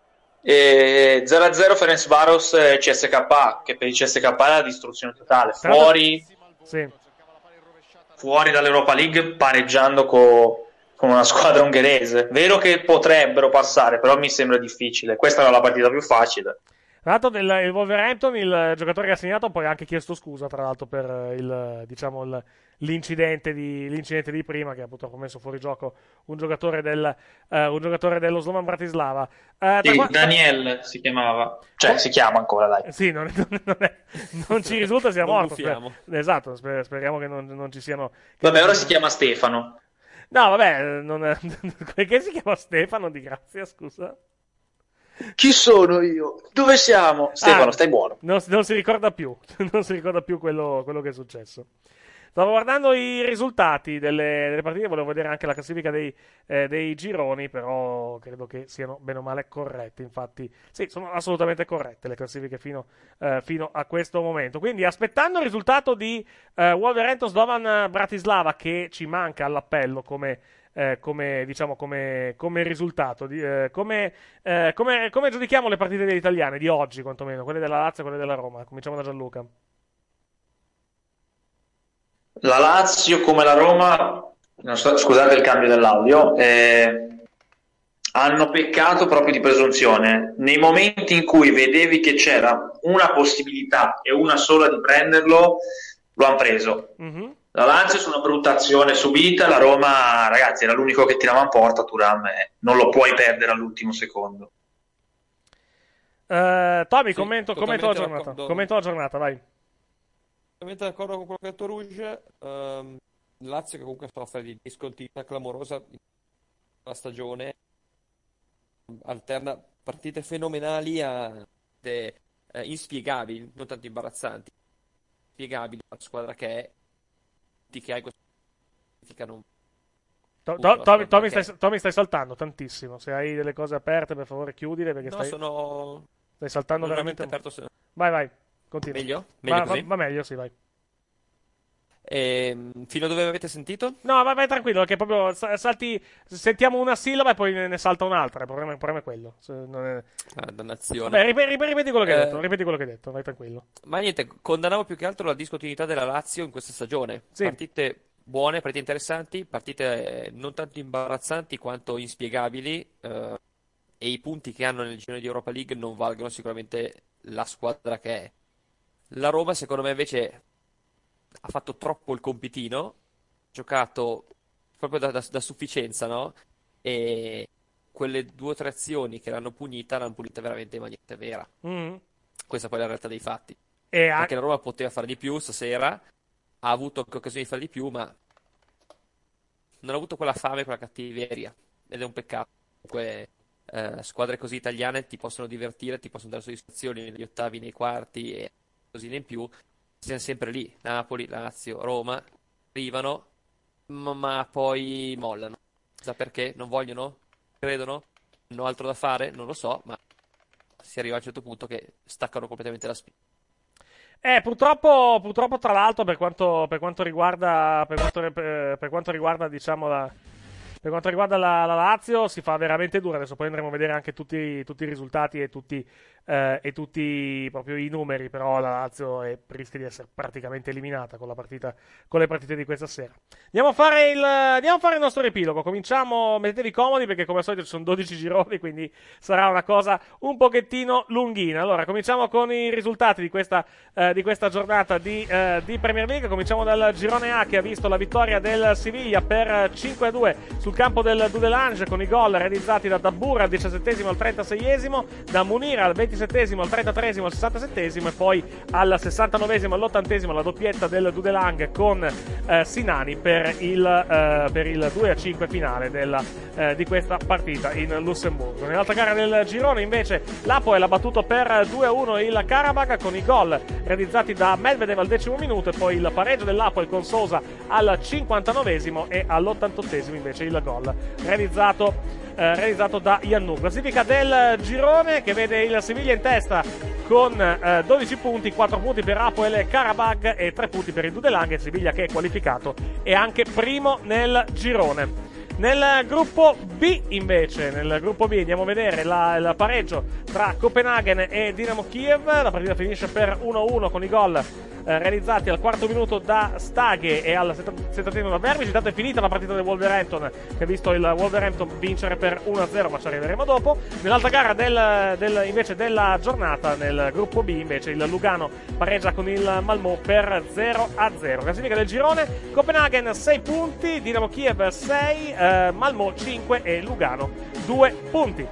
e zero a zero Ferencvaros e C S K A, che per il C S K A è la distruzione totale, fuori, sì. fuori dall'Europa League, pareggiando con... con una squadra ungherese. Vero che potrebbero passare, però mi sembra difficile. Questa era la partita più facile. Tra l'altro del, il Wolverhampton, il giocatore che ha segnato, poi ha anche chiesto scusa, tra l'altro, per il, diciamo, il, l'incidente, di, l'incidente di prima, che ha purtroppo messo fuori gioco un giocatore, del, uh, un giocatore dello Slovan Bratislava. Uh, Sì, qua... Daniel si chiamava. Cioè, oh. si chiama ancora, dai. Sì, non, non, non, è, non ci risulta sia non morto. Sper- esatto, sper- speriamo che non, non ci siano... Vabbè, ora si chiama Stefano. No, vabbè, non è... perché si chiama Stefano di Grazia, scusa? Chi sono io? Dove siamo? Stefano, ah, stai buono. Non, non si ricorda più, non si ricorda più quello, quello che è successo. Stavo guardando i risultati delle, delle partite, volevo vedere anche la classifica dei, eh, dei gironi, però credo che siano bene o male corrette. Infatti, sì, sono assolutamente corrette le classifiche fino, eh, fino a questo momento. Quindi, aspettando il risultato di eh, Wolverhampton Slovan Bratislava, che ci manca all'appello come, eh, come diciamo come, come risultato, di, eh, come, eh, come, come giudichiamo le partite delle italiane di oggi, quantomeno, quelle della Lazio e quelle della Roma. Cominciamo da Gianluca. La Lazio, come la Roma, non so, scusate il cambio dell'audio, eh, hanno peccato proprio di presunzione. Nei momenti in cui vedevi che c'era una possibilità e una sola di prenderlo, lo hanno preso. Mm-hmm. La Lazio su una brutta azione subita, la Roma, ragazzi, era l'unico che tirava in porta, Thuram, eh, non lo puoi perdere all'ultimo secondo. Uh, Tommy, sì, commento, commento la giornata. Commento la giornata, vai. Totalmente d'accordo con quello che ha detto Rouge. um, Lazio che comunque soffre di discontinuità clamorosa la stagione, alterna partite fenomenali a de, eh, inspiegabili, non tanto imbarazzanti, spiegabili la squadra che è, di che hai questa non... To, to, Tommy, Tommy, stai, Tommy stai saltando tantissimo, se hai delle cose aperte per favore chiudile, perché no, stai, sono... stai saltando non veramente aperto se... vai vai continua. Meglio? Meglio va, così? Va, va meglio, sì, vai. E, fino a dove avete sentito? No, vai, vai tranquillo, perché proprio salti, sentiamo una sillaba e poi ne, ne salta un'altra. Il problema, il problema è quello. Non è... Ah, dannazione. Vabbè, ripeti, ripeti quello che eh... hai detto, ripeti quello che hai detto, vai tranquillo. Ma niente, condannavo più che altro la discontinuità della Lazio in questa stagione. Sì. Partite buone, partite interessanti, partite non tanto imbarazzanti quanto inspiegabili, eh, e i punti che hanno nel girone di Europa League non valgono sicuramente la squadra che è. La Roma, secondo me, invece ha fatto troppo il compitino, giocato proprio da, da, da sufficienza, no? E quelle due o tre azioni che l'hanno punita, l'hanno punita veramente in maniera vera. Mm. Questa poi è la realtà dei fatti. E a- Perché la Roma poteva fare di più stasera, ha avuto anche occasioni di fare di più, ma non ha avuto quella fame, quella cattiveria. Ed è un peccato. Comunque, eh, squadre così italiane ti possono divertire, ti possono dare soddisfazioni negli ottavi, nei quarti e così in più. Siamo sempre lì. Napoli, Lazio, Roma arrivano, ma, ma poi mollano. Sa perché? Non vogliono? Credono? Hanno altro da fare? Non lo so, ma si arriva a un certo punto che staccano completamente la spina. Eh, purtroppo, purtroppo, tra l'altro, per quanto, per quanto riguarda, per quanto, per, per quanto riguarda, diciamo, la, per quanto riguarda la, la Lazio, si fa veramente dura. Adesso poi andremo a vedere anche tutti, tutti i risultati e tutti, eh, e tutti proprio i numeri, però la Lazio è, rischia di essere praticamente eliminata con la partita, con le partite di questa sera. Andiamo a fare il, andiamo a fare il nostro riepilogo. Cominciamo, mettetevi comodi perché come al solito ci sono dodici gironi, quindi sarà una cosa un pochettino lunghina. Allora, cominciamo con i risultati di questa, eh, di questa giornata di, eh, di Premier League. Cominciamo dal girone A che ha visto la vittoria del Siviglia per cinque a due sul campo del Dudelange con i gol realizzati da Dabbur al diciassettesimo al trentaseiesimo, da Munir al ventisettesimo al trentatreesimo al sessantasettesimo e poi al sessantanovesimo all'ottantesimo la doppietta del Dudelange con eh, Sinani per il, eh, per il due a cinque finale della, eh, di questa partita in Lussemburgo. Nell'altra gara del girone invece l'Apoel ha battuto per due a uno il Karabakh con i gol realizzati da Medvedev al decimo minuto e poi il pareggio dell'Apoel con Sousa al cinquantanovesimo e all'ottantottesimo invece il gol realizzato, eh, realizzato da Iannù. Classifica del girone che vede il Siviglia in testa con eh, dodici punti, quattro punti per Apoel e Karabakh e tre punti per il Dudelange. Siviglia che è qualificato e anche primo nel girone. Nel gruppo B invece, nel gruppo B andiamo a vedere la, il pareggio tra Copenaghen e Dinamo Kiev. La partita finisce per uno a uno con i gol eh, realizzati al quarto minuto da Stage e al settantesimo da Verbic. Intanto è finita la partita del Wolverhampton che ha visto il Wolverhampton vincere per uno a zero, ma ci arriveremo dopo. Nell'altra gara del, del, invece della giornata, nel gruppo B invece il Lugano pareggia con il Malmö per zero a zero. Classifica del girone: Copenaghen sei punti, Dinamo Kiev sei, eh, Malmö cinque e Lugano due punti.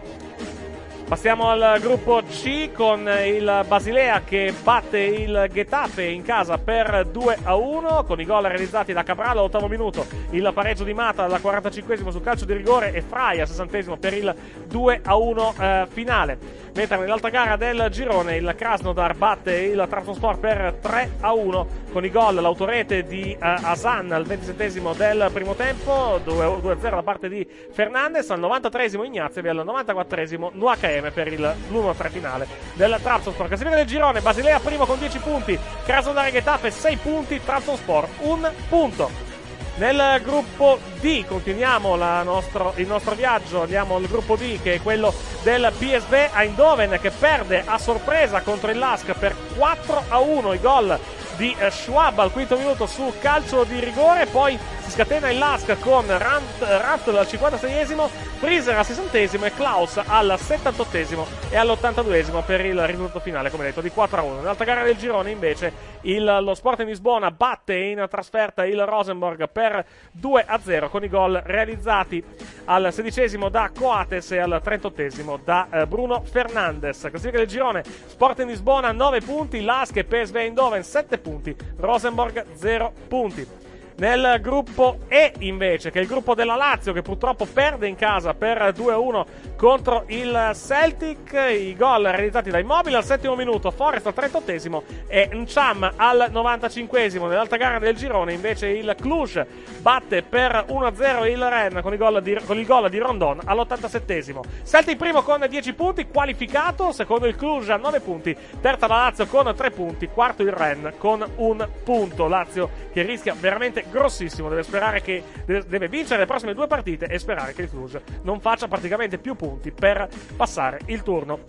Passiamo al gruppo C con il Basilea che batte il Getafe in casa per due a uno con i gol realizzati da Cabral all'ottavo minuto, il pareggio di Mata al quarantacinquesimo sul calcio di rigore e Frey al sessantesimo per il due a uno eh, finale. Mentre nell'altra gara del girone il Krasnodar batte il Trabzonspor per tre a uno con i gol, l'autorete di uh, Hasan al ventisettesimo del primo tempo, due a zero da parte di Fernandes, al novantatreesimo Ignazievi e al novantaquattresimo Nuakeme per il l'uno a tre finale del Trabzonspor. Classifica del girone: Basilea primo con dieci punti, Krasnodar e Getafe sei punti, Trabzonspor un punto. Nel gruppo D continuiamo la nostro, il nostro viaggio, andiamo al gruppo D che è quello del P S V Eindhoven che perde a sorpresa contro il Lask per quattro a uno, i gol di Schwab al quinto minuto su calcio di rigore, poi si scatena il Lask con Rantl al cinquantaseiesimo, Freezer al sessantesimo e Klaus al settantottesimo e all'ottantaduesimo per il risultato finale, come detto, di quattro a uno. Nell'altra gara del girone invece il, lo Sporting Lisbona batte in trasferta il Rosenborg per due a zero con i gol realizzati al sedicesimo da Coates e al trentottesimo da eh, Bruno Fernandes. Classifica del girone: Sporting Lisbona nove punti, Lask e P S V Eindhoven sette punti, Rosenborg zero punti. Nel gruppo E invece, che è il gruppo della Lazio che purtroppo perde in casa per due a uno contro il Celtic, i gol realizzati da Immobile al settimo minuto, Forest al trentottesimo e Ncham al novantacinquesimo. Nell'altra gara del girone invece il Cluj batte per uno a zero il Rennes con il gol di, con il gol di Rondon all'ottantasettesimo. Celtic primo con dieci punti, qualificato, secondo il Cluj a nove punti, terza la Lazio con tre punti, quarto il Rennes con un punto. Lazio che rischia veramente grossissimo, deve sperare che deve, deve vincere le prossime due partite e sperare che il Cluj non faccia praticamente più punti per passare il turno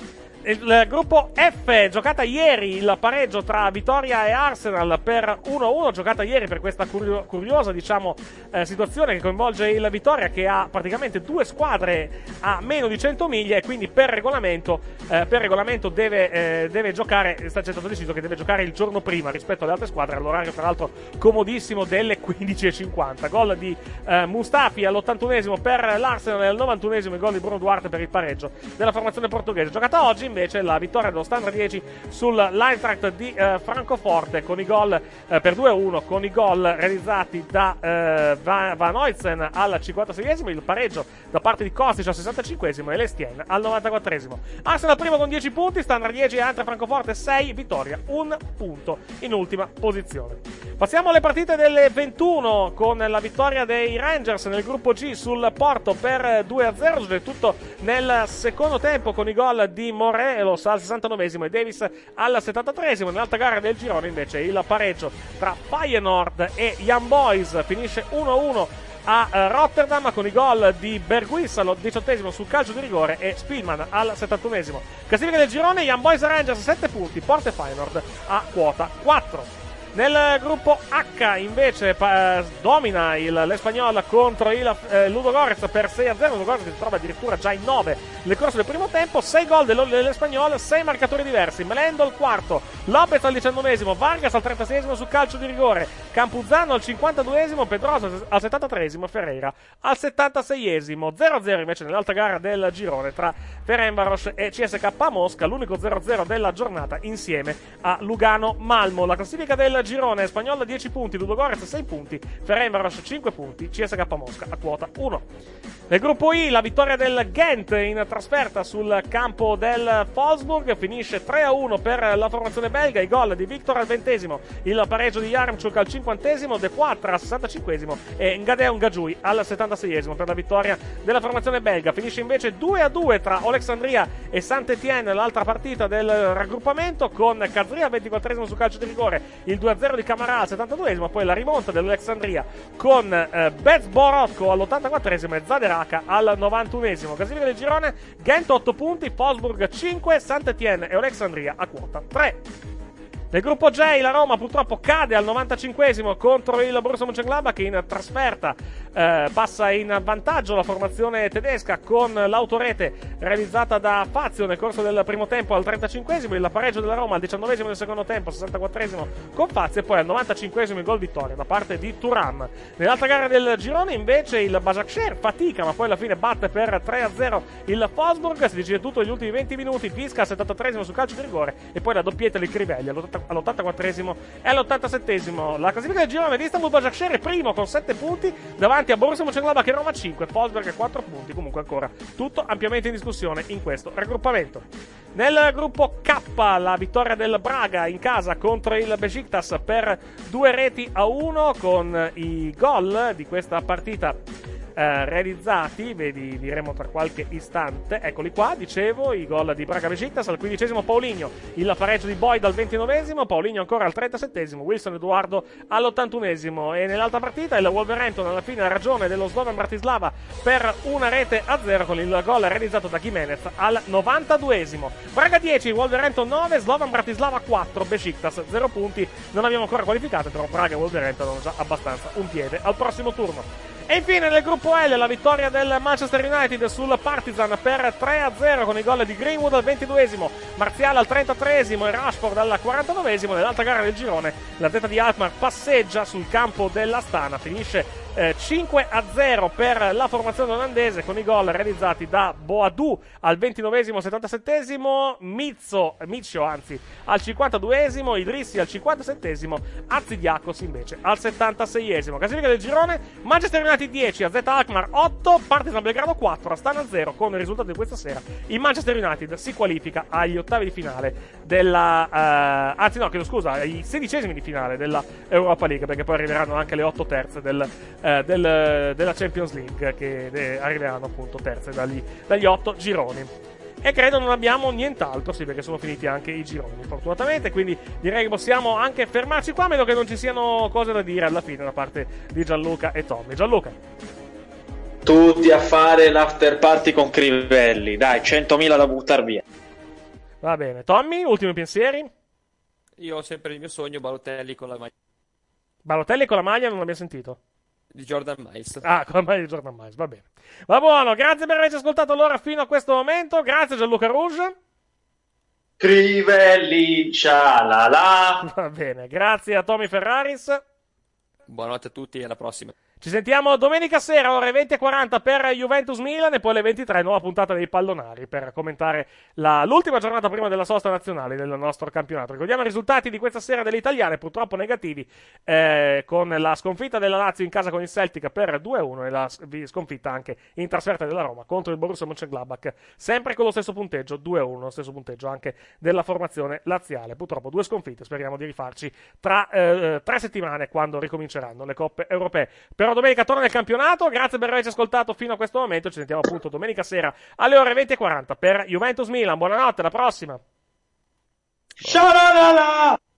Il gruppo F, giocata ieri il pareggio tra Vittoria e Arsenal per uno a uno, giocata ieri per questa curio- curiosa diciamo eh, situazione che coinvolge il Vittoria, che ha praticamente due squadre a meno di cento miglia, e quindi per regolamento eh, per regolamento deve, eh, deve giocare, è stato deciso che deve giocare il giorno prima rispetto alle altre squadre, all'orario tra l'altro comodissimo delle quindici e cinquanta. Gol di eh, Mustafi all'ottantunesimo per l'Arsenal e al novantunesimo il gol di Bruno Duarte per il pareggio della formazione portoghese. Giocata oggi invece la vittoria dello Standard dieci sull'Eintracht di eh, Francoforte con i gol eh, per due a uno, con i gol realizzati da eh, Van, Van Oysen al cinquantaseiesimo, il pareggio da parte di Kostic al sessantacinquesimo e Lestien al novantaquattresimo. Arsenal primo con dieci punti, Standard dieci e Eintracht Francoforte sei, Vittoria un punto in ultima posizione. Passiamo alle partite delle ventuno con la vittoria dei Rangers nel gruppo G sul Porto per due a zero, tutto nel secondo tempo con i gol di Morelos al sessantanovesimo e Davis al settantatreesimo. Nell'altra gara del girone invece il pareggio tra Feyenoord e Young Boys finisce uno a uno a Rotterdam con i gol di Berghuis al diciottesimo sul calcio di rigore e Spielman al settantunesimo. Classifica del girone: Young Boys e Rangers sette punti, Porto e Feyenoord a quota quattro. Nel gruppo H invece pa- domina il, l'Espanyol contro il eh, Ludogorets per sei a zero. Ludogorets che si trova addirittura già in nove nel corso del primo tempo. sei gol dell'Espanyol, sei marcatori diversi. Melendo al quarto, Lopez al diciannovesimo, Vargas al trentaseiesimo sul calcio di rigore, Campuzano al cinquantaduesimo, Pedrosa al settantatreesimo, Ferreira al settantaseiesimo. zero a zero invece nell'altra gara del girone tra Ferencváros e C S K A Mosca, l'unico zero a zero della giornata insieme a Lugano-Malmo. La classifica del girone: Espanyol dieci punti, Ludogorets sei punti, Ferencváros cinque punti, C S K A Mosca a quota uno. Nel gruppo I la vittoria del Ghent in trasferta sul campo del Wolfsburg, finisce tre a uno per la formazione belga, i gol di Victor al ventesimo, il pareggio di Yaremchuk al cinquantesimo, De Quattro al sessantacinquesimo e Ngadeon Gajui al settantaseiesimo per la vittoria della formazione belga. Finisce invece due a due tra Alexandria e Saint-Étienne, l'altra partita del raggruppamento, con Kazri al ventiquattresimo sul calcio di rigore, il due a zero di Camara al settantaduesimo, poi la rimonta dell'Alexandria con eh, Bez Borotko all'ottantaquattresimo e Zaderaka al novantunesimo. Classifica del girone: Ghent otto punti, Wolfsburg cinque, Saint-Étienne e Alexandria a quota tre. Nel gruppo J la Roma purtroppo cade al novantacinquesimo contro il Borussia Mönchengladbach, che in trasferta eh, passa in vantaggio la formazione tedesca con l'autorete realizzata da Fazio nel corso del primo tempo al trentacinquesimo, il pareggio della Roma al diciannovesimo del secondo tempo, sessantaquattresimo con Fazio, e poi al novantacinquesimo il gol vittoria da parte di Thuram. Nell'altra gara del girone invece il Başakşehir fatica, ma poi alla fine batte per tre a zero il Wolfsburg. Si decide tutto negli ultimi venti minuti, Visca al settantatreesimo sul calcio di rigore e poi la doppietta di Crivelli all'ottantaquattresimo e all'ottantasettesimo. La classifica del girone di Istanbul: Başakşehir primo con sette punti davanti a Borussia Mönchengladbach e Roma cinque, Wolfsburg quattro punti. Comunque ancora tutto ampiamente in discussione in questo raggruppamento. Nel gruppo K la vittoria del Braga in casa contro il Besiktas per due reti a uno, con i gol di questa partita Eh, realizzati, vedi, diremo tra qualche istante, eccoli qua, dicevo, i gol di Braga Besiktas: al quindicesimo Paulinho, il pareggio di Boyd al ventinovesimo, Paulinho ancora al trentasettesimo, Wilson Eduardo all'ottantunesimo. E nell'altra partita il Wolverhampton alla fine ha ragione dello Slovan Bratislava per una rete a zero con il gol realizzato da Gimenez al novantaduesimo. Braga dieci, Wolverhampton nove, Slovan Bratislava quattro, Besiktas zero punti. Non abbiamo ancora qualificato, però Braga e Wolverhampton hanno già abbastanza un piede al prossimo turno. E infine nel gruppo L la vittoria del Manchester United sul Partizan per tre a zero con i gol di Greenwood al ventiduesimo, Martial al trentatreesimo e Rashford al quarantanovesimo. Nell'altra gara del girone l'atleta di Alkmaar passeggia sul campo dell'Astana, finisce eh, cinque a zero per la formazione olandese con i gol realizzati da Boadou al ventinovesimo, settantasettesimo, Mizzo, Miccio anzi al cinquantaduesimo, Idrissi al cinquantasettesimo, Azidiakos invece al settantaseiesimo. Classifica del girone: Manchester United dieci, A Z Alkmaar otto, Partizan Belgrado quattro, Astana zero. Con il risultato di questa sera il Manchester United si qualifica agli ottavi di finale della uh, anzi no, chiedo scusa, ai sedicesimi di finale della Europa League, perché poi arriveranno anche le otto terze del, uh, del, della Champions League, che eh, arriveranno appunto terze dagli, dagli otto gironi. E credo non abbiamo nient'altro, sì, perché sono finiti anche i gironi fortunatamente, quindi direi che possiamo anche fermarci qua, a meno che non ci siano cose da dire alla fine da parte di Gianluca e Tommy. Gianluca. Tutti a fare l'after party con Crivelli, dai, centomila da buttar via. Va bene. Tommy, ultimi pensieri? Io ho sempre il mio sogno, Balotelli con la maglia Balotelli con la maglia non l'abbiamo sentito. di Jordan Miles. Ah, con la maglia di Jordan Miles, va bene. Va buono, grazie per averci ascoltato allora fino a questo momento. Grazie Gianluca Rouge. Crivelli, cialala. Va bene, grazie a Tommy Ferraris. Buonanotte a tutti e alla prossima. Ci sentiamo domenica sera, ore venti e quaranta per Juventus Milan e poi alle ventitré nuova puntata dei Pallonari per commentare la, l'ultima giornata prima della sosta nazionale del nostro campionato. Ricordiamo i risultati di questa sera delle italiane, purtroppo negativi, eh, con la sconfitta della Lazio in casa con il Celtic per due a uno e la sconfitta anche in trasferta della Roma contro il Borussia Mönchengladbach, sempre con lo stesso punteggio, due a uno, lo stesso punteggio anche della formazione laziale. Purtroppo due sconfitte, speriamo di rifarci tra eh, tre settimane quando ricominceranno le coppe europee. Però domenica torna nel campionato, grazie per averci ascoltato fino a questo momento, ci sentiamo appunto domenica sera alle ore venti e quaranta per Juventus Milan. Buonanotte, alla prossima. Ciao!